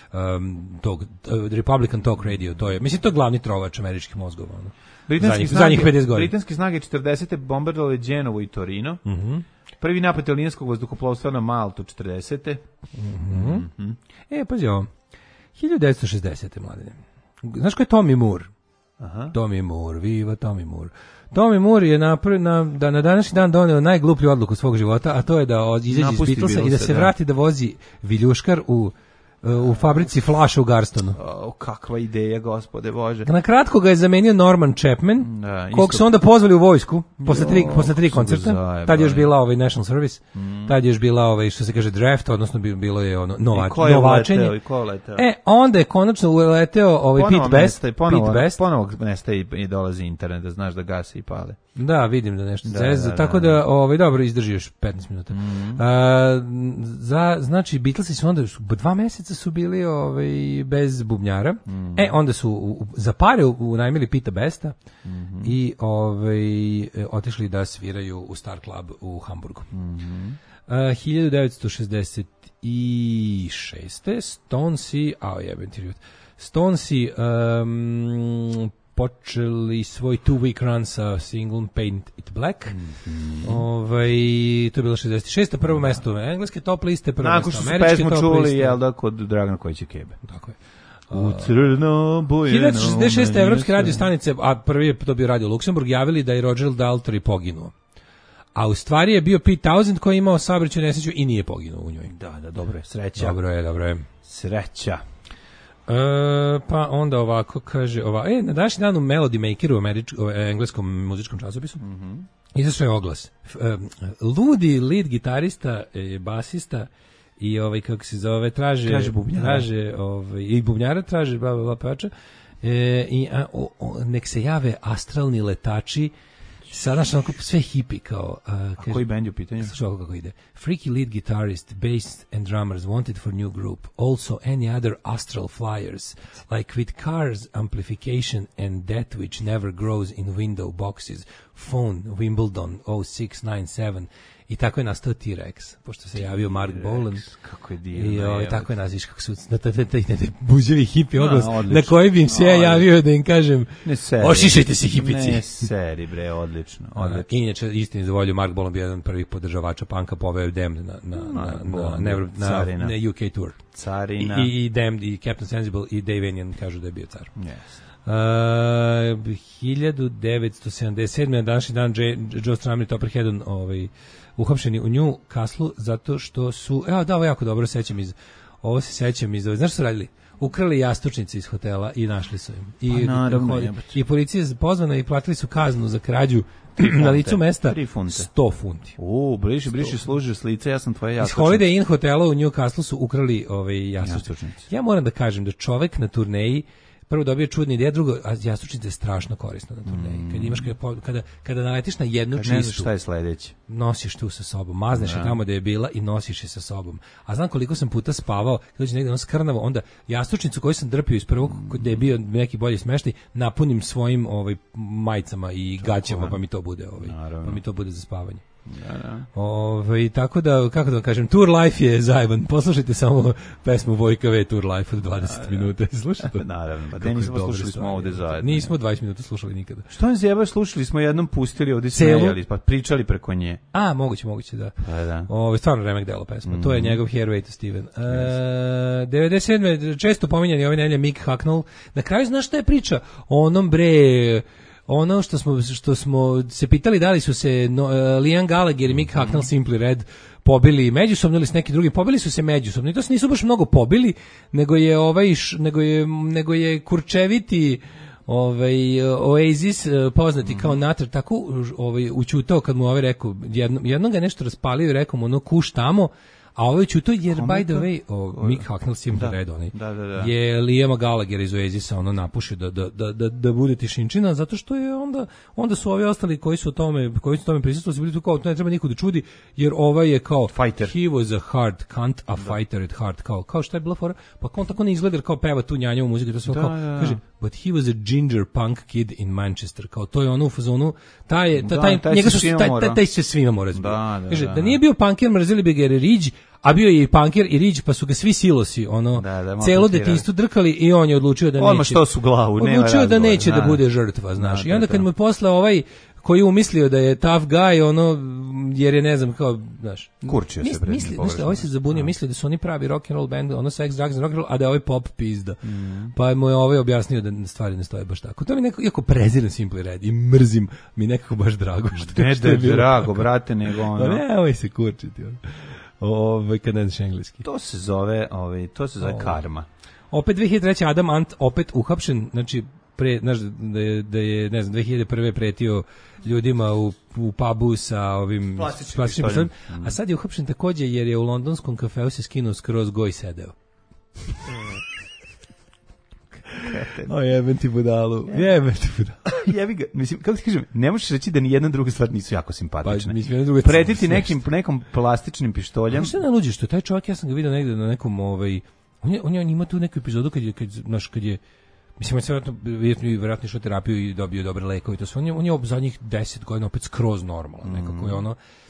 um, tog uh, Republican Talk Radio, to je mislim to je glavni trovač američkih mozgova, ono. Britanski snage, zadnjih pedeset godina. Britanske snage četrdesete bombardovale Đenovo i Torino. Mhm. Mm Prvi napad italijanskog vazduhoplovstva na Maltu četrdesete. Mhm. Mm mm e, pazi ovo. hiljadu devetsto šezdesete mladine. Znaš ko je Tommy Moore? Aha. Tommy Moore, viva Tommy Moore. Tommy Moore je napr- na, da na današnji dan doneo najgluplju odluku svog života, a to je da izađe iz Beatlesa i da se da. vrati da vozi viljuškar u u fabrici Flaša u Garstonu. O, kakva ideja, gospode Bože. Na kratko ga je zamenio Norman Chapman, da, kog su onda pozvali u vojsku posle tri, posle tri koncerta. Tad je još bila ovaj National Service, mm. tad je još bila ovaj, što se kaže, draft, odnosno bilo je ono nova, I novačenje. Leteo, i ko leteo? E, onda je konačno uleteo ovaj Pete Best. Ponovo, Pete Best. Ponovo nestaje i dolazi internet, da znaš da gasi i pale. Da, vidim da nešto da, zeza, da, da, tako da, ovaj, dobro, izdrži još petnaest minuta. Mm. A, za, znači, Beatlesi su onda, dva meseca su bili ovaj, bez bubnjara, mm. e, onda su u, za pare unajmili Pita Besta mm-hmm. i ovaj, otišli da sviraju u Star Club u Hamburgu. Mm-hmm. A, hiljadu devetsto šezdeset šeste. Stonesi, a jebem ti život, Stonesi um, počeli svoj two-week run sa singlom Paint It Black. Mm-hmm. Ovaj, to je bilo šezdeset šeste prvo da. mesto engleske top liste, prvo Nakon mesto američke top liste. Nakon što su pesmu čuli, jel da, kod Dragana Kojića Kebe. Tako je. U crno bojeno. hiljadu devetsto šezdeset šeste evropske radio stanice, a prvi je to bio Radio Luksemburg, javili da je Roger Daltrey poginuo. A u stvari je bio Pete Townsend koji je imao saobraćajnu nesreću i nije poginuo u njoj. Da, da, dobro je, sreća. Dobro je, dobro je. Sreća. E, pa onda ovako kaže, ova, e, na današnji dan u Melody Makeru, američ, o, engleskom muzičkom časopisu, mm-hmm. izašao je oglas. E, ludi lead gitarista, e, basista i ovaj kako se zove traže traže bubnjara, traže ovaj i bubnjara traže bla bla pevača. E, i a, o, o, nek se jave astralni letači. Sada što onako sve hipi kao... Uh, a koji band je u pitanju? Slušaj kako ide. Freaky lead guitarist, bass and drummers wanted for new group. Also any other astral flyers. Like with cars, amplification and that which never grows in window boxes. Phone, Wimbledon, oh six nine seven. I tako je nastao T-Rex, pošto se javio Mark Bolan. Kako je divno. I o, tako je naziš kako su na taj taj buđevi hipi oglas na koji bi im se ja javio da im kažem ošišajte se hipici. Ne seri bre, odlično. odlično. Inače istini za volju Mark Bolan bio jedan od prvih podržavača panka, poveo Damned na na na na, na, na, na U K tour. Carina. I, i Damned i Captain Sensible i Dave Enion kažu da je bio car. Yes. Uh, hiljadu devetsto sedamdeset sedme na današnji dan Joe Strummer i Topper Headon ovaj, uhapšeni u New Castle zato što su, evo da, ovo jako dobro sećam iz, ovo se sećam iz, znaš što su radili? Ukrali jastučnice iz hotela i našli su im. I, pa naravno, i policija je pozvana i platili su kaznu za krađu na licu mesta sto funti. U, briši, briši, služi s lica, ja sam tvoja jastučnica. Iz Holiday Inn hotela u New Castle su ukrali ovaj, jastučnice. Ja moram da kažem da čovek na turneji prvo dobije čudne ideje, drugo, a jastučnica je strašno korisna na turneji. Mm. Kad imaš kada kada kada naletiš na jednu čistu, ne znaš šta je sledeće. Nosiš tu sa sobom, mazneš je tamo da je bila i nosiš je sa sobom. A znam koliko sam puta spavao, kad dođe negde ono skrnavo, onda jastučnicu koju sam drpio iz prvog, gde je bio neki bolji smeštaj, napunim svojim ovaj majicama i gaćama, pa mi to bude ovaj, Naravno. pa mi to bude za spavanje. Da, da. Ove, tako da, kako da vam kažem, Tour Life je zajeban. Poslušajte samo pesmu Vojka V, Tour Life od dvadeset da, minuta. Slušajte? Naravno, pa da nismo slušali smo ovde zajedno. Nismo dvadeset minuta slušali nikada. Što nam zjeba, slušali smo jednom, pustili ovde smejali, pa pričali preko nje. A, moguće, moguće, da. Pa da. Ove, stvarno remek delo pesma. Mm-hmm. To je njegov Hairway to Steven. E, devedeset sedme često pominjani ove nedelje Mick Hucknall. Na kraju znaš šta je priča? Onom bre... Ono što smo što smo se pitali da li su se no, uh, Liam Gallagher i Mick Hucknall Simply Red pobili međusobno ili s nekim drugim, pobili su se međusobno. I to se nisu baš mnogo pobili, nego je ovaj nego je nego je kurčeviti ovaj Oasis poznati mm. kao Natter tako ovaj učutao kad mu ovaj rekao jedno jednog ga nešto raspalio i rekao mu ono kuš tamo. A ovo je čuto jer, by the way, o, Mick Hucknall Simply Red, onaj, da, da, da. je Liama Gallagher iz Oasisa ono napušio da, da, da, da, da bude tišinčina, zato što je onda, onda su ovi ostali koji su o tome, koji su tome prisustvovali, bili tu kao, to ne treba niko da čudi, jer ovaj je kao, fighter. He was a hard cunt, a da. Fighter at heart, kao, kao šta je bila fora, pa on tako ne izgleda kao peva tu njanjovu muziku, to sve da, kao, da. kaže, but he was a ginger punk kid in Manchester, kao to je ono u fazonu, taj, je, taj, da, taj, njega su, taj, taj, taj se svima mora zbiti. Da, da, kaže, da, da nije bio punker, mrzili bi ga jer je Ridge, a bio je i punker i Ridge, pa su ga svi silosi, ono, da, da, celo detinjstvo drkali i on je odlučio da neće. Odmah što su glavu, nema Odlučio da neće da, da bude žrtva, znaš. Da, I onda kad mu je posle ovaj koji je umislio da je tough guy, ono, jer je, ne znam, kao, znaš. Kurčio se pred njim. Misli, ovaj se zabunio, mislio da su oni pravi rock and roll band, ono sex, drugs and rock and roll, a da je ovaj pop pizda. Mm. Pa mu je ovaj objasnio da stvari ne stoje baš tako. To mi nekako, jako prezirem Simply Red i mrzim, mi nekako baš drago. Što, ne što da je drago, brate, nego ono. Ne, ovaj se kurčiti, ono. Ovaj kad ne znaš engleski. To se zove, ovaj to se zove Ove. karma. Opet dve hiljade treće Adam Ant opet uhapšen, znači pre znaš da je da je ne znam dve hiljade prve pretio ljudima u u pubu sa ovim plastičnim pištoljem, mm. a sad je uhapšen takođe jer je u londonskom kafeu se skinuo skroz go i sedeo. O jebem ti budalu, jebem ti budalu. Jebi ga, mislim, kako ti kažem, ne možeš reći da ni jedna druga stvar nisu jako simpatične. Pa, mislim, druga pretiti nekim, nekom plastičnim pištoljem. Što ne luđe, što taj čovjek, ja sam ga vidio negde na nekom, ovaj, on je, on je, on ima tu neku epizodu kad je, kad, znaš, kad je, mislim, on je vjerojatno, vjerojatno išao terapiju i dobio dobre lekove i to sve, on je, on je ob zadnjih deset godina opet skroz normalan, nekako je ono,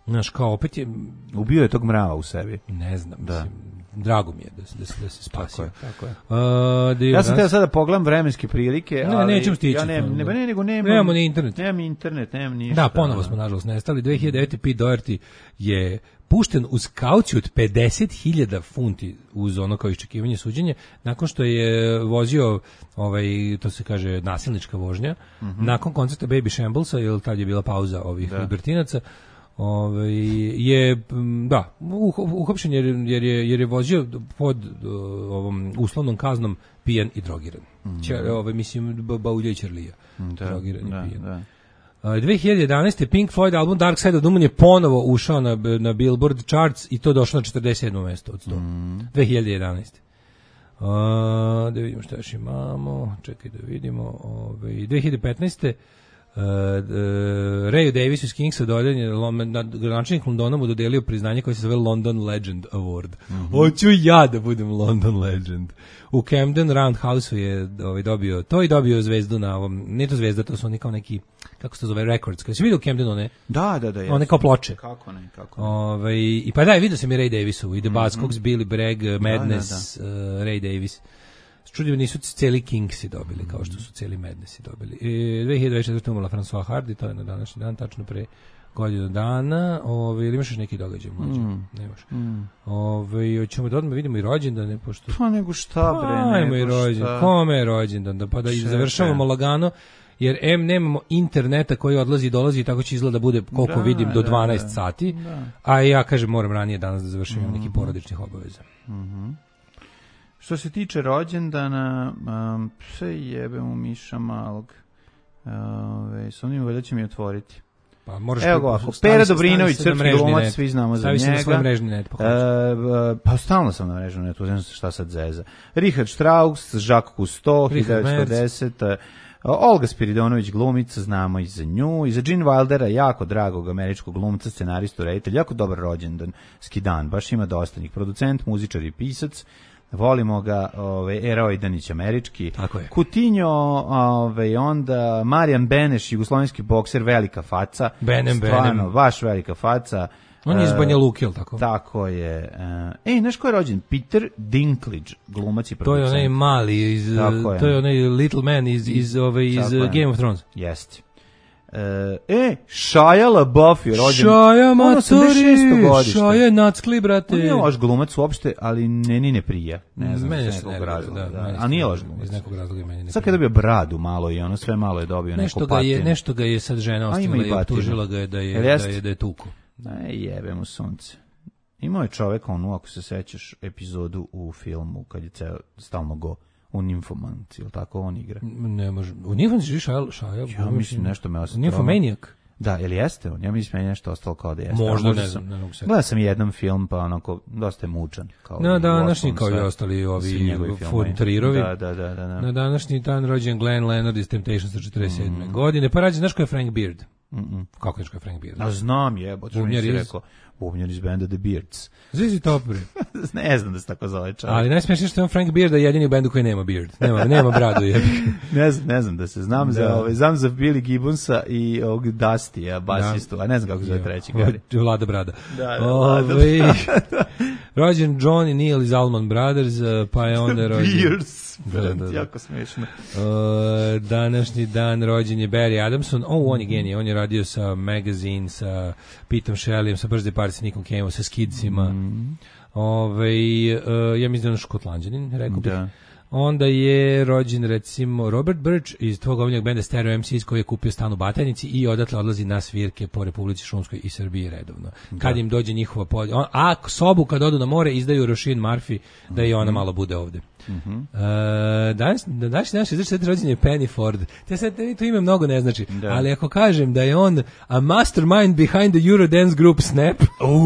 Znaš, kao opet je... Ubio je tog mrava u sebi. Ne znam, da. mislim, drago mi je da se, da se, da se spasio. Tako je, tako je. Uh, ja sam teo sada pogledam vremenske prilike, ne, ali... nećemo stići. Ja ne, ne, ne, nego nemam... Nemamo ni internet. Nemam internet, nemam ništa. Da, ponovo smo, nažalost, nestali. dve hiljade devete. Pete Doherty je pušten uz kauciju od pedeset hiljada funti uz ono kao iščekivanje suđenja, nakon što je vozio, ovaj, to se kaže, nasilnička vožnja, mm-hmm. nakon koncerta Baby Shamblesa, jer tad je bila pauza ovih da. libertinaca, ovaj, je, da, uhapšen jer, jer, je, jer je vozio pod uh, ovom uslovnom kaznom pijan i drogiran. Mm-hmm. Čer, ovaj, mislim, Baulja i Ćerlija. Da, drogiran da, i pijan. Da. dve hiljade jedanaeste. Pink Floyd album Dark Side of the Moon je ponovo ušao na, na Billboard charts i to došlo na četrdeset sedmo mesto od sto. Mm. dve hiljade jedanaeste. Uh, da vidimo šta još imamo. Čekaj da vidimo. Ove, dve hiljade petnaeste. Uh, uh, Rayu Davis iz Kingsa dodeljen je gradonačelnik Londona mu dodelio priznanje koje se zove London Legend Award. Mm-hmm. Hoću ja da budem London Legend. U Camden Roundhouse je ovaj, dobio to i dobio zvezdu na ovom, ne to zvezda, to su oni kao neki, kako se to zove, records. Kada si vidio u Camdenu, ne? Da, da, da. Jest. One kao ploče. Kako ne, kako ne. Ove, I pa da, vidio sam i Ray Davisu, i The Buzzcocks, mm-hmm. Billy Bragg, Madness, da, da, da. Uh, Ray Davis. Čudim, nisu cijeli Kingsi dobili, kao što su cijeli Madnessi dobili. I dve hiljade dvadeset četvrte. umrla François Hardy, to je na današnji dan, tačno pre godinu dana. Ove, ili imaš još neki događaj mlađe? Mm. Nemaš. Mm. Ove, hoćemo da odmah vidimo i rođendane, pošto... Pa nego šta, bre, pa, ajmo i rođendan. Kome je rođendan? Da, pa da Čekaj. završavamo lagano, jer em nemamo interneta koji odlazi i dolazi i tako će izgleda bude, koliko da, vidim, do dvanaest da, sati. Da. A ja, kažem, moram ranije danas da završim mm-hmm. neki porodičnih obaveza. Mhm. Što se tiče rođendana, um, sve jebe u miša malog. Ove, s onim valjda će mi otvoriti. Pa moraš Evo ga ovako, Pera Dobrinović, srpski glumac, svi znamo za njega. Stavi se na svoj mrežni net, pa hoću. Pa stalno sam na mrežnom netu, znam se šta sad zeza. Richard Strauss, Jacques Cousteau, hiljadu devetsto desete. Olga Spiridonović, glumica, znamo i za nju. I za Gene Wildera, jako dragog američkog glumca, scenaristu, reditelj, jako dobar rođendan, skidan, baš ima dosta njih. Producent, muzičar i pisac. Volimo ga, ovaj Era Ojdanić američki. Tako je. Kutinjo, ovaj onda Marijan Beneš, jugoslovenski bokser, velika faca. Benem Stvarno, Benem. baš velika faca. On je iz Banja Luke, jel tako? Tako je. Ej, znaš ko je rođen? Peter Dinklage, glumac i producent. To je onaj mali, iz, je. to je onaj little man iz, iz, ove, iz Game of Thrones. Jeste. E, Shia LaBeouf je rođen. Shia Matori, Shia Nackli, brate. On nije loš glumac uopšte, ali meni ne prija. Ne znam, meni iz nekog razloga. Da, da. A nije loš glumac. Iz nekog razloga meni ne. Sad kad je dobio bradu malo i ono sve malo je dobio nešto neku ga patinu. je, nešto ga je sad žena ostavila i optužila ga je da je, da je, da je tuku. Ne, jebe mu sunce. Imao je čovek onu, ako se sećaš, epizodu u filmu kad je ceo stalno go u Nymphomaniac, ili tako on igra? Ne može. U Nymphomaniac je Shia, Shia. Ja mislim nešto me ostalo. Nymphomaniac. Da, ili jeste on? Ja mislim da je nešto ostalo kao da jeste. Možda, možda ne znam, ne mogu se. Gledao sam jedan film, pa onako, dosta je mučan. Kao na današnji, kao i ostali ovi Fontrirovi. Da, da, da, da. Na današnji dan rođen Glenn Leonard iz Temptations sa četrdeset sedme. Mm. godine. Pa rađen, znaš ko je Frank Beard? Mm-mm. Kako je Frank Beard? A znam je, bo što mi si rekao. Bubnjar iz benda The Beards. Zizi top, bre. Ne znam da se tako zove čovjek. Ali najsmešnije što je on Frank Beard da je jedini u bendu koji nema beard. Nema, nema bradu. ne, znam, ne znam da se znam da. za ovaj, znam za Billy Gibbonsa i ovog Dusty, basistu, da. a ne znam kako se zove treći gari. Vlada Brada. Da, da, Vlada Brada. Rođen John i Neil iz Allman Brothers, pa je onda rođen... Beards. Da, da, da. Jako smešno. Uh, današnji dan rođen je Barry Adamson. Oh, on je genije. On je radio sa Magazine, sa Petom Shelleyem, sa Brze par, sa Nickom Caveom, sa Skidsima. Mm. Ove, uh, ja mislim da je on Škotlanđanin, rekao bih. Da. Onda je rođen, recimo, Robert Birch iz tvog omiljenog benda Stereo em ce koji je kupio stan u Batajnici i odatle odlazi na svirke po Republici Šumskoj i Srbiji redovno. Da. Kad im dođe njihova pod... A sobu kad odu na more izdaju Roisin Murphy da i ona malo bude ovde. Mm-hmm. Uh, danas, danas, danas je znači rođen je Penny Ford. Te sad to ime mnogo ne znači, da. ali ako kažem da je on a mastermind behind the Eurodance group Snap.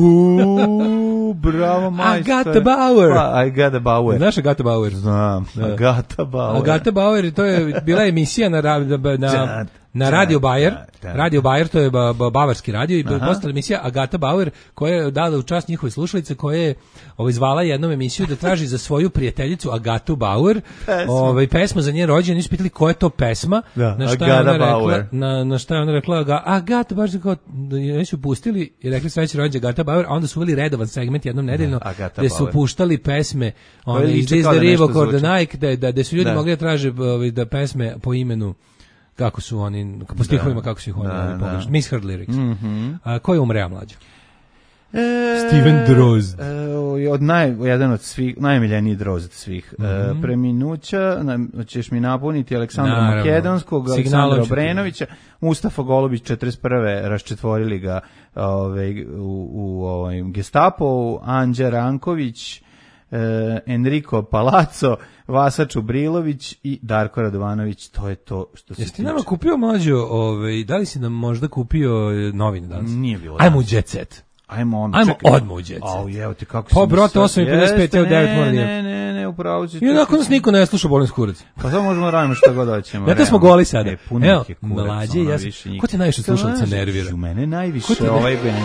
Uuu, bravo majstor. Agatha Bauer. Pa, Agatha Bauer. Znaš Agatha Bauer? Znam, da. Agatha Bauer. Agatha Bauer, to je bila emisija na, na, na na Radio Bayer, Radio Bayer, to je ba, ba, bavarski radio i postala emisija Agata Bauer koja je dala u čast njihove slušalice koja je ovaj, zvala jednom emisiju da traži za svoju prijateljicu Agatu Bauer ovaj, pesmu za njen rođendan. Nisu pitali koja je to pesma, da, na, šta je ona rekla, na, na šta je ona rekla Aga, Agata, baš kao, da su pustili i rekli sreći rođendan Agata Bauer, a onda su uveli redovan segment jednom nedeljno gde su puštali pesme one, iz This the River or the Nike, da, da, da su ljudi da. mogli da traže ovaj, da pesme po imenu kako su oni, po stihovima kako su ih oni da, pogrešno. Misheard lyrics. Mm-hmm. A, ko je umreo mlađe? E, Steven Drozd. E, od naj, jedan od svih, najmiljeniji Drozd svih. Mm-hmm. E, preminuća, na, ćeš mi napuniti Aleksandra Naravno. Makedonskog, Aleksandra Obrenovića, Mustafa Golubić četrdeset prve raščetvorili ga ove, u, u ovaj, Gestapo, Anđa Ranković, e, Enrico Palazzo, Vasa Čubrilović i Darko Radovanović, to je to što se Jesi ti nama kupio mlađo, ovaj, da li si nam možda kupio novine danas? Nije bilo. Ajmo u Jet Set. Ajmo on, Ajmo odmah u Jet Set. Au, jevo ti kako pa, brate, osam i pedeset pet, evo devet mora nije. Ne, ne, ne, upravo si. I onako nas niko ne sluša, bolim skurac. Pa samo možemo radimo što god hoćemo. Ja to smo goli sada. E, evo, mlađe, ja sam, ko ti najviše slušalica nervira? U mene najviše ovaj ben.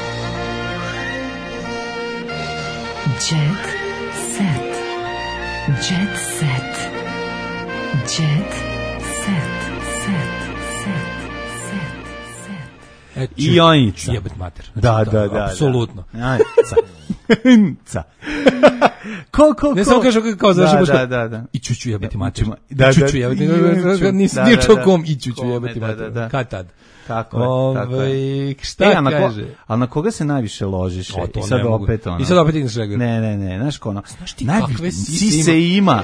Jet Set. Jet Set. Jet Set. Set. Set. Set. I Onica. Jebet mater. Da, da, da. Apsolutno. Onica. Onica. Ko, ko, ko? Ne samo kažu kao završi da, da, da. I čuću jebeti mater. Da, I čuću jebeti mater. Nisi nije čokom i čuću jebeti mater. Kad tad? Tako je, tako je. Šta e, a kaže? Ko, ali na koga se najviše ložiš? O, I sad opet ono. I sad opet igneš regler. Ne, ne, ne, znaš ko ono. Znaš ti kakve si se ima.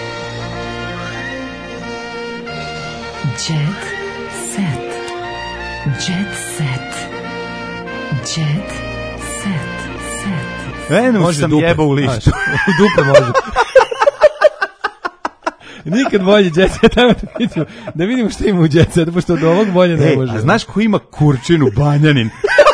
Jet Set. Jet Set. Jet Set. Set. Venus sam jebao u lištu. U dupe može. Nikad bolje Jet Set, da vidimo što ima u Jet Set, pošto od ovog bolje ne može. A znaš ko ima kurčinu Banjanin?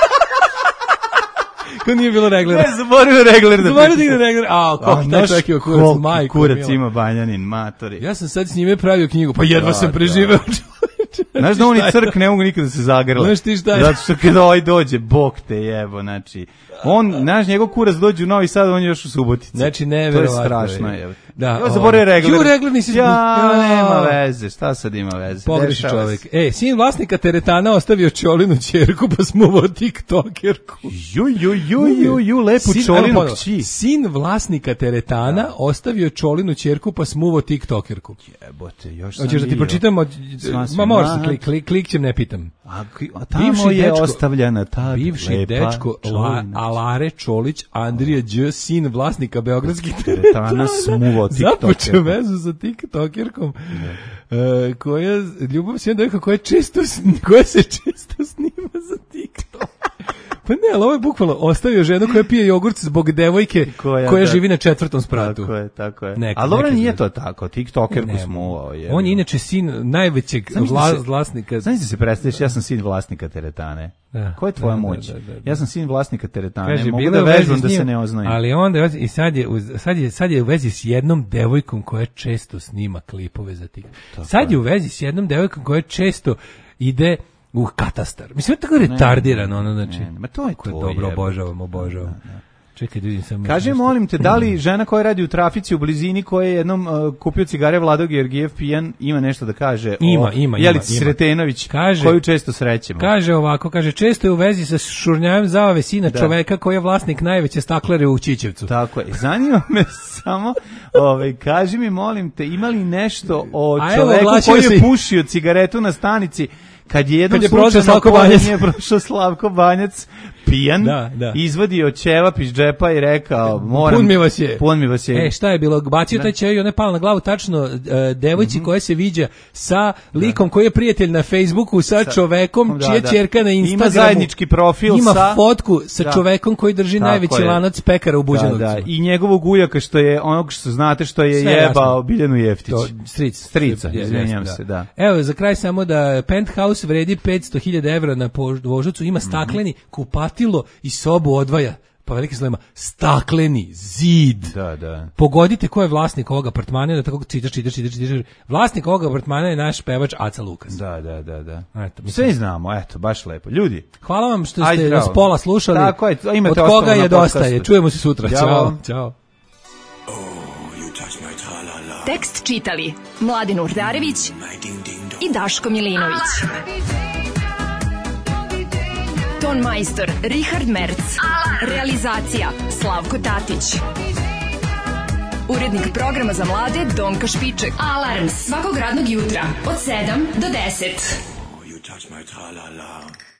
Ko nije bilo reglera? Ne, zaboravio regler da zaboravio da ide regler. A, kako taj čovjek je kurac, majko. Kurac ima Banjanin, matori. Ja sam sad s njime pravio knjigu, pa jedva da, sam preživeo. Znaš da oni crk ne mogu nikada se zagrle. Znaš ti šta je? Zato što kada ovaj dođe, bog te jebo, znači. On, znaš, njegov kurac dođe u Novi Sad, on je još u Subotici. Znači, neverovatno. To je strašno, je. Da, ja zaboravio regler. Ju, regler nisi... Ja, ja, nema veze, šta sad ima veze? Pogreši čovjek. E, sin vlasnika teretana ostavio Čolinu ćerku, pa smuvao tiktokerku. Ju, ju, ju, ju, ju, lepu sin, Čolinu kći. Sin vlasnika teretana da. ostavio Čolinu ćerku, pa smuvao tiktokerku. Jebote, još sam hoćeš da ti pročitam? Ma moraš se klik, klik, klikćem, ne pitam. A, a tamo bivši je dečko, ostavljena ta bivši lepa dečko La, Alare Čolić, Andrija Đ, sin vlasnika beogradskih teretana, smuvao tiktokerku. Započeo vezu sa tiktokerkom, uh, koja, ljubav s jednom devojkom koja, često, koja se često snima za TikTok. Pa ne, ali ovo je bukvalno ostavio ženu koja pije jogurt zbog devojke koja, koja da, živi na četvrtom spratu. Tako je, tako je. Nek, ali dobro nije to tako, tiktokerku smuvao je. On je inače sin najvećeg vla, vlasnika. Znaš ti se predstaviš, ja sam sin vlasnika teretane. Da, ko je tvoja da, moć? Da, da, da, da. Ja sam sin vlasnika teretane, kaže, mogu da vežem da se ne oznojim. Ali onda, i sad je, sad, je, sad je u vezi s jednom devojkom koja često snima klipove za TikTok. Sad je u vezi s jednom devojkom koja često ide u katastar. Mislim, je tako retardirano, ono, znači. Ne, ne, ma to je to. Dobro, obožavam, obožavam. Da, da. Čekaj, da vidim samo. Kaže, molim te, da li žena koja radi u trafici u blizini, koja je jednom uh, kupio cigare Vlado Georgijev pijan, ima nešto da kaže ima, o ima, Jelici ima, Sretenović, kaže, koju često srećemo? Kaže ovako, kaže, često je u vezi sa šurnjajem zavave sina da. čoveka koji je vlasnik najveće staklare u Ćićevcu. Tako je. Zanima me samo, ovaj, kaži mi, molim te, ima li nešto o A čoveku koji je pušio cigaretu na stanici, kad je jednom slučajno nije prošao Slavko Banjac pijan, da, da. izvadio ćevap iz džepa i rekao, moram, pun mi vas je. Pun mi vas je. E, šta je bilo? Bacio da. taj ćevap i on je pao na glavu tačno uh, devojci mm-hmm. koja se viđa sa likom da. koji je prijatelj na Facebooku, sa, sa čovekom, da, čija da. ćerka na Instagramu. Ima zajednički profil ima sa... fotku sa da. čovekom koji drži Tako najveći je. lanac pekara u Buđanovcu. Da, da. I njegovog ujaka što je, onog što znate što je Sve jebao jasno. Biljanu Jeftić. To, stric. Strica, izvinjam se, da. Evo, za kraj samo da Penthouse vredi petsto hiljada evra na Voždovcu, ima stakleni kupatilo i sobu odvaja pa velikim slovima, stakleni zid. Da, da. Pogodite ko je vlasnik ovog apartmana, da tako citaš, čitaš, čitaš, čitaš. Vlasnik ovog apartmana je naš pevač Aca Lukas. Da, da, da, da. Eto, mislim. Sve znamo, eto, baš lepo. Ljudi. Hvala vam što ste nas pola slušali. Tako je, od koga je dosta je. Čujemo se sutra. Ćao. Ćao. Tekst čitali Mladin Urdarević i Daško Milinović. Ton majstor Richard Merc. Realizacija Slavko Tatić. Urednik programa za mlade Donka Špiček. Alarms svakog radnog jutra od sedam do deset. You touch my tra-la-la.